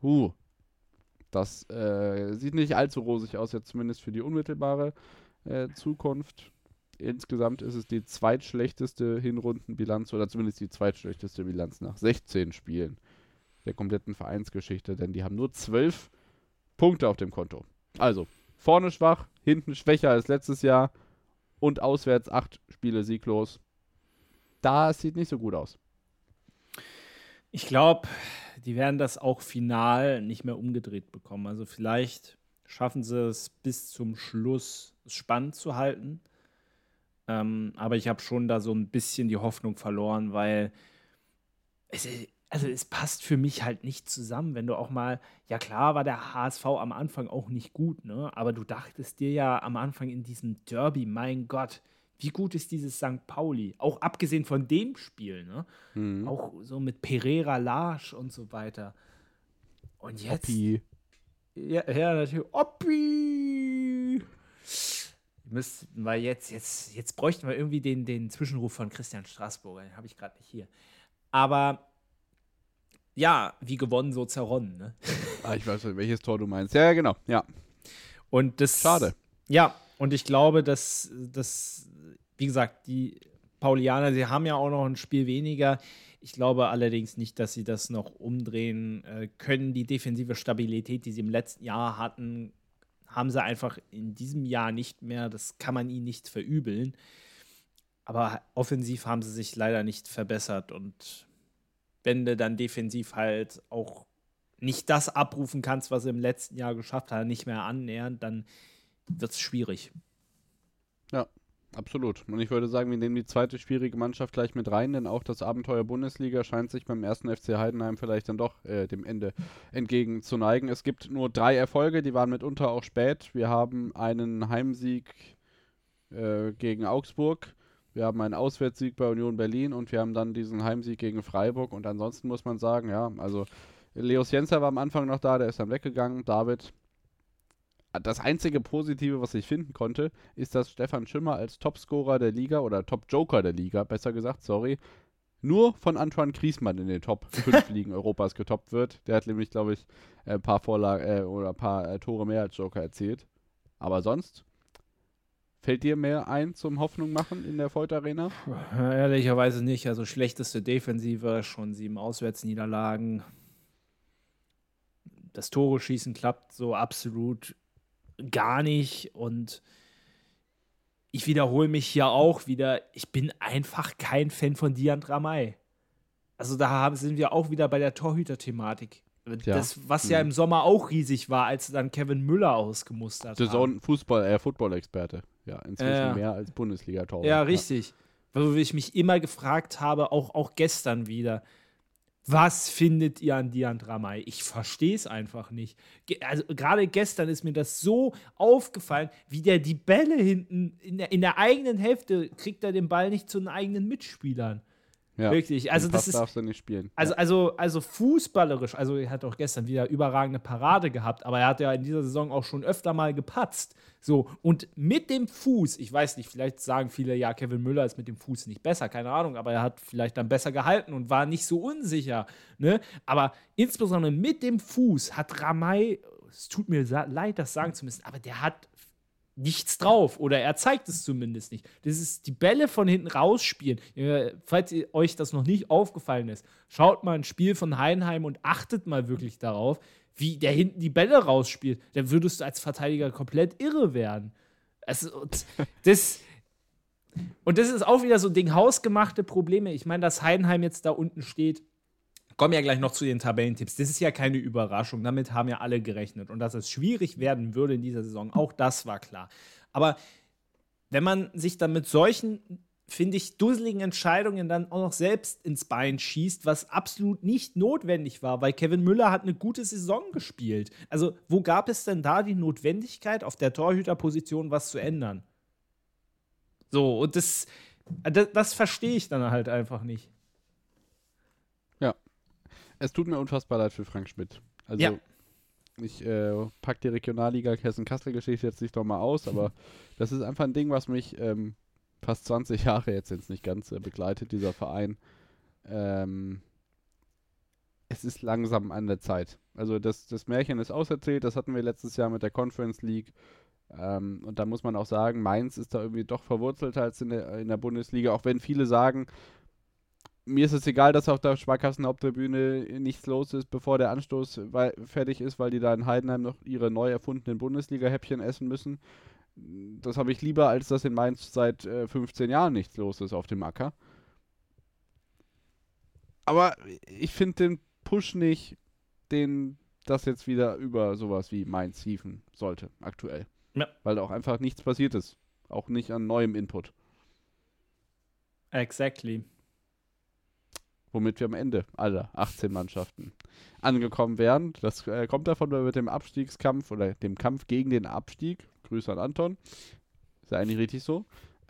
Das sieht nicht allzu rosig aus, jetzt zumindest für die unmittelbare Zukunft. Insgesamt ist es die zweitschlechteste Hinrundenbilanz oder zumindest die zweitschlechteste Bilanz nach 16 Spielen der kompletten Vereinsgeschichte, denn die haben nur 12 Punkte auf dem Konto. Also, vorne schwach, hinten schwächer als letztes Jahr und auswärts 8 Spiele sieglos. Das sieht nicht so gut aus. Ich glaube, die werden das auch final nicht mehr umgedreht bekommen. Also vielleicht schaffen sie es bis zum Schluss spannend zu halten. Aber ich habe schon da so ein bisschen die Hoffnung verloren, weil es passt für mich halt nicht zusammen, wenn du auch mal, ja klar war der HSV am Anfang auch nicht gut, ne? Aber du dachtest dir ja am Anfang in diesem Derby, mein Gott, wie gut ist dieses St. Pauli? Auch abgesehen von dem Spiel, ne? Auch so mit Pereira, Laasch und so weiter. Und jetzt. Oppi. Ja, natürlich. Oppi! Weil jetzt bräuchten wir irgendwie den Zwischenruf von Christian Straßburger. Den habe ich gerade nicht hier. Aber ja, wie gewonnen, so zerronnen, ne? Ich weiß nicht, welches Tor du meinst. Ja, genau, ja. Und das. Schade. Ja, und ich glaube, dass wie gesagt, die Paulianer, sie haben ja auch noch ein Spiel weniger. Ich glaube allerdings nicht, dass sie das noch umdrehen können. Die defensive Stabilität, die sie im letzten Jahr hatten, haben sie einfach in diesem Jahr nicht mehr. Das kann man ihnen nicht verübeln. Aber offensiv haben sie sich leider nicht verbessert. Und wenn du dann defensiv halt auch nicht das abrufen kannst, was sie im letzten Jahr geschafft haben, nicht mehr annähernd, dann wird es schwierig. Ja, absolut. Und ich würde sagen, wir nehmen die zweite schwierige Mannschaft gleich mit rein, denn auch das Abenteuer Bundesliga scheint sich beim ersten FC Heidenheim vielleicht dann doch dem Ende entgegen zu neigen. Es gibt nur 3 Erfolge, die waren mitunter auch spät. Wir haben einen Heimsieg gegen Augsburg, wir haben einen Auswärtssieg bei Union Berlin und wir haben dann diesen Heimsieg gegen Freiburg. Und ansonsten muss man sagen, ja, also Leos Jenser war am Anfang noch da, der ist dann weggegangen. David. Das einzige Positive, was ich finden konnte, ist, dass Stefan Schimmer als Topscorer der Liga oder Top-Joker der Liga, besser gesagt, nur von Antoine Griezmann in den Top 5 Ligen Europas getoppt wird. Der hat nämlich, glaube ich, ein paar Vorlagen oder ein paar Tore mehr als Joker erzielt. Aber sonst, fällt dir mehr ein zum Hoffnung machen in der Voith Arena? Ehrlicherweise nicht. Also schlechteste Defensive, schon 7 Auswärtsniederlagen. Das Tore schießen klappt so absolut gar nicht und ich wiederhole mich hier auch wieder, ich bin einfach kein Fan von Dian Ramay. Also da sind wir auch wieder bei der Torhüter-Thematik. Ja. Das, was ja im Sommer auch riesig war, als dann Kevin Müller ausgemustert hat. So ein Football-Experte. Ja, inzwischen mehr als Bundesliga-Torwart. Ja, richtig. Wo ich mich immer gefragt habe, auch gestern wieder, was findet ihr an Dian Ramay? Ich verstehe es einfach nicht. Also gerade gestern ist mir das so aufgefallen, wie der die Bälle hinten in der eigenen Hälfte kriegt er den Ball nicht zu den eigenen Mitspielern. Ja, wirklich. Also das ist, darfst du nicht spielen. Also fußballerisch, also er hat auch gestern wieder überragende Parade gehabt, aber er hat ja in dieser Saison auch schon öfter mal gepatzt. So, und mit dem Fuß, ich weiß nicht, vielleicht sagen viele, ja, Kevin Müller ist mit dem Fuß nicht besser, keine Ahnung, aber er hat vielleicht dann besser gehalten und war nicht so unsicher, ne? Aber insbesondere mit dem Fuß hat Ramay, es tut mir leid, das sagen zu müssen, aber der hat nichts drauf oder er zeigt es zumindest nicht. Das ist die Bälle von hinten rausspielen. Falls euch das noch nicht aufgefallen ist, schaut mal ein Spiel von Heidenheim und achtet mal wirklich darauf, wie der hinten die Bälle rausspielt. Dann würdest du als Verteidiger komplett irre werden. Das ist auch wieder so ein Ding, hausgemachte Probleme. Ich meine, dass Heidenheim jetzt da unten steht, kommen ja gleich noch zu den Tabellentipps. Das ist ja keine Überraschung. Damit haben ja alle gerechnet. Und dass es schwierig werden würde in dieser Saison, auch das war klar. Aber wenn man sich dann mit solchen, finde ich, dusseligen Entscheidungen dann auch noch selbst ins Bein schießt, was absolut nicht notwendig war, weil Kevin Müller hat eine gute Saison gespielt. Also, wo gab es denn da die Notwendigkeit, auf der Torhüterposition was zu ändern? So, und das verstehe ich dann halt einfach nicht. Ja. Es tut mir unfassbar leid für Frank Schmidt. Also, ja. Ich packe die Regionalliga Hessen-Kassel-Geschichte jetzt nicht nochmal aus, aber das ist einfach ein Ding, was mich fast 20 Jahre jetzt nicht ganz begleitet, dieser Verein. Es ist langsam an der Zeit. Also das Märchen ist auserzählt, das hatten wir letztes Jahr mit der Conference League. Und da muss man auch sagen, Mainz ist da irgendwie doch verwurzelter als in der Bundesliga, auch wenn viele sagen, mir ist es egal, dass auf der Sparkassenhaupttribüne nichts los ist, bevor der Anstoß fertig ist, weil die da in Heidenheim noch ihre neu erfundenen Bundesliga-Häppchen essen müssen. Das habe ich lieber, als dass in Mainz seit 15 Jahren nichts los ist auf dem Acker. Aber ich finde den Push nicht, den das jetzt wieder über sowas wie Mainz hieven sollte, aktuell. Ja. Weil da auch einfach nichts passiert ist. Auch nicht an neuem Input. Exactly. Womit wir am Ende aller 18 Mannschaften angekommen wären. Das kommt davon, weil wir mit dem Abstiegskampf oder dem Kampf gegen den Abstieg, Grüße an Anton, ist ja eigentlich richtig so,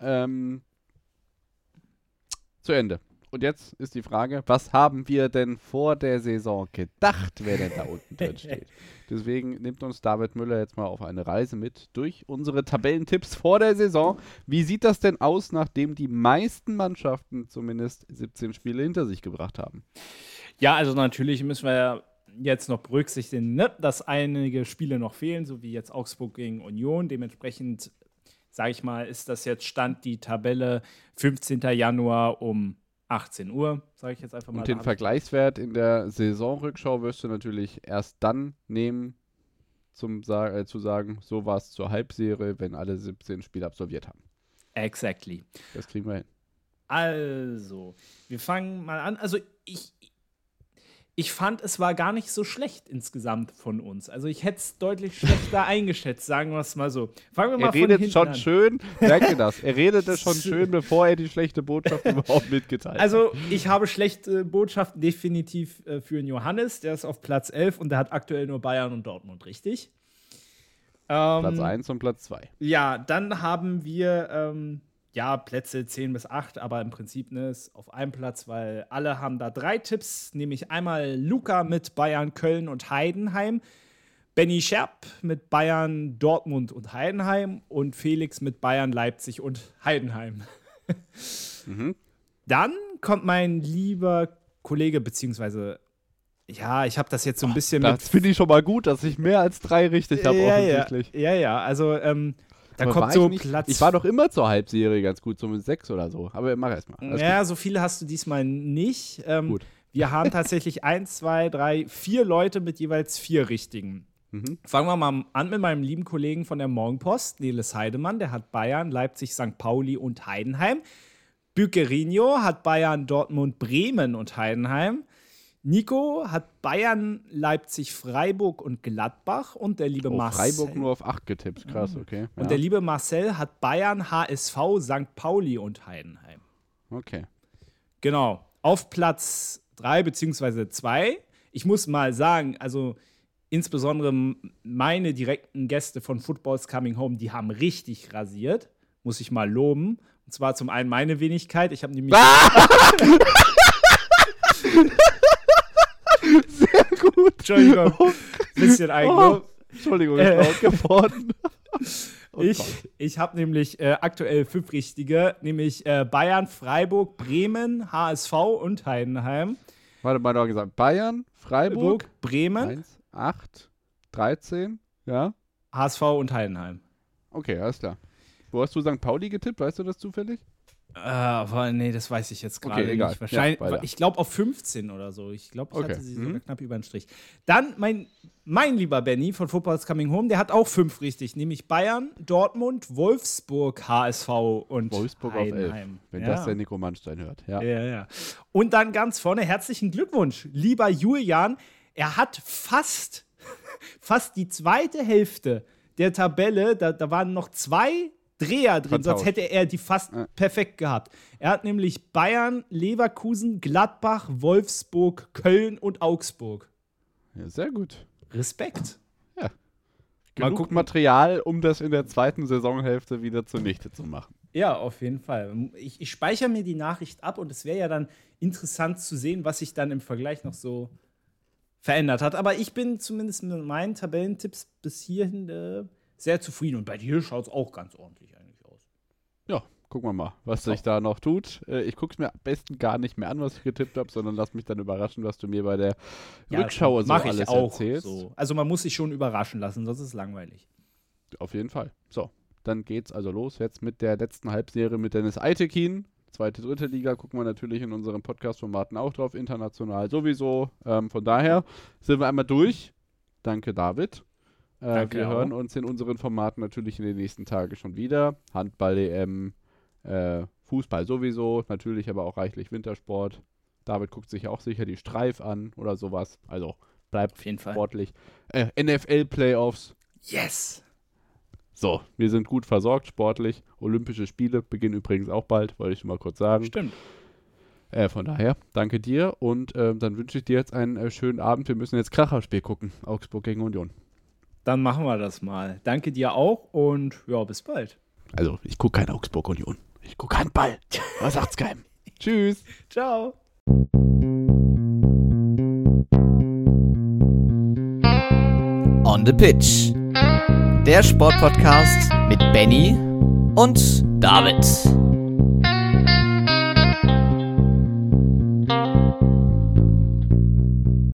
zu Ende. Und jetzt ist die Frage, was haben wir denn vor der Saison gedacht, wer denn da unten drin steht? Deswegen nimmt uns David Müller jetzt mal auf eine Reise mit durch unsere Tabellentipps vor der Saison. Wie sieht das denn aus, nachdem die meisten Mannschaften zumindest 17 Spiele hinter sich gebracht haben? Ja, also natürlich müssen wir ja jetzt noch berücksichtigen, ne, dass einige Spiele noch fehlen, so wie jetzt Augsburg gegen Union. Dementsprechend, sage ich mal, ist das jetzt Stand die Tabelle 15. Januar um 18 Uhr, sage ich jetzt einfach mal. Und den Vergleichswert in der Saisonrückschau wirst du natürlich erst dann nehmen, zu sagen, so war es zur Halbserie, wenn alle 17 Spiele absolviert haben. Exactly. Das kriegen wir hin. Also, wir fangen mal an. Also, ich fand, es war gar nicht so schlecht insgesamt von uns. Also ich hätte es deutlich schlechter eingeschätzt, sagen wir es mal so. Fangen wir mal von hinten an. Er redet schon schön, merkt ihr das? Er redete schon schön, bevor er die schlechte Botschaft überhaupt mitgeteilt hat. Also ich habe schlechte Botschaften definitiv für den Johannes. Der ist auf Platz 11 und der hat aktuell nur Bayern und Dortmund, richtig? Platz 1 und Platz 2. Ja, dann haben wir Plätze 10 bis 8, aber im Prinzip ist auf einem Platz, weil alle haben da 3 Tipps, nämlich einmal Luca mit Bayern, Köln und Heidenheim, Benny Scherp mit Bayern, Dortmund und Heidenheim und Felix mit Bayern, Leipzig und Heidenheim. Dann kommt mein lieber Kollege, beziehungsweise, ja, ich habe das jetzt so ein bisschen das finde ich schon mal gut, dass ich mehr als 3 richtig habe, offensichtlich. Ja, also, da aber kommt so Platz. Ich war doch immer zur Halbserie ganz gut, so mit 6 oder so. Aber mach erst mal. Ja, so viele hast du diesmal nicht. Gut. Wir haben tatsächlich 1, 2, 3, 4 Leute mit jeweils 4 richtigen. Fangen wir mal an mit meinem lieben Kollegen von der Morgenpost, Neles Heidemann. Der hat Bayern, Leipzig, St. Pauli und Heidenheim. Bücherino hat Bayern, Dortmund, Bremen und Heidenheim. Nico hat Bayern, Leipzig, Freiburg und Gladbach und der liebe Marcel. Freiburg nur auf 8 getippt, krass, okay. Und der liebe Marcel hat Bayern, HSV, St. Pauli und Heidenheim. Okay. Genau. Auf Platz 3 bzw. 2. Ich muss mal sagen, also insbesondere meine direkten Gäste von Football's Coming Home, die haben richtig rasiert. Muss ich mal loben. Und zwar zum einen meine Wenigkeit. Ich habe nämlich sehr gut. Entschuldigung. Bisschen Eigenlob. Entschuldigung, ich bin laut geworden. Ich habe nämlich aktuell 5 richtige, nämlich Bayern, Freiburg, Bremen, HSV und Heidenheim. Warte mal, du gesagt Bayern, Freiburg, Bremen, 1, 8, 13, ja. HSV und Heidenheim. Okay, alles klar. Wo hast du St. Pauli getippt? Weißt du das zufällig? Nee, das weiß ich jetzt gerade egal. nicht. Wahrscheinlich, ja, ich glaube auf 15 oder so. Ich glaube, ich hatte sie sogar knapp über den Strich. Dann mein lieber Benny von Football's Coming Home, der hat auch 5 richtig, nämlich Bayern, Dortmund, Wolfsburg, HSV und Wolfsburg Heidenheim. auf 11, wenn das der Nico Mannstein hört. Ja. Und dann ganz vorne, herzlichen Glückwunsch, lieber Julian. Er hat fast die zweite Hälfte der Tabelle, da waren noch 2 Dreher drin, sonst hätte er die fast perfekt gehabt. Er hat nämlich Bayern, Leverkusen, Gladbach, Wolfsburg, Köln und Augsburg. Ja, sehr gut. Respekt. Ja. Genug Material, um das in der zweiten Saisonhälfte wieder zunichte zu machen. Ja, auf jeden Fall. Ich speichere mir die Nachricht ab und es wäre ja dann interessant zu sehen, was sich dann im Vergleich noch so verändert hat. Aber ich bin zumindest mit meinen Tabellentipps bis hierhin sehr zufrieden. Und bei dir schaut es auch ganz ordentlich eigentlich aus. Ja, gucken wir mal, was sich da noch tut. Ich gucke es mir am besten gar nicht mehr an, was ich getippt habe, sondern lass mich dann überraschen, was du mir bei der Rückschau so alles erzählst. So. Also man muss sich schon überraschen lassen, sonst ist es langweilig. Auf jeden Fall. So, dann geht's also los jetzt mit der letzten Halbserie mit Dennis Eitekin. zweite, dritte Liga gucken wir natürlich in unseren Podcast-Formaten auch drauf, international sowieso. Von daher sind wir einmal durch. Danke, David. Danke wir auch. hören uns in unseren Formaten natürlich in den nächsten Tagen schon wieder. Handball-EM, Fußball sowieso, natürlich aber auch reichlich Wintersport. David guckt sich auch sicher die Streif an oder sowas. Also bleibt Auf jeden Fall. sportlich. NFL-Playoffs. Yes! So, wir sind gut versorgt sportlich. Olympische Spiele beginnen übrigens auch bald, wollte ich schon mal kurz sagen. Stimmt. Von daher, danke dir und dann wünsche ich dir jetzt einen schönen Abend. Wir müssen jetzt Kracherspiel gucken. Augsburg gegen Union. Dann machen wir das mal. Danke dir auch und ja, bis bald. Also, ich gucke kein Augsburg Union. Ich gucke Handball. Was sagt's keinem? Tschüss. Ciao. On the Pitch. Der Sportpodcast mit Benny und David.